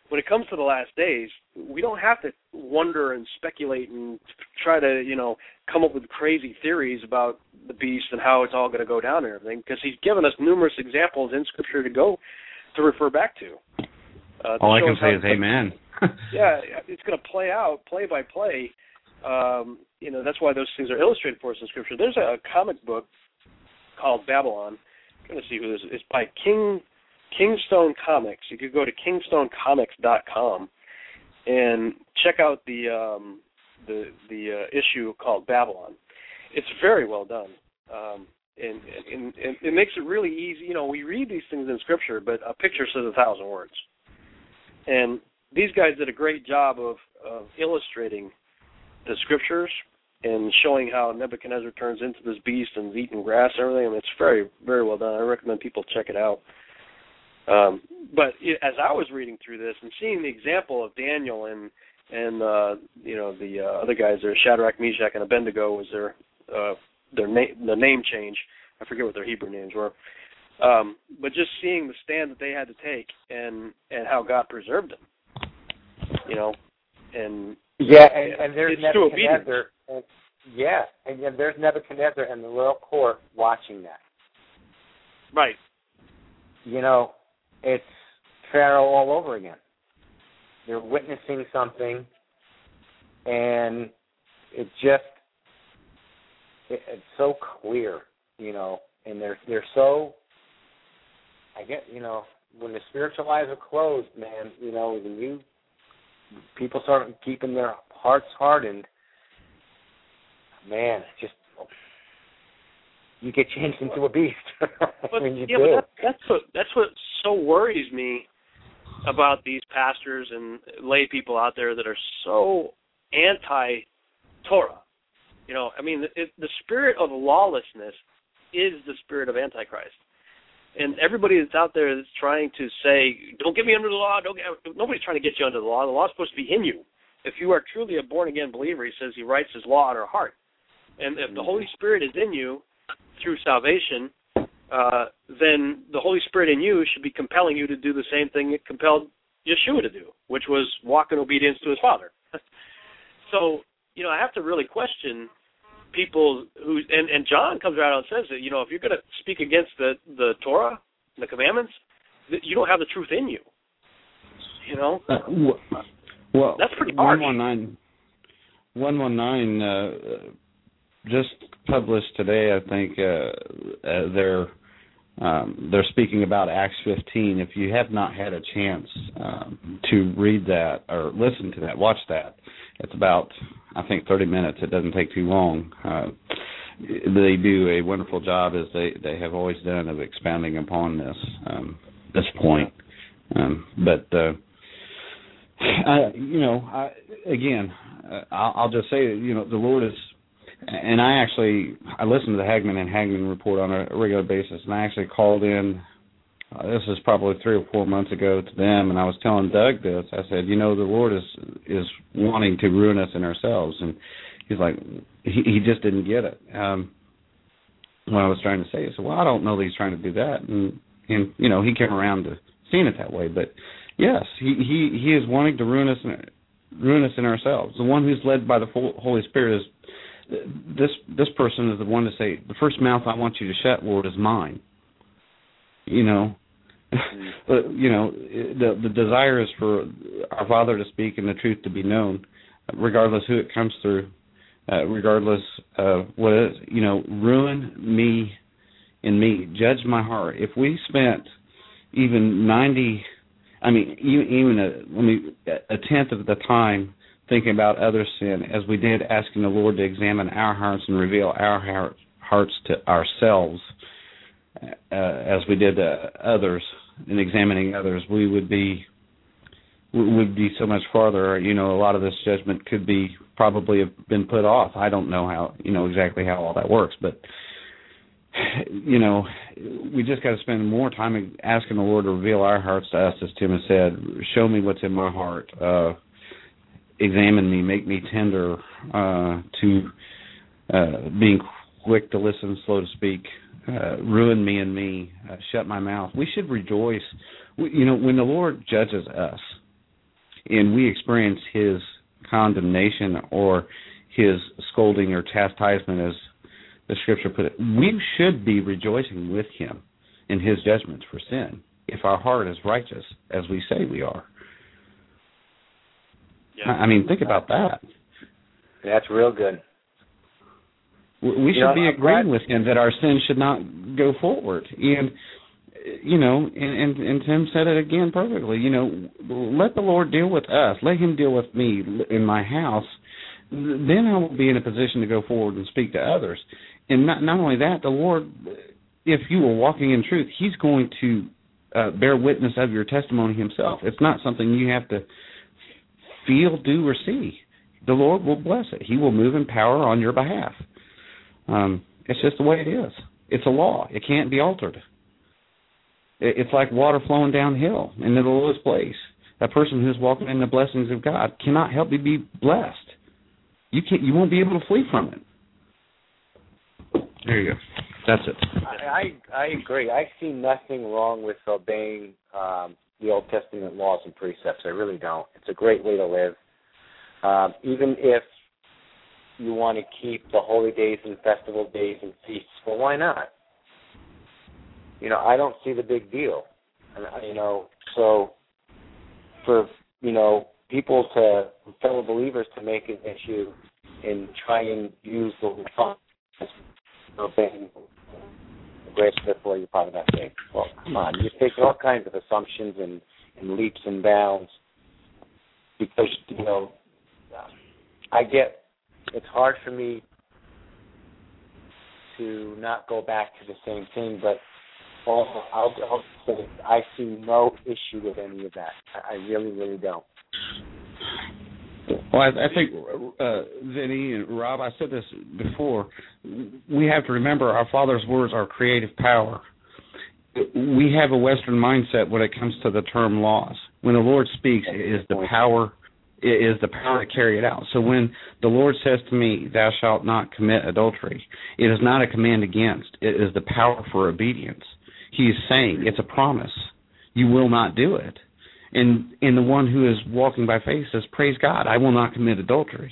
when it comes to the last days, we don't have to wonder and speculate and try to, you know, come up with crazy theories about the beast and how it's all going to go down and everything, because he's given us numerous examples in Scripture to go to refer back to. Uh, to all I can say is gonna, amen. Yeah, it's going to play out play by play. Um, you know, that's why those things are illustrated for us in Scripture. There's a, a comic book called Babylon. I'm going to see who this is. It's by King Kingstone Comics. You could go to kingstone comics dot com and check out the um, the the uh, issue called Babylon. It's very well done, um, and, and, and it makes it really easy. You know, we read these things in Scripture, but a picture says a thousand words. And these guys did a great job of, of illustrating the Scriptures and showing how Nebuchadnezzar turns into this beast and is eating grass and everything. I mean, it's very, very well done. I recommend people check it out. Um, but it, as I was reading through this and seeing the example of Daniel and and uh, you know the uh, other guys there, Shadrach, Meshach, and Abednego was their uh, their name the name change. I forget what their Hebrew names were. Um, but just seeing the stand that they had to take and and how God preserved them, you know, and yeah, and, and there's it's Nebuchadnezzar. And, yeah, and, and there's Nebuchadnezzar and the royal court watching that. Right. You know, it's Pharaoh all over again. They're witnessing something, and it just it, it's so clear, you know, and they're they're so. I get, you know, when the spiritual eyes are closed, man, you know, when you people start keeping their hearts hardened, man, just you get changed into a beast. I mean, you yeah, do. but that, that's what that's what so worries me about these pastors and lay people out there that are so anti-Torah. You know, I mean, it, the spirit of lawlessness is the spirit of Antichrist. And everybody that's out there that's trying to say, don't get me under the law, don't get, nobody's trying to get you under the law. The law's supposed to be in you. If you are truly a born-again believer, he says he writes his law on our heart. And if the Holy Spirit is in you through salvation, uh, then the Holy Spirit in you should be compelling you to do the same thing it compelled Yeshua to do, which was walk in obedience to his Father. So, you know, I have to really question people who, and, and John comes right out and says that, you know, if you're going to speak against the, the Torah, the commandments, you don't have the truth in you. You know? Uh, well, that's pretty harsh. one one nine uh, just published today, I think, uh, uh, they're, um, they're speaking about Acts fifteen. If you have not had a chance um, to read that or listen to that, watch that. It's about, I think, thirty minutes. It doesn't take too long. Uh, they do a wonderful job, as they, they have always done, of expounding upon this um, this point. Um, but, uh, I, you know, I, again, uh, I'll, I'll just say, you know, the Lord is, and I actually, I listen to the Hagman and Hagman report on a regular basis, and I actually called in, uh, this was probably three or four months ago to them, and I was telling Doug this. I said, you know, the Lord is is wanting to ruin us in ourselves. And he's like, he, he just didn't get it. Um, what I was trying to say, I said, well, I don't know that he's trying to do that. And, and you know, he came around to seeing it that way. But, yes, he, he, he is wanting to ruin us, in, ruin us in ourselves. The one who's led by the Holy Spirit is, this this person is the one to say, the first mouth I want you to shut, Lord, is mine. You know, but, you know, the the desire is for our Father to speak and the truth to be known, regardless who it comes through, uh, regardless of what it is. You know, ruin me in me, judge my heart. If we spent even ninety, I mean, even, even a, let me, a tenth of the time thinking about other sin as we did asking the Lord to examine our hearts and reveal our heart, hearts to ourselves, uh, as we did uh, others, in examining others, we would be would be so much farther. You know, a lot of this judgment could be probably have been put off. I don't know how, you know, exactly how all that works, but you know, we just got to spend more time asking the Lord to reveal our hearts to us, as Tim has said. Show me what's in my heart. Uh, examine me, make me tender uh, to uh, being quick to listen, slow to speak. Uh, ruin me and me, uh, shut my mouth. We should rejoice. We, you know, when the Lord judges us, and we experience his condemnation or his scolding or chastisement, as the scripture put it, we should be rejoicing with him in his judgments for sin if our heart is righteous as we say we are. Yeah. I mean, think about that. That's real good. We should you know, be I'm agreeing glad- with him that our sin should not go forward. And, you know, and, and, and Tim said it again perfectly, you know, let the Lord deal with us. Let him deal with me in my house. Then I will be in a position to go forward and speak to others. And not, not only that, the Lord, if you are walking in truth, he's going to uh, bear witness of your testimony himself. It's not something you have to feel, do, or see. The Lord will bless it. He will move in power on your behalf. Um, it's just the way it is. It's a law. It can't be altered. It's like water flowing downhill in the lowest place. A person who's walking in the blessings of God cannot help but be blessed. You can't. You won't be able to flee from it. There you go. That's it. I I, I agree. I see nothing wrong with obeying um, the Old Testament laws and precepts. I really don't. It's a great way to live. Um, even if you want to keep the holy days and festival days and feasts, well, why not? You know, I don't see the big deal. And, you know, so for, you know, people to, fellow believers to make an issue and try and use the law as obeying the grace before you're probably not saying, well, come on, you're taking all kinds of assumptions and, and leaps and bounds because, you know, I get it's hard for me to not go back to the same thing, but also I'll, I'll say I see no issue with any of that. I, I really, really don't. Well, I, I think, uh, Vinny and Rob, I said this before, we have to remember our Father's words are creative power. We have a Western mindset when it comes to the term laws. When the Lord speaks, it is the power It is the power to carry it out. So when the Lord says to me, thou shalt not commit adultery, it is not a command against. It is the power for obedience. He is saying it's a promise. You will not do it. And, and the one who is walking by faith says, praise God, I will not commit adultery.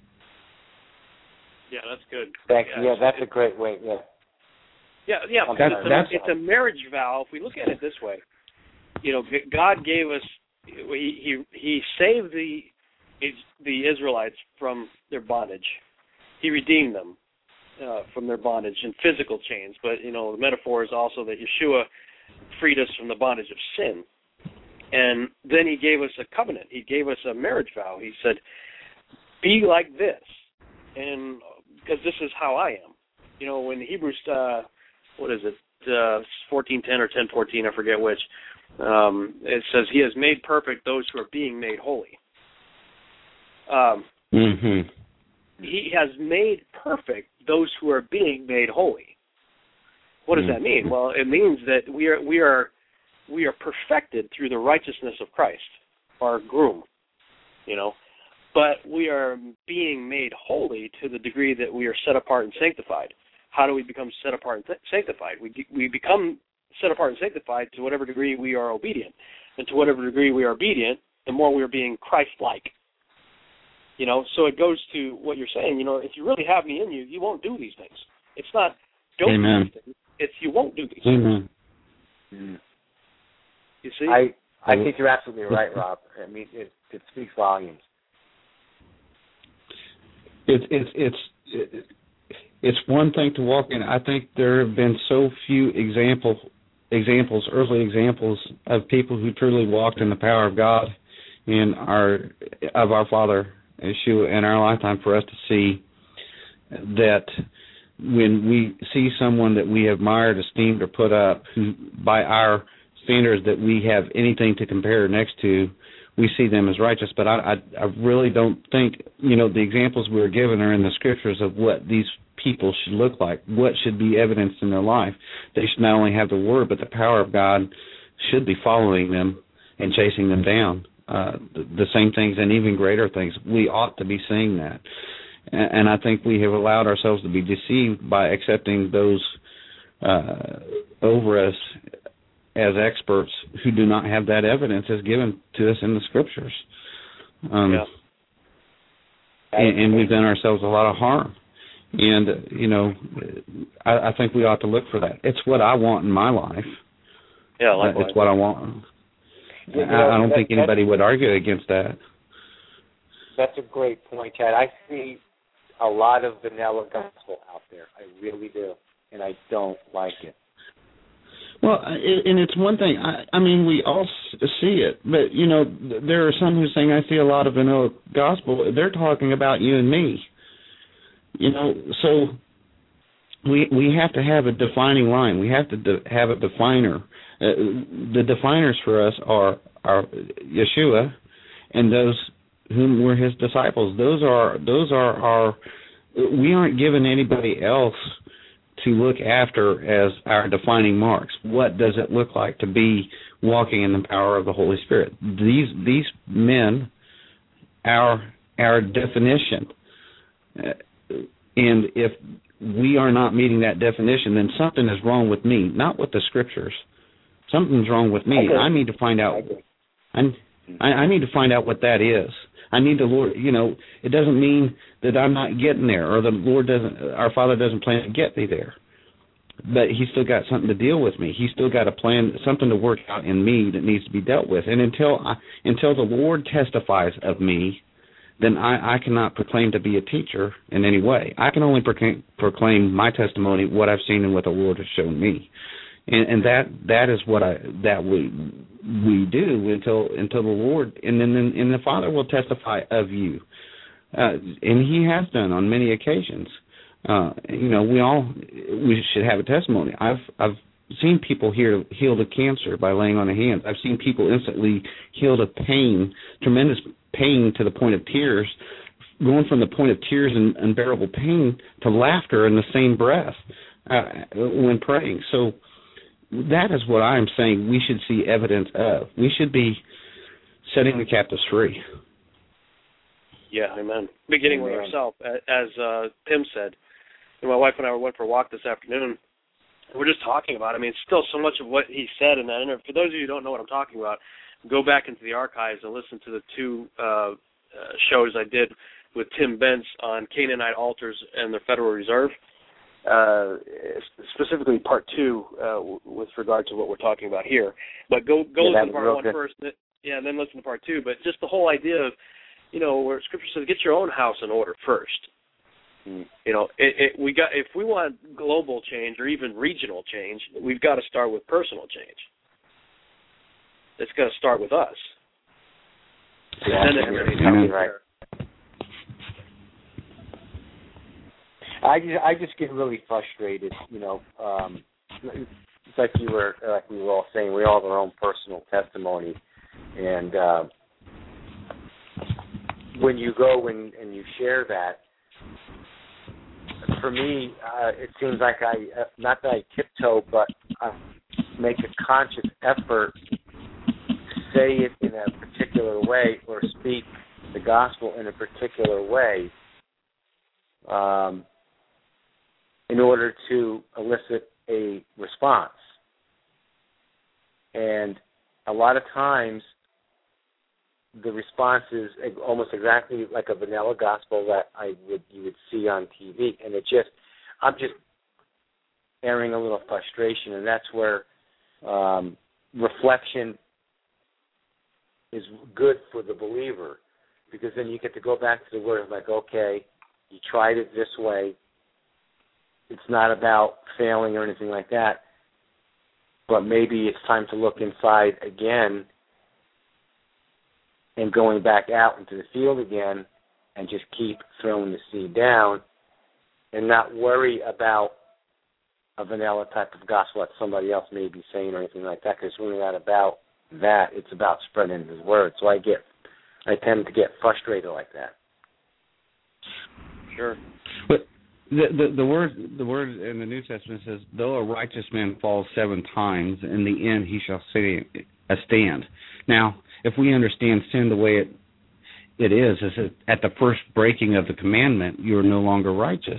Yeah, that's good. Thank yeah, you. Yeah, that's a great way, yeah. Yeah, yeah. That, it's, a, that's, it's a marriage vow. If we look at it this way, you know, God gave us, he he, he saved the the Israelites from their bondage. He redeemed them uh, from their bondage and physical chains. But, you know, the metaphor is also that Yeshua freed us from the bondage of sin. And then he gave us a covenant. He gave us a marriage vow. He said, be like this. And because this is how I am. You know, when Hebrews, uh, what is it, uh, fourteen ten or ten fourteen, I forget which, um, it says he has made perfect those who are being made holy. Um, mm-hmm. He has made perfect those who are being made holy. What does mm-hmm. that mean? Well, it means that we are we are we are perfected through the righteousness of Christ, our groom, you know. But we are being made holy to the degree that we are set apart and sanctified. How do we become set apart and th- sanctified? We we become set apart and sanctified to whatever degree we are obedient, and to whatever degree we are obedient, the more we are being Christ-like. You know, so it goes to what you're saying. You know, if you really have me in you, you won't do these things. It's not don't Amen. do these things. It's you won't do these Amen. things. You see? I I think you're absolutely right, Rob. I mean, it, it speaks volumes. It's it's it's it's one thing to walk in. I think there have been so few example examples, earthly examples of people who truly walked in the power of God and our of our Father Yeshua in our lifetime for us to see that when we see someone that we admired, esteemed, or put up, who by our standards that we have anything to compare next to, we see them as righteous. But I, I, I really don't think, you know, the examples we were given are in the scriptures of what these people should look like, what should be evidenced in their life. They should not only have the word, but the power of God should be following them and chasing them down. Uh, the, the same things and even greater things. We ought to be seeing that. And, and I think we have allowed ourselves to be deceived by accepting those uh, over us as experts who do not have that evidence as given to us in the scriptures. Um, yeah. and, and we've done ourselves a lot of harm. And, uh, you know, I, I think we ought to look for that. It's what I want in my life. Yeah, likewise. It's what I want. You know, I, I don't that, think anybody would argue against that. That's a great point, Chad. I see a lot of vanilla gospel out there. I really do. And I don't like it. Well, and it's one thing. I, I mean, we all see it, but you know, there are some who are saying, "I see a lot of vanilla gospel." They're talking about you and me. You know, so we we have to have a defining line. We have to de- have a definer. Uh, the definers for us are are Yeshua and those whom were his disciples. Those are those are our. We aren't given anybody else to look after as our defining marks. What does it look like to be walking in the power of the Holy Spirit? These these men, our our definition, uh, and if we are not meeting that definition, then something is wrong with me, not with the Scriptures. Something's wrong with me. I, I need to find out. I, I need to find out what that is. I need the Lord. You know, it doesn't mean that I'm not getting there, or the Lord doesn't. Our Father doesn't plan to get me there, but He's still got something to deal with me. He's still got a plan, something to work out in me that needs to be dealt with. And until I, until the Lord testifies of me, then I, I cannot proclaim to be a teacher in any way. I can only proclaim, proclaim my testimony, what I've seen and what the Lord has shown me. And, and that that is what I that we we do until until the Lord and then and the Father will testify of you, uh, and He has done on many occasions. Uh, you know, we all we should have a testimony. I've I've seen people here healed of cancer by laying on the hands. I've seen people instantly healed of pain, tremendous pain to the point of tears, going from the point of tears and unbearable pain to laughter in the same breath uh, when praying. So. That is what I'm saying we should see evidence of. We should be setting the captives free. Yeah, amen. Beginning with ourselves, as uh, Tim said. And my wife and I went for a walk this afternoon. And we're just talking about it. I mean, it's still so much of what he said in that interview. For those of you who don't know what I'm talking about, go back into the archives and listen to the two uh, uh, shows I did with Tim Bentz on Canaanite altars and the Federal Reserve. Uh, specifically part two uh, w- with regard to what we're talking about here. But go go yeah, listen to part one good. first, and then, yeah, and then listen to part two. But just the whole idea of, you know, where Scripture says, get your own house in order first. Mm. You know, it, it, we got if we want global change or even regional change, we've got to start with personal change. It's got to start with us. Yeah, and then everything comes right. I just, I just get really frustrated, you know. Um, it's like you were, like we were all saying, we all have our own personal testimony, and uh, when you go and, and you share that, for me, uh, it seems like I, uh, not that I tiptoe, but I make a conscious effort to say it in a particular way or speak the gospel in a particular way. Um, in order to elicit a response. And a lot of times the response is almost exactly like a vanilla gospel that I would you would see on T V. And it just, I'm just airing a little frustration, and that's where um, reflection is good for the believer, because then you get to go back to the Word, like, okay, you tried it this way. It's not about failing or anything like that, but maybe it's time to look inside again and going back out into the field again and just keep throwing the seed down and not worry about a vanilla type of gospel that somebody else may be saying or anything like that, because it's really not about that. It's about spreading His word. So I get, I tend to get frustrated like that. Sure. But The, the the word the word in the New Testament says, though a righteous man falls seven times, in the end he shall stand. A stand. Now, if we understand sin the way it it is, is that at the first breaking of the commandment, you are no longer righteous.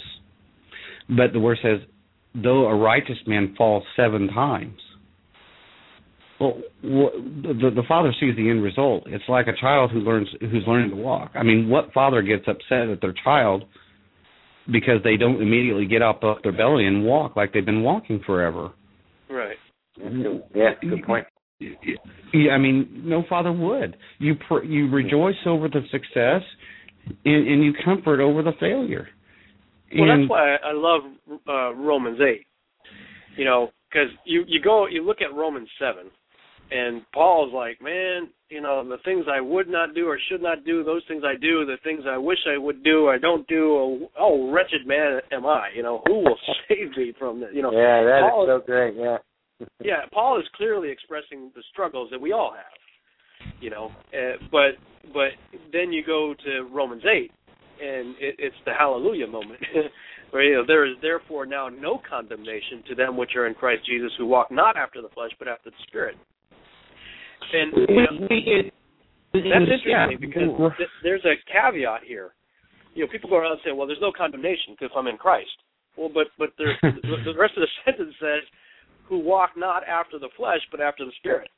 But the word says, though a righteous man falls seven times, Well, the, the father sees the end result. It's like a child who learns who's learning to walk. I mean, what father gets upset at their child because they don't immediately get up off their belly and walk like they've been walking forever? Right. Yeah, good point. Yeah, I mean, no father would. You pr- you rejoice over the success, and, and you comfort over the failure. Well, and, that's why I love uh, Romans eight. You know, because you you go you look at Romans seven. And Paul's like, man, you know, the things I would not do or should not do, those things I do, the things I wish I would do, I don't do. Oh, oh wretched man am I. You know, who will save me from this? You know, yeah, that Paul is so great. Yeah, yeah. Paul is clearly expressing the struggles that we all have. You know, uh, but but then you go to Romans eight, and it, it's the hallelujah moment. Where, you know, there is therefore now no condemnation to them which are in Christ Jesus, who walk not after the flesh, but after the Spirit. And you know, that's interesting yeah. because th- there's a caveat here. You know, people go around and say, "Well, there's no condemnation because I'm in Christ." Well, but but the, the rest of the sentence says, "Who walk not after the flesh, but after the Spirit."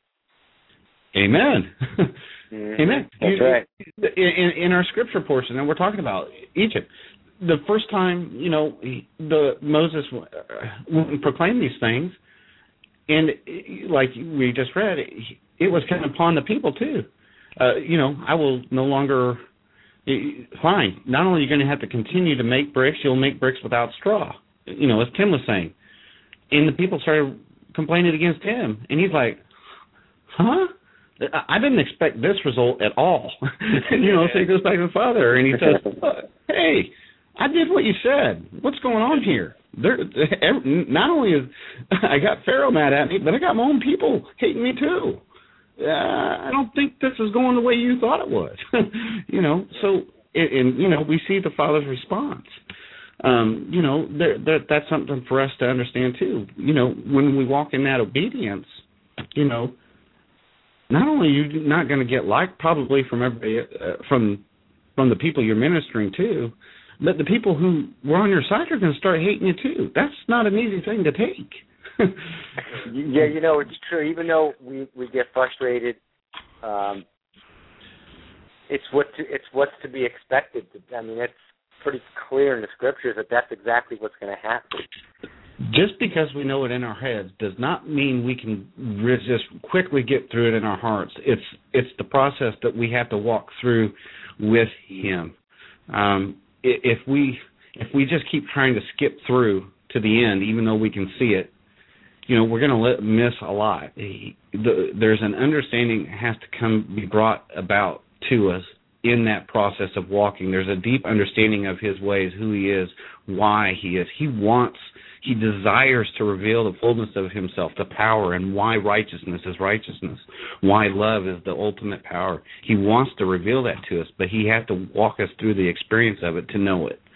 Amen. Mm-hmm. Amen. That's you, right. In, in our scripture portion, and we're talking about Egypt, the first time, you know, the Moses uh, proclaimed these things, and like we just read, it was kind of upon the people too. Uh, you know, I will no longer. Fine. Not only are you going to have to continue to make bricks, you'll make bricks without straw. You know, as Tim was saying, and the people started complaining against him, and he's like, "Huh? I didn't expect this result at all." You know, so he goes back to the Father, and he says, "Hey, I did what you said. What's going on here? There, not only is I got Pharaoh mad at me, but I got my own people hating me too. Uh, I don't think this is going the way you thought it was." You know, so and, and you know we see the Father's response. Um, you know, there, there, that's something for us to understand too. You know, when we walk in that obedience, you know, not only are you not going to get liked probably from everybody uh, from from the people you're ministering to, but the people who were on your side are going to start hating you too. That's not an easy thing to take. Yeah, you know, it's true. Even though we, we get frustrated, um, it's what to, it's what's to be expected. I mean, it's pretty clear in the scriptures that that's exactly what's going to happen. Just because we know it in our heads does not mean we can resist quickly get through it in our hearts. It's it's the process that we have to walk through with Him. Um, if we if we just keep trying to skip through to the end, even though we can see it, you know, we're going to miss a lot. There's an understanding that has to come be brought about to us in that process of walking. There's a deep understanding of His ways, who He is, why He is. He wants, He desires to reveal the fullness of Himself, the power, and why righteousness is righteousness, why love is the ultimate power. He wants to reveal that to us, but He has to walk us through the experience of it to know it.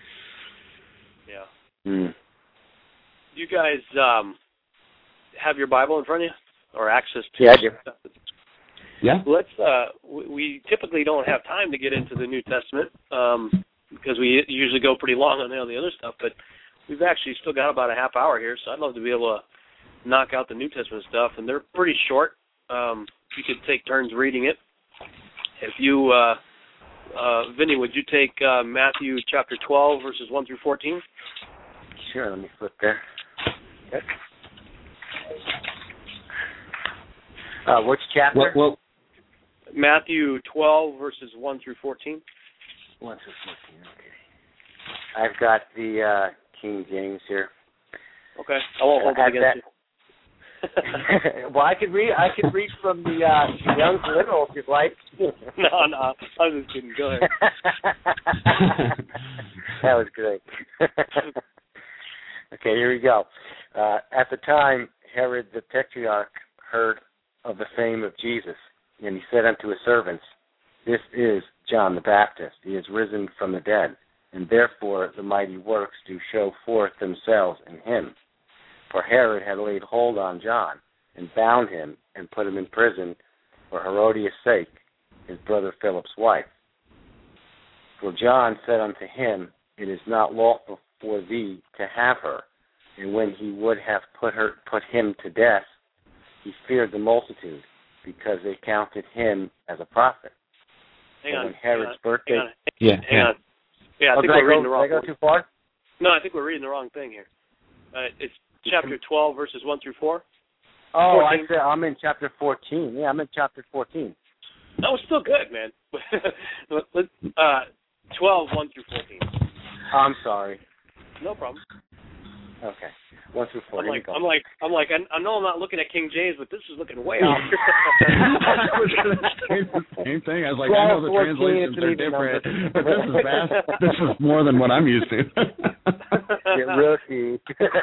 Yeah. Mm. You guys um, have your Bible in front of you, or access to? Yeah, I do. Yeah. Let's. Uh, we, we typically don't have time to get into the New Testament um, because we usually go pretty long on all the other stuff. But we've actually still got about a half hour here, so I'd love to be able to knock out the New Testament stuff, and they're pretty short. Um, you could take turns reading it. If you, uh, uh, Vinny, would you take uh, Matthew chapter twelve, verses one through fourteen? Sure. Let me flip there. Okay. Uh, which chapter? Well, well, Matthew twelve, verses one through fourteen. one through fourteen, okay. I've got the uh, King James here. Okay. I won't hold it against you. Well, I could read. I could read from the uh, Young's Literal if you'd like. No, no. I was just kidding. Go ahead. That was great. Okay, here we go. Uh, at the time, Herod the Tetrarch heard of the fame of Jesus, and he said unto his servants, "This is John the Baptist. He is risen from the dead, and therefore the mighty works do show forth themselves in him. For Herod had laid hold on John, and bound him, and put him in prison for Herodias' sake, his brother Philip's wife. For John said unto him, It is not lawful for thee to have her. And when he would have put her, put him to death, he feared the multitude because they counted him as a prophet. Hang so on. When Herod's hang on, birthday. hang on, Yeah. Hang yeah. on. Yeah, I oh, think did we're I reading go, the wrong did I go thing. too far? No, I think we're reading the wrong thing here. Uh, it's chapter twelve, verses one through four. Oh, fourteen. I said I'm in chapter fourteen. Yeah, I'm in chapter fourteen. That was still good, man. uh, twelve, one through fourteen. I'm sorry. No problem. Okay. One through four. I'm Here like, we go. I'm like, I'm like, I, I know I'm not looking at King James, but this is looking way off. I was going to say the same thing. I was like, I know the translations are different, but this is vast. This is more than what I'm used to. Yeah, rookie.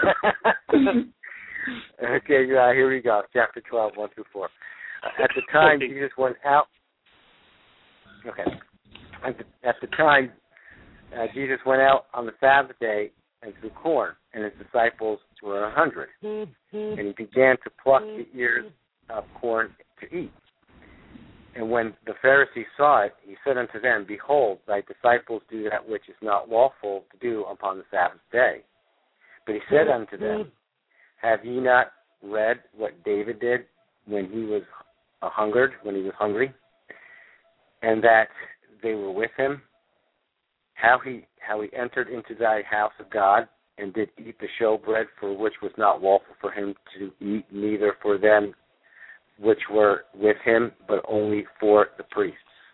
Okay, uh, here we go. Chapter twelve, one through four. Uh, at the time, Jesus went out. Okay. At the, at the time, uh, Jesus went out on the Sabbath day and threw corn, and his disciples were a hundred. And he began to pluck the ears of corn to eat. And when the Pharisees saw it, he said unto them, Behold, thy disciples do that which is not lawful to do upon the Sabbath day. But he said unto them, Have ye not read what David did when he was a hungered, when he was hungry, and that they were with him? How he how he entered into thy house of God, and did eat the showbread, for which was not lawful for him to eat, neither for them which were with him, but only for the priests.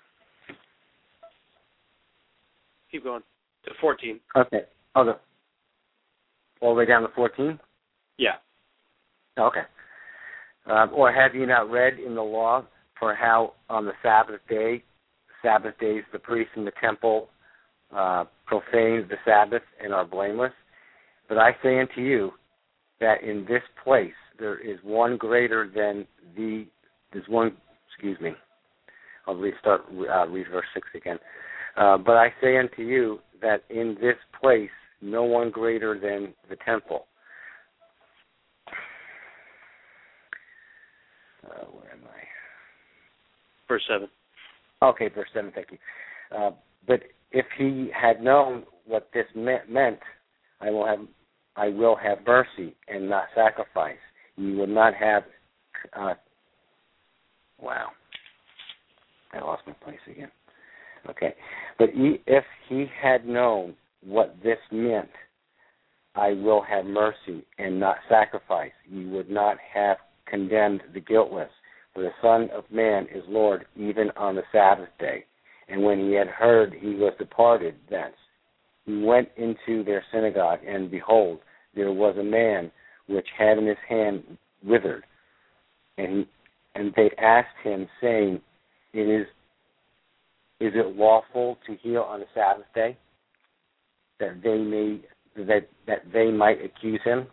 Keep going to fourteen. Okay. Oh, the, all the way down to fourteen? Yeah. Okay. Um, or have you not read in the law for how on the Sabbath day, Sabbath days, the priests in the temple uh, profane the Sabbath and are blameless? But I say unto you that in this place there is one greater than the, there's one, excuse me, I'll restart, uh, read verse six again. Uh, but I say unto you that in this place no one greater than the temple. Uh, where am I? Verse seven. Okay, verse seven, thank you. Uh, but if he had known what this meant, meant, I will have, I will have mercy and not sacrifice. You would not have. Uh, wow, I lost my place again. Okay, but he, if he had known what this meant, I will have mercy and not sacrifice. You would not have condemned the guiltless. For the Son of Man is Lord even on the Sabbath day. And when he had heard, he was departed thence. He went into their synagogue, and behold, there was a man which had in his hand withered. And he, and they asked him, saying, It is is it lawful to heal on the Sabbath day? That they may that that they might accuse him.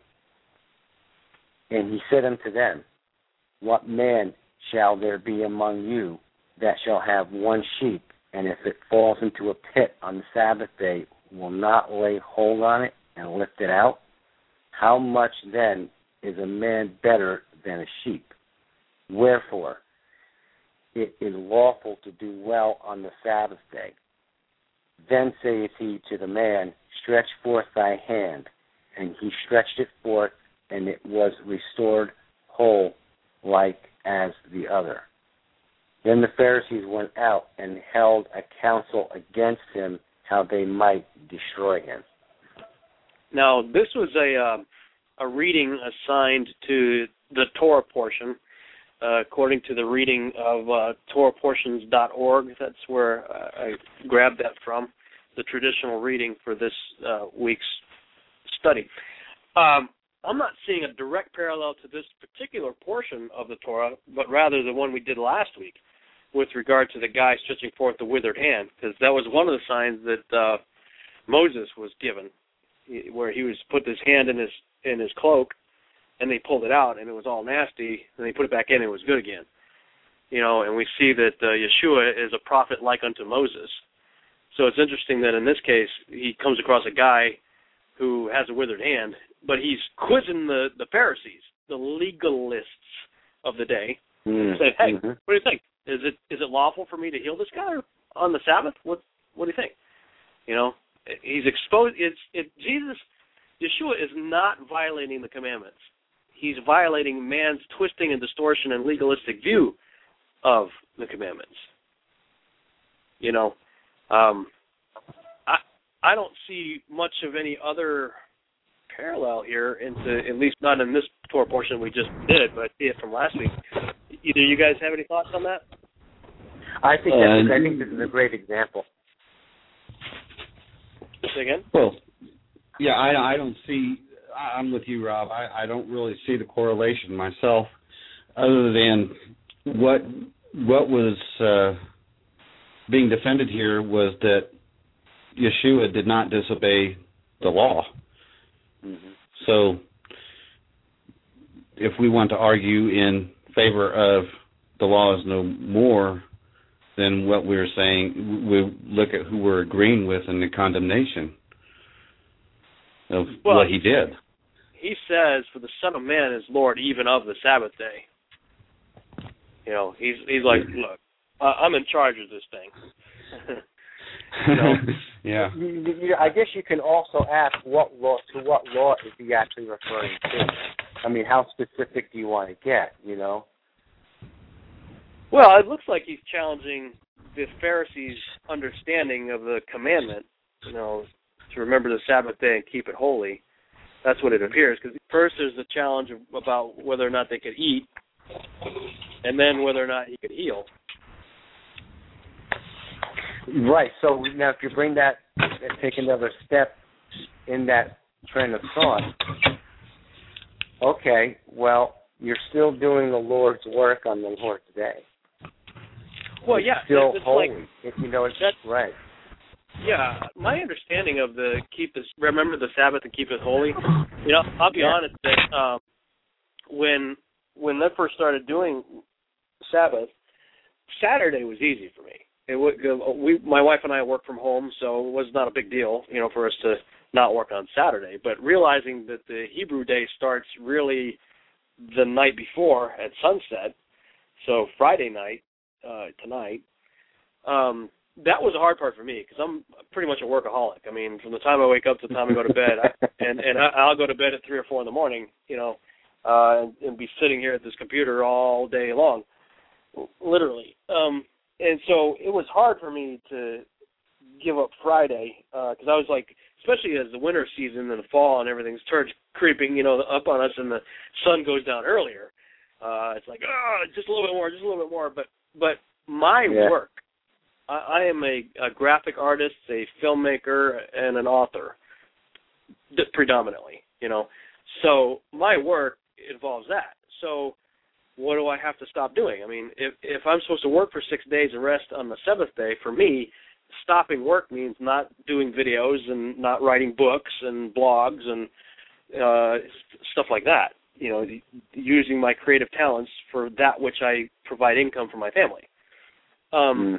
And he said unto them, What man shall there be among you that shall have one sheep, and if it falls into a pit on the Sabbath day, will not lay hold on it and lift it out? How much then is a man better than a sheep? Wherefore, it is lawful to do well on the Sabbath day. Then saith he to the man, Stretch forth thy hand. And he stretched it forth, and it was restored whole like as the other. Then the Pharisees went out and held a council against him, how they might destroy him. Now, this was a uh, a reading assigned to the Torah portion, uh, according to the reading of uh, Torah portions dot org. That's where uh, I grabbed that from, the traditional reading for this uh, week's study. Um, I'm not seeing a direct parallel to this particular portion of the Torah, but rather the one we did last week with regard to the guy stretching forth the withered hand, because that was one of the signs that uh, Moses was given, where he was put his hand in his in his cloak, and they pulled it out, and it was all nasty, and they put it back in, and it was good again. You know, and we see that uh, Yeshua is a prophet like unto Moses. So it's interesting that in this case, he comes across a guy who has a withered hand, but he's quizzing the, the Pharisees, the legalists of the day, Mm-hmm. and saying, hey, what do you think? Is it is it lawful for me to heal this guy on the Sabbath? What what do you think? You know, he's exposed. It's it. Jesus, Yeshua is not violating the commandments. he's violating man's twisting and distortion and legalistic view of the commandments. You know, um, I I don't see much of any other parallel here, into at least not in this Torah portion we just did, but I see it from last week. Either you guys have any thoughts on that? I think that's, uh, I think this is a great example. Say again? Well, yeah, I, I don't see. I'm with you, Rob. I, I don't really see the correlation myself, other than what what was uh, being defended here was that Yeshua did not disobey the law. Mm-hmm. So, if we want to argue in favor of the law is no more than what we're saying, we look at who we're agreeing with in the condemnation of well, what he did. He says, "For the Son of Man is Lord even of the Sabbath day." You know, he's he's like, "Look, uh, I'm in charge of this thing." You know? Yeah. You, you, I guess you can also ask what law to what law is he actually referring to? I mean, how specific do you want to get? You know. Well, it looks like he's challenging the Pharisees' understanding of the commandment. You know, to remember the Sabbath day and keep it holy. That's what it appears. Because first there's the challenge of, about whether or not they could eat, and then whether or not he could heal. Right. So now, if you bring that and take another step in that train of thought, okay, well, you're still doing the Lord's work on the Lord's day. Well, it's yeah, still it's holy. like, if you know, it's that's right. Yeah, my understanding of the keep this remember the Sabbath and keep it holy. You know, I'll be yeah. honest that um, when when I first started doing Sabbath, Saturday was easy for me. It would, we, my wife and I work from home, so it was not a big deal, you know, for us to not work on Saturday. But realizing that the Hebrew day starts really the night before at sunset, so Friday night uh, tonight, um, that was a hard part for me because I'm pretty much a workaholic. I mean, from the time I wake up to the time I go to bed, I, and and I'll go to bed at three or four in the morning, you know, uh, and, and be sitting here at this computer all day long, literally. Um, And so it was hard for me to give up Friday because uh, I was like, especially as the winter season and the fall and everything starts creeping, you know, up on us and the sun goes down earlier. Uh, it's like, oh, just a little bit more, just a little bit more. But but my yeah. work, I, I am a, a graphic artist, a filmmaker, and an author, predominantly, you know. So my work involves that. So what do I have to stop doing? I mean, if if I'm supposed to work for six days and rest on the seventh day, for me, stopping work means not doing videos and not writing books and blogs and uh, stuff like that. You know, using my creative talents for that which I provide income for my family. Um, mm.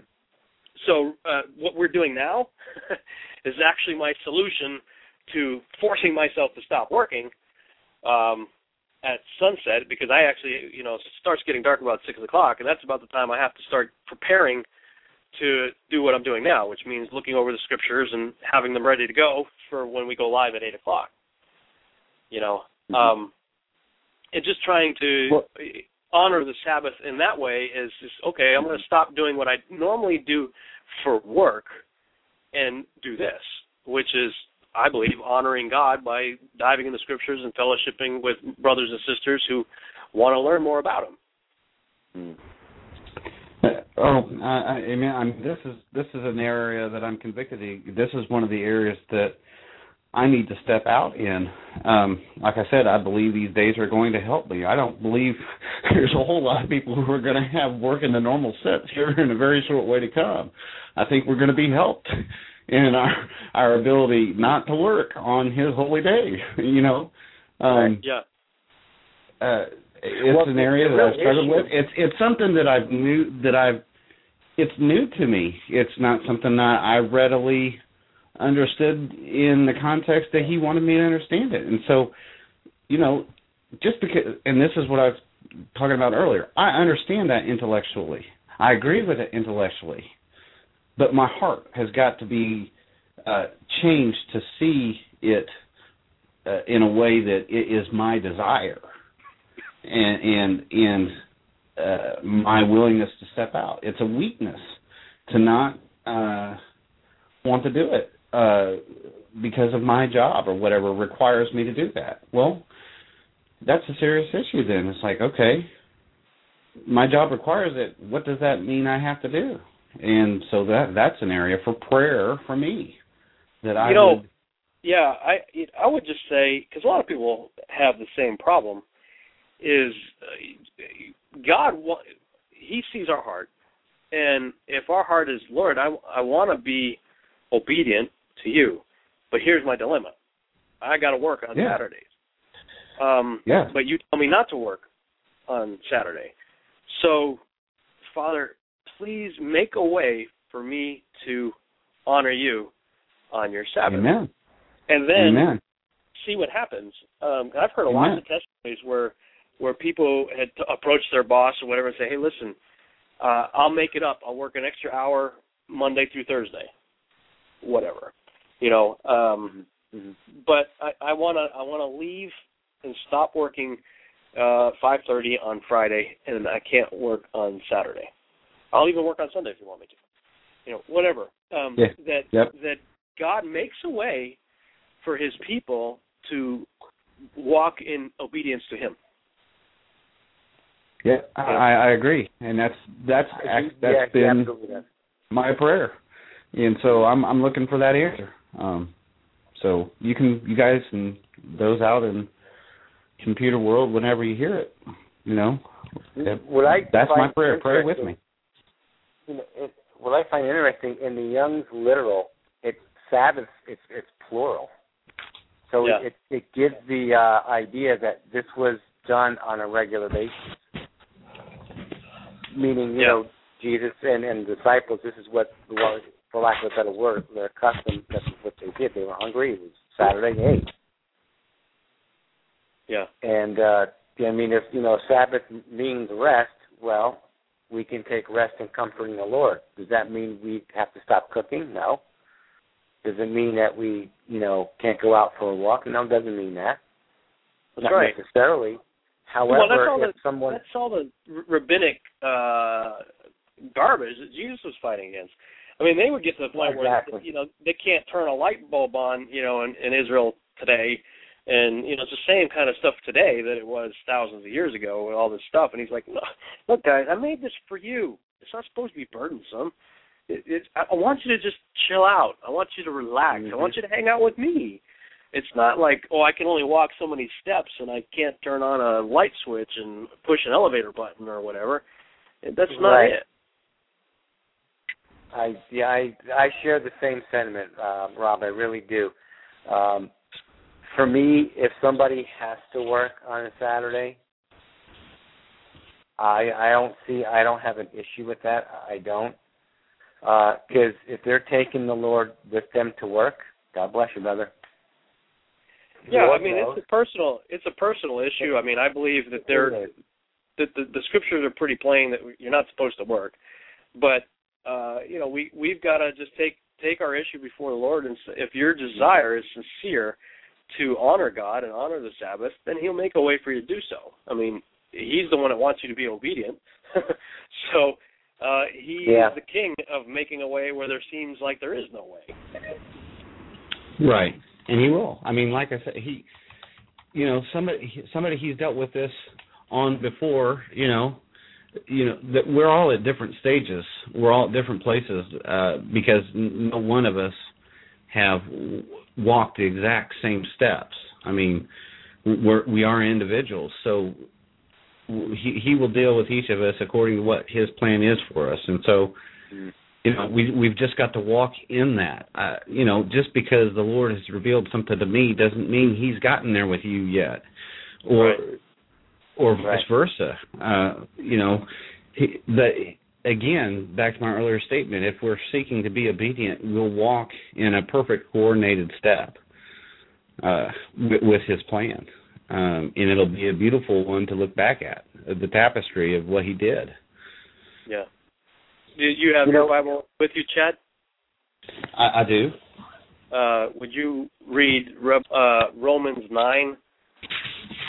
So uh, what we're doing now is actually my solution to forcing myself to stop working Um, at sunset, because I actually, you know, it starts getting dark about six o'clock, and that's about the time I have to start preparing to do what I'm doing now, which means looking over the scriptures and having them ready to go for when we go live at eight o'clock. You know, mm-hmm. um, and just trying to well, honor the Sabbath in that way is just, okay, I'm going to stop doing what I normally do for work and do this, which is, I believe, honoring God by diving in the scriptures and fellowshipping with brothers and sisters who want to learn more about Him. Oh, I, I mean, I'm, this is this is an area that I'm convicted in. This is one of the areas that I need to step out in. Um, like I said, I believe these days are going to help me. I don't believe there's a whole lot of people who are going to have work in the normal sense here in a very short way to come. I think we're going to be helped in our our ability not to work on His holy day, you know. Um, yeah. Uh, it's well, an area that I've struggled with. It's it's something that I've new that I've. It's new to me. It's not something that I readily understood in the context that He wanted me to understand it. And so, you know, just because, and this is what I was talking about earlier. I understand that intellectually. I agree with it intellectually. But my heart has got to be uh, changed to see it uh, in a way that it is my desire. and and and uh, my willingness to step out. It's a weakness to not uh, want to do it uh, because of my job or whatever requires me to do that. Well, that's a serious issue then. It's like, okay, my job requires it. What does that mean I have to do? And so that that's an area for prayer for me that I you know, would... Yeah, I I would just say, because a lot of people have the same problem, is uh, God, He sees our heart. And if our heart is, Lord, I, I want to be obedient to you, but here's my dilemma. I got to work on yeah. Saturdays. Um, yeah. But you tell me not to work on Saturday. So, Father, please make a way for me to honor you on your Sabbath. Amen. And then Amen. see what happens. Um, I've heard a Amen. lot of testimonies where where people had t- approached their boss or whatever and say, hey, listen, uh, I'll make it up. I'll work an extra hour Monday through Thursday, whatever. You know, um, mm-hmm. but I, I want to I want to leave and stop working uh, five thirty on Friday, and I can't work on Saturday. I'll even work on Sunday if you want me to. You know, whatever. Um, yeah. That yep. that God makes a way for His people to walk in obedience to Him. Yeah, I, I agree, and that's that's that's yeah, been yeah, my prayer, and so I'm I'm looking for that answer. Um, so you can you guys and those out in computer world, whenever you hear it, you know, what I that's my prayer. Pray with me. You know, it, what I find interesting in the Young's literal, it's Sabbath, it's it's plural, so yeah. it it gives the uh, idea that this was done on a regular basis. Meaning, you yeah. know, Jesus and, and the disciples, this is what, for lack of a better word, their custom, that's what they did. They were hungry. It was Saturday, they ate. Yeah. And, uh, I mean, if, you know, Sabbath means rest, well, we can take rest in comforting the Lord. Does that mean we have to stop cooking? No. Does it mean that we, you know, can't go out for a walk? No, it doesn't mean that. That's Not right. necessarily. However, well, that's all if the, someone... That's all the rabbinic uh, garbage that Jesus was fighting against. I mean, they would get to the point exactly. where, you know, they can't turn a light bulb on, you know, in, in Israel today. And, you know, it's the same kind of stuff today that it was thousands of years ago and all this stuff. And he's like, look, look guys, I made this for you. It's not supposed to be burdensome. It, it, I want you to just chill out. I want you to relax. Mm-hmm. I want you to hang out with me. It's not like, oh, I can only walk so many steps and I can't turn on a light switch and push an elevator button or whatever. That's not right. it. I yeah, I I share the same sentiment, uh, Rob. I really do. Um, for me, if somebody has to work on a Saturday, I I don't see I don't have an issue with that. I don't, because uh, if they're taking the Lord with them to work, God bless you, brother. Yeah, Lord I mean knows. it's a personal it's a personal issue. I mean, I believe that they're that the, the scriptures are pretty plain that you're not supposed to work, but uh, you know we we've got to just take take our issue before the Lord, and if your desire is sincere to honor God and honor the Sabbath, then He'll make a way for you to do so. I mean, He's the one that wants you to be obedient, so uh, He yeah. is the King of making a way where there seems like there is no way. Right. And He will. I mean, like I said, he, you know, somebody, somebody He's dealt with this on before. You know, you know that we're all at different stages. We're all at different places uh, because no one of us have walked the exact same steps. I mean, we're we are individuals, so he he will deal with each of us according to what His plan is for us, and so. You know, we, we've just got to walk in that. Uh, you know, just because the Lord has revealed something to me doesn't mean He's gotten there with you yet, or right. or right. vice versa. Uh, you know, he, the again, back to my earlier statement, if we're seeking to be obedient, we'll walk in a perfect coordinated step uh, with, with His plan, um, and it'll be a beautiful one to look back at, the tapestry of what He did. Yeah. Do you have you your know, Bible with you, Chad? I, I do. Uh, would you read uh, Romans nine,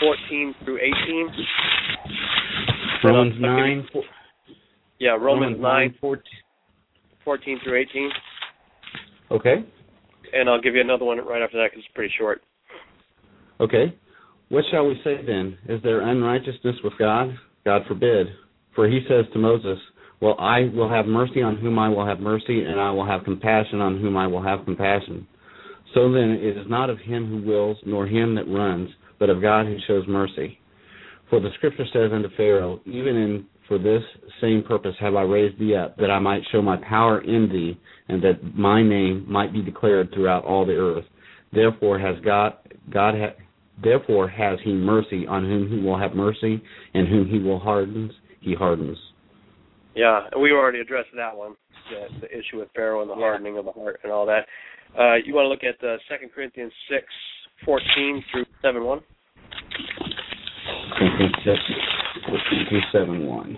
fourteen through eighteen. Romans nine. You, yeah, Romans, Romans nine, fourteen. fourteen through eighteen. Okay. And I'll give you another one right after that because it's pretty short. Okay. What shall we say then? Is there unrighteousness with God? God forbid. For he says to Moses, well, I will have mercy on whom I will have mercy, and I will have compassion on whom I will have compassion. So then it is not of him who wills, nor him that runs, but of God who shows mercy. For the Scripture says unto Pharaoh, even in for this same purpose have I raised thee up, that I might show my power in thee, and that my name might be declared throughout all the earth. Therefore has God, God ha, therefore has he mercy on whom he will have mercy, and whom he will hardens, he hardens. Yeah, and we already addressed that one, the, the issue with Pharaoh and the hardening of the heart and all that. Uh, you want to look at uh, Second Corinthians six, fourteen through seven one? Corinthians six, fourteen through seven one.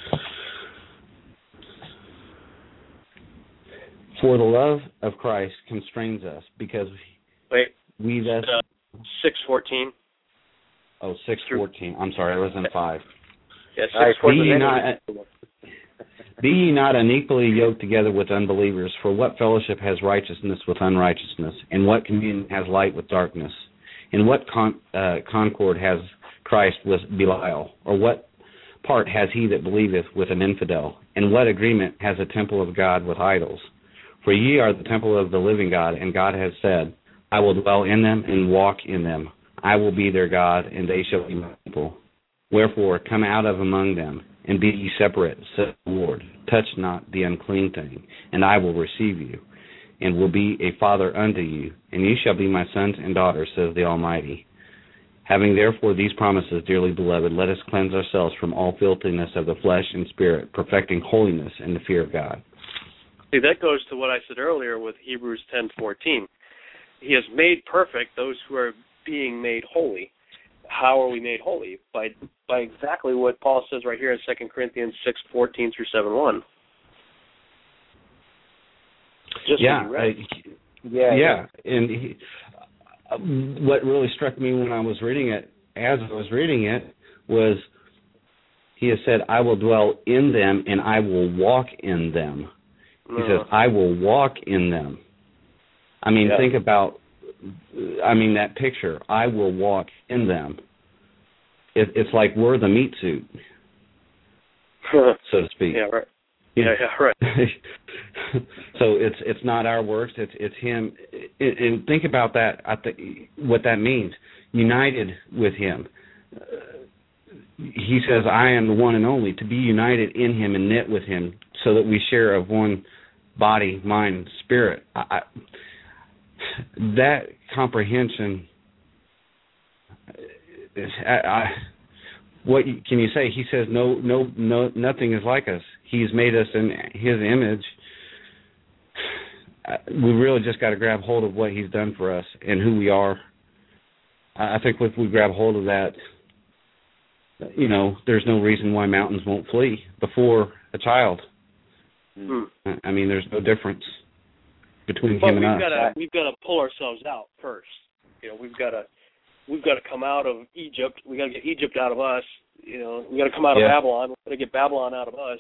For the love of Christ constrains us, because Wait, we thus... Uh, six fourteen. Oh, six fourteen. I'm sorry, I was in five. Yeah, six fourteen. Be ye not, be ye not unequally yoked together with unbelievers, for what fellowship has righteousness with unrighteousness, and what communion has light with darkness? And what con, uh, concord has Christ with Belial? Or what part has he that believeth with an infidel? And what agreement has a temple of God with idols? For ye are the temple of the living God, and God has said, I will dwell in them and walk in them. I will be their God, and they shall be my people. Wherefore, come out of among them, and be ye separate, saith the Lord. Touch not the unclean thing, and I will receive you, and will be a father unto you, and ye shall be my sons and daughters, says the Almighty. Having therefore these promises, dearly beloved, let us cleanse ourselves from all filthiness of the flesh and spirit, perfecting holiness in the fear of God. See, that goes to what I said earlier with Hebrews ten fourteen. He has made perfect those who are being made holy. How are we made holy? By by exactly what Paul says right here in Second Corinthians six fourteen through seven one. Just yeah, I, yeah, yeah. And he, uh, what really struck me when I was reading it, as I was reading it, was he has said, "I will dwell in them, and I will walk in them." He uh, says, "I will walk in them." I mean, yeah. think about. I mean, that picture, I will walk in them. It, it's like we're the meat suit, so to speak. Yeah, right. Yeah, yeah, right. So it's it's not our works, it's it's him. And, and think about that, I think, what that means. United with him. Uh, he says, I am the one and only, to be united in him and knit with him so that we share of one body, mind, spirit. I, I, that comprehension, is, I, I, what can you say? He says, no, no, no, nothing is like us. He's made us in his image. We really just got to grab hold of what he's done for us and who we are. I think if we grab hold of that, you know, there's no reason why mountains won't flee before a child. Mm-hmm. I mean, there's no difference between but him and we've us. Gotta, we've got to pull ourselves out first. You know, we've got to we've got to come out of Egypt. We got to get Egypt out of us. You know, we got to come out yeah. of Babylon. We got to get Babylon out of us.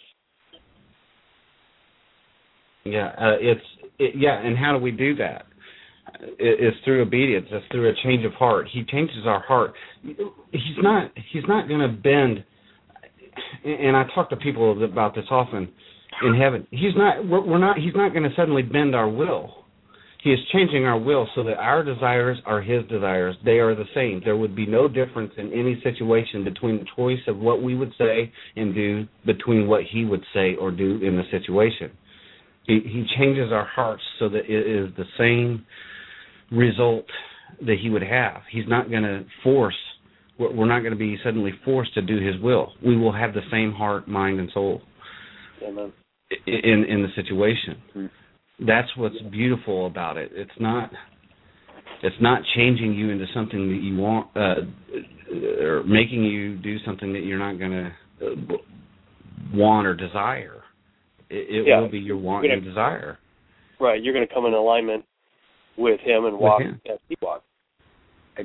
Yeah, uh, it's it, yeah, and how do we do that? It, it's through obedience. It's through a change of heart. He changes our heart. He's not he's not going to bend. And I talk to people about this often. In heaven, he's not. We're, we're not. He's not going to suddenly bend our will. He is changing our will so that our desires are his desires. They are the same. There would be no difference in any situation between the choice of what we would say and do between what he would say or do in the situation. He, he changes our hearts so that it is the same result that he would have. He's not going to force. We're not going to be suddenly forced to do his will. We will have the same heart, mind, and soul. Amen. In in the situation. Mm-hmm. That's what's beautiful about it. It's not it's not changing you into something that you want uh, or making you do something that you're not going to uh, want or desire. It, it yeah. will be your want gonna, and desire. Right. You're going to come in alignment with him and walk him. as he walks.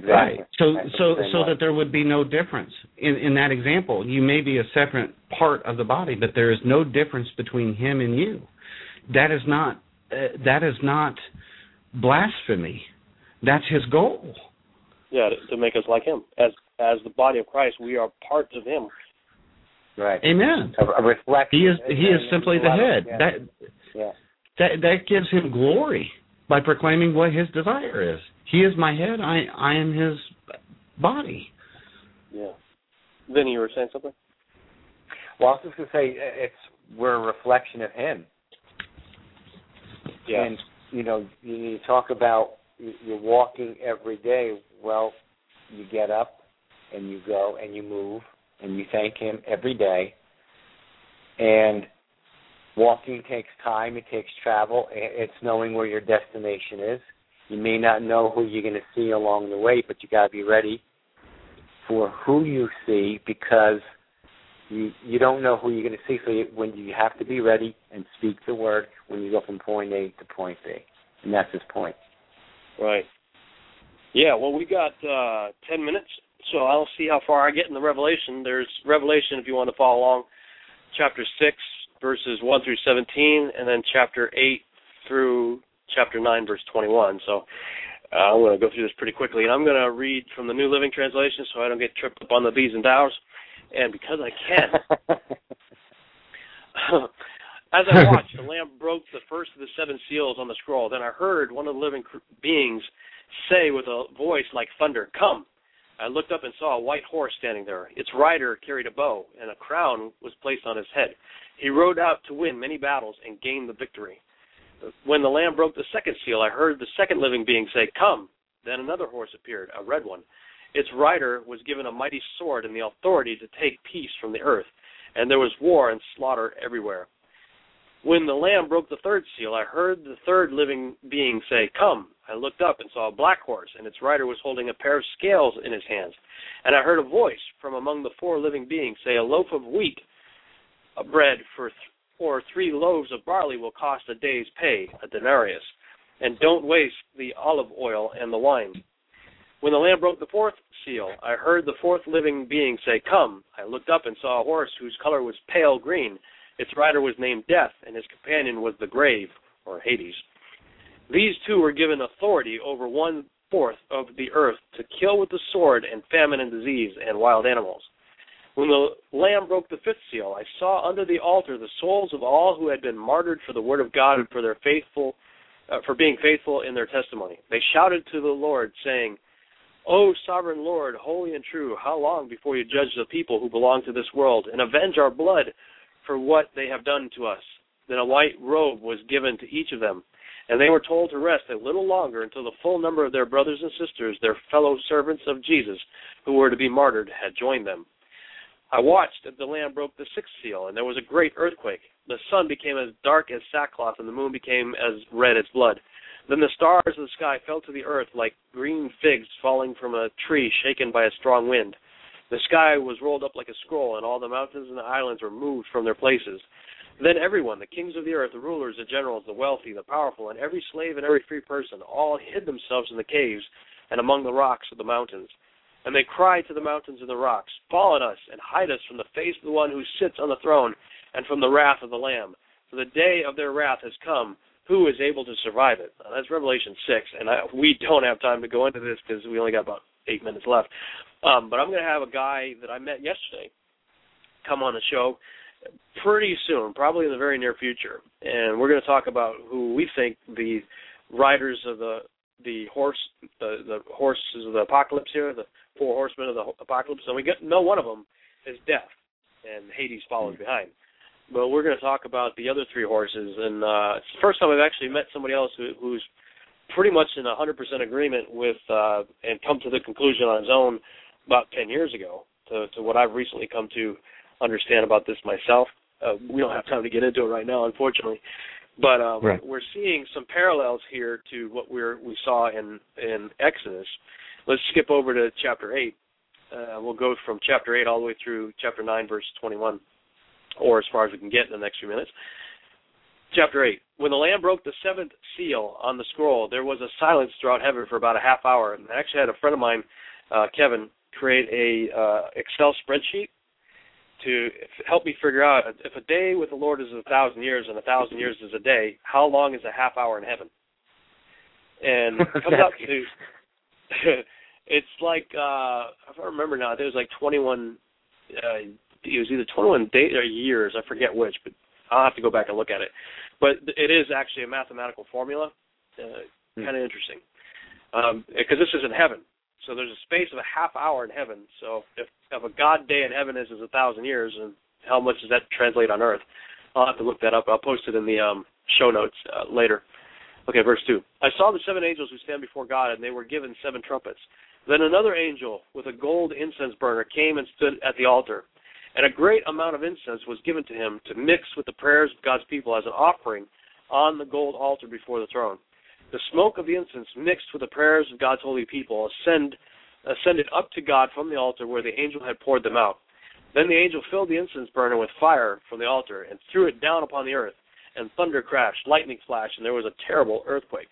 Exactly. Right. So That's so the same so way. that there would be no difference. In in that example, you may be a separate part of the body, but there is no difference between him and you. That is not uh, that is not blasphemy. That's his goal. Yeah, to, to make us like him. As as the body of Christ, we are parts of him. Right. Amen. A, a reflection. He is he is and, simply and the a lot of- head. yeah. That Yeah. that that gives him glory by proclaiming what his desire is. He is my head. I I am his body. Yeah. Vinny, you were saying something? Well, I was just going to say it's we're a reflection of him. Yeah. And you know, you, you talk about you're walking every day. Well, you get up and you go and you move and you thank him every day. And walking takes time. It takes travel. It's knowing where your destination is. You may not know who you're going to see along the way, but you got to be ready for who you see because you you don't know who you're going to see. So you, when you have to be ready and speak the word when you go from point A to point B, and that's his point. Right. Yeah. Well, we got uh, ten minutes, so I'll see how far I get in the Revelation. There's Revelation, if you want to follow along, chapter six, verses one through seventeen, and then chapter eight through chapter nine, verse twenty-one. So uh, I'm going to go through this pretty quickly, and I'm going to read from the New Living Translation so I don't get tripped up on the B's and Dows. And because I can, as I watched, the Lamb broke the first of the seven seals on the scroll. Then I heard one of the living beings say with a voice like thunder, "Come." I looked up and saw a white horse standing there. Its rider carried a bow, and a crown was placed on his head. He rode out to win many battles and gain the victory. When the Lamb broke the second seal, I heard the second living being say, "Come." Then another horse appeared, a red one. Its rider was given a mighty sword and the authority to take peace from the earth, and there was war and slaughter everywhere. When the Lamb broke the third seal, I heard the third living being say, "Come." I looked up and saw a black horse, and its rider was holding a pair of scales in his hands. And I heard a voice from among the four living beings say, "A loaf of wheat, a bread for th- or three loaves of barley will cost a day's pay, a denarius, and don't waste the olive oil and the wine." When the Lamb broke the fourth seal, I heard the fourth living being say, "Come." I looked up and saw a horse whose color was pale green. Its rider was named Death, and his companion was the Grave, or Hades. These two were given authority over one-fourth of the earth to kill with the sword and famine and disease and wild animals. When the Lamb broke the fifth seal, I saw under the altar the souls of all who had been martyred for the word of God and for their faithful, uh, for being faithful in their testimony. They shouted to the Lord, saying, "O sovereign Lord, holy and true, how long before you judge the people who belong to this world and avenge our blood for what they have done to us?" Then a white robe was given to each of them, and they were told to rest a little longer until the full number of their brothers and sisters, their fellow servants of Jesus, who were to be martyred, had joined them. I watched as the Lamb broke the sixth seal, and there was a great earthquake. The sun became as dark as sackcloth, and the moon became as red as blood. Then the stars of the sky fell to the earth like green figs falling from a tree shaken by a strong wind. The sky was rolled up like a scroll, and all the mountains and the islands were moved from their places. Then everyone, the kings of the earth, the rulers, the generals, the wealthy, the powerful, and every slave and every free person, all hid themselves in the caves and among the rocks of the mountains. And they cried to the mountains and the rocks, "Fall on us and hide us from the face of the one who sits on the throne and from the wrath of the Lamb. For the day of their wrath has come. Who is able to survive it?" Now, that's Revelation six, and I, we don't have time to go into this because we only got about eight minutes left. Um, but I'm going to have a guy that I met yesterday come on the show pretty soon, probably in the very near future, and we're going to talk about who we think the riders of the the horse, the, the horses of the apocalypse here, the four horsemen of the apocalypse, and we get know one of them is Death, and Hades follows mm-hmm. behind. But we're going to talk about the other three horses, and uh, it's the first time I've actually met somebody else who, who's pretty much in one hundred percent agreement with uh, and come to the conclusion on his own about ten years ago to, to what I've recently come to understand about this myself. Uh, we don't have time to get into it right now, unfortunately. But um, right. we're seeing some parallels here to what we're, we saw in, in Exodus. Let's skip over to chapter eight. Uh, we'll go from chapter eight all the way through chapter nine, verse twenty-one, or as far as we can get in the next few minutes. chapter eight. When the Lamb broke the seventh seal on the scroll, there was a silence throughout heaven for about a half hour. And I actually had a friend of mine, uh, Kevin, create a uh, Excel spreadsheet to help me figure out if a day with the Lord is a thousand years and a thousand years is a day, how long is a half hour in heaven? And it comes out to, it's like, uh, if I remember now, there was like twenty-one, uh, it was either twenty-one days or years, I forget which, but I'll have to go back and look at it. But it is actually a mathematical formula, uh, kind of interesting, because um, this is in heaven. So there's a space of a half hour in heaven. So if, if a God day in heaven is, is a thousand years, and how much does that translate on earth? I'll have to look that up. I'll post it in the um, show notes uh, later. Okay, verse two. I saw the seven angels who stand before God, and they were given seven trumpets. Then another angel with a gold incense burner came and stood at the altar. And a great amount of incense was given to him to mix with the prayers of God's people as an offering on the gold altar before the throne. The smoke of the incense mixed with the prayers of God's holy people ascend, ascended up to God from the altar where the angel had poured them out. Then the angel filled the incense burner with fire from the altar and threw it down upon the earth, and thunder crashed, lightning flashed, and there was a terrible earthquake.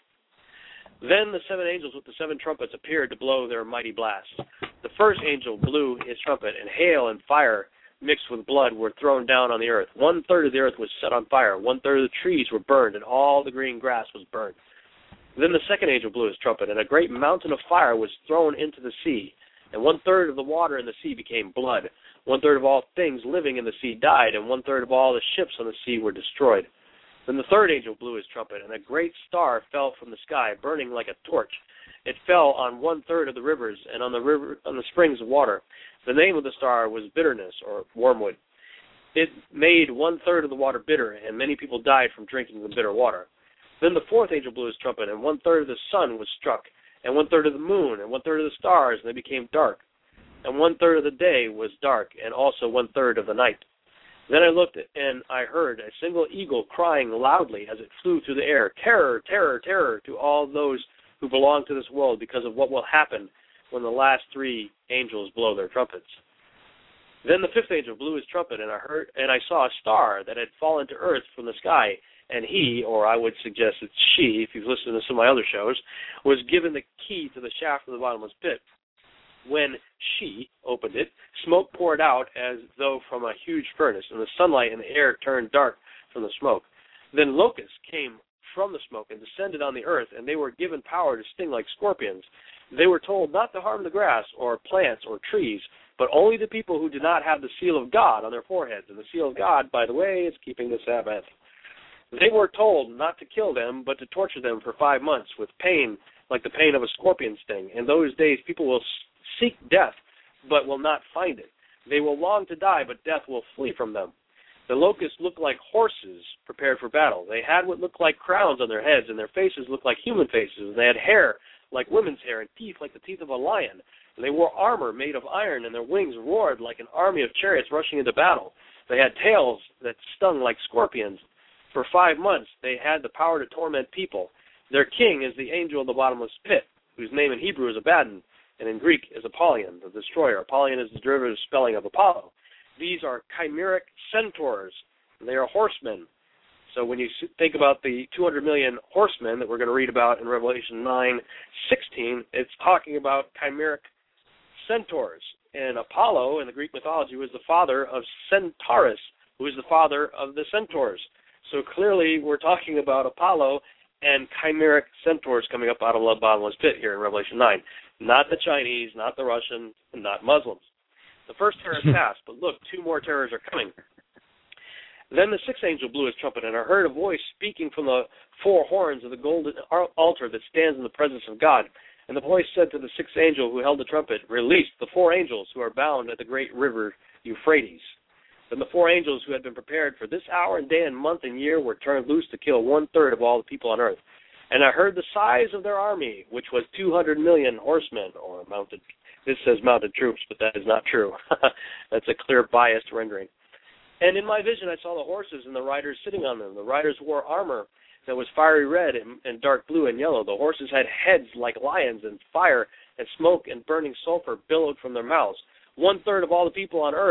Then the seven angels with the seven trumpets appeared to blow their mighty blast. The first angel blew his trumpet, and hail and fire mixed with blood were thrown down on the earth. One-third of the earth was set on fire. One-third of the trees were burned, and all the green grass was burned. Then the second angel blew his trumpet, and a great mountain of fire was thrown into the sea. And one-third of the water in the sea became blood. One-third of all things living in the sea died, and one-third of all the ships on the sea were destroyed. Then the third angel blew his trumpet, and a great star fell from the sky, burning like a torch. It fell on one-third of the rivers and on the river, on the springs of water. The name of the star was Bitterness, or Wormwood. It made one-third of the water bitter, and many people died from drinking the bitter water. Then the fourth angel blew his trumpet, and one-third of the sun was struck, and one-third of the moon, and one-third of the stars, and they became dark. And one-third of the day was dark, and also one-third of the night. Then I looked, and I heard a single eagle crying loudly as it flew through the air, "Terror, terror, terror to all those who belong to this world, because of what will happen when the last three angels blow their trumpets." Then the fifth angel blew his trumpet, and I heard, and I saw a star that had fallen to earth from the sky. And he, or I would suggest it's she, if you've listened to some of my other shows, was given the key to the shaft of the bottomless pit. When she opened it, smoke poured out as though from a huge furnace, and the sunlight and the air turned dark from the smoke. Then locusts came from the smoke and descended on the earth, and they were given power to sting like scorpions. They were told not to harm the grass or plants or trees, but only the people who did not have the seal of God on their foreheads. And the seal of God, by the way, is keeping the Sabbath. They were told not to kill them, but to torture them for five months with pain like the pain of a scorpion sting. In those days, people will seek death, but will not find it. They will long to die, but death will flee from them. The locusts looked like horses prepared for battle. They had what looked like crowns on their heads, and their faces looked like human faces. They had hair like women's hair and teeth like the teeth of a lion. And they wore armor made of iron, and their wings roared like an army of chariots rushing into battle. They had tails that stung like scorpions. For five months, they had the power to torment people. Their king is the angel of the bottomless pit, whose name in Hebrew is Abaddon, and in Greek is Apollyon, the destroyer. Apollyon is the derivative spelling of Apollo. These are chimeric centaurs. They are horsemen. So when you think about the two hundred million horsemen that we're going to read about in Revelation nine sixteen, it's talking about chimeric centaurs. And Apollo in the Greek mythology was the father of Centaurus, who is the father of the centaurs. So clearly we're talking about Apollo and chimeric centaurs coming up out of the bottomless pit here in Revelation nine. Not the Chinese, not the Russians, and not Muslims. The first terror has passed, but look, two more terrors are coming. Then the sixth angel blew his trumpet, and I heard a voice speaking from the four horns of the golden altar that stands in the presence of God. And the voice said to the sixth angel who held the trumpet, "Release the four angels who are bound at the great river Euphrates." Then the four angels who had been prepared for this hour and day and month and year were turned loose to kill one-third of all the people on earth. And I heard the size of their army, which was two hundred million horsemen, or mounted. This says mounted troops, but that is not true. That's a clear biased rendering. And in my vision I saw the horses and the riders sitting on them. The riders wore armor that was fiery red and, and dark blue and yellow. The horses had heads like lions, and fire and smoke and burning sulfur billowed from their mouths. One-third of all the people on earth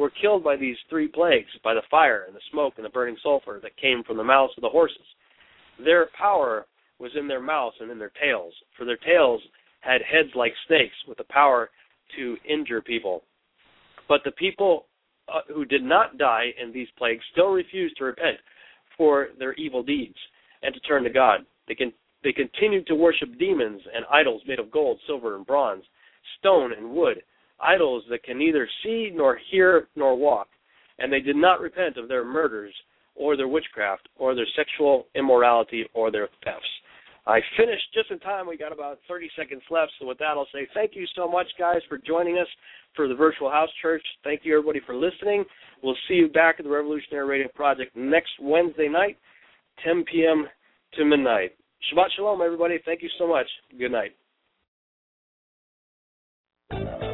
were killed by these three plagues, by the fire and the smoke and the burning sulfur that came from the mouths of the horses. Their power was in their mouths and in their tails, for their tails had heads like snakes with the power to injure people. But the people uh, who did not die in these plagues still refused to repent for their evil deeds and to turn to God. They can They continued to worship demons and idols made of gold, silver, and bronze, stone and wood, idols that can neither see nor hear nor walk. And they did not repent of their murders or their witchcraft or their sexual immorality or their thefts. I finished just in time. We got about thirty seconds left. So with that, I'll say thank you so much, guys, for joining us for the Virtual House Church. Thank you, everybody, for listening. We'll see you back at the Revolutionary Radio Project next Wednesday night, ten p.m. to midnight. Shabbat Shalom, everybody. Thank you so much. Good night.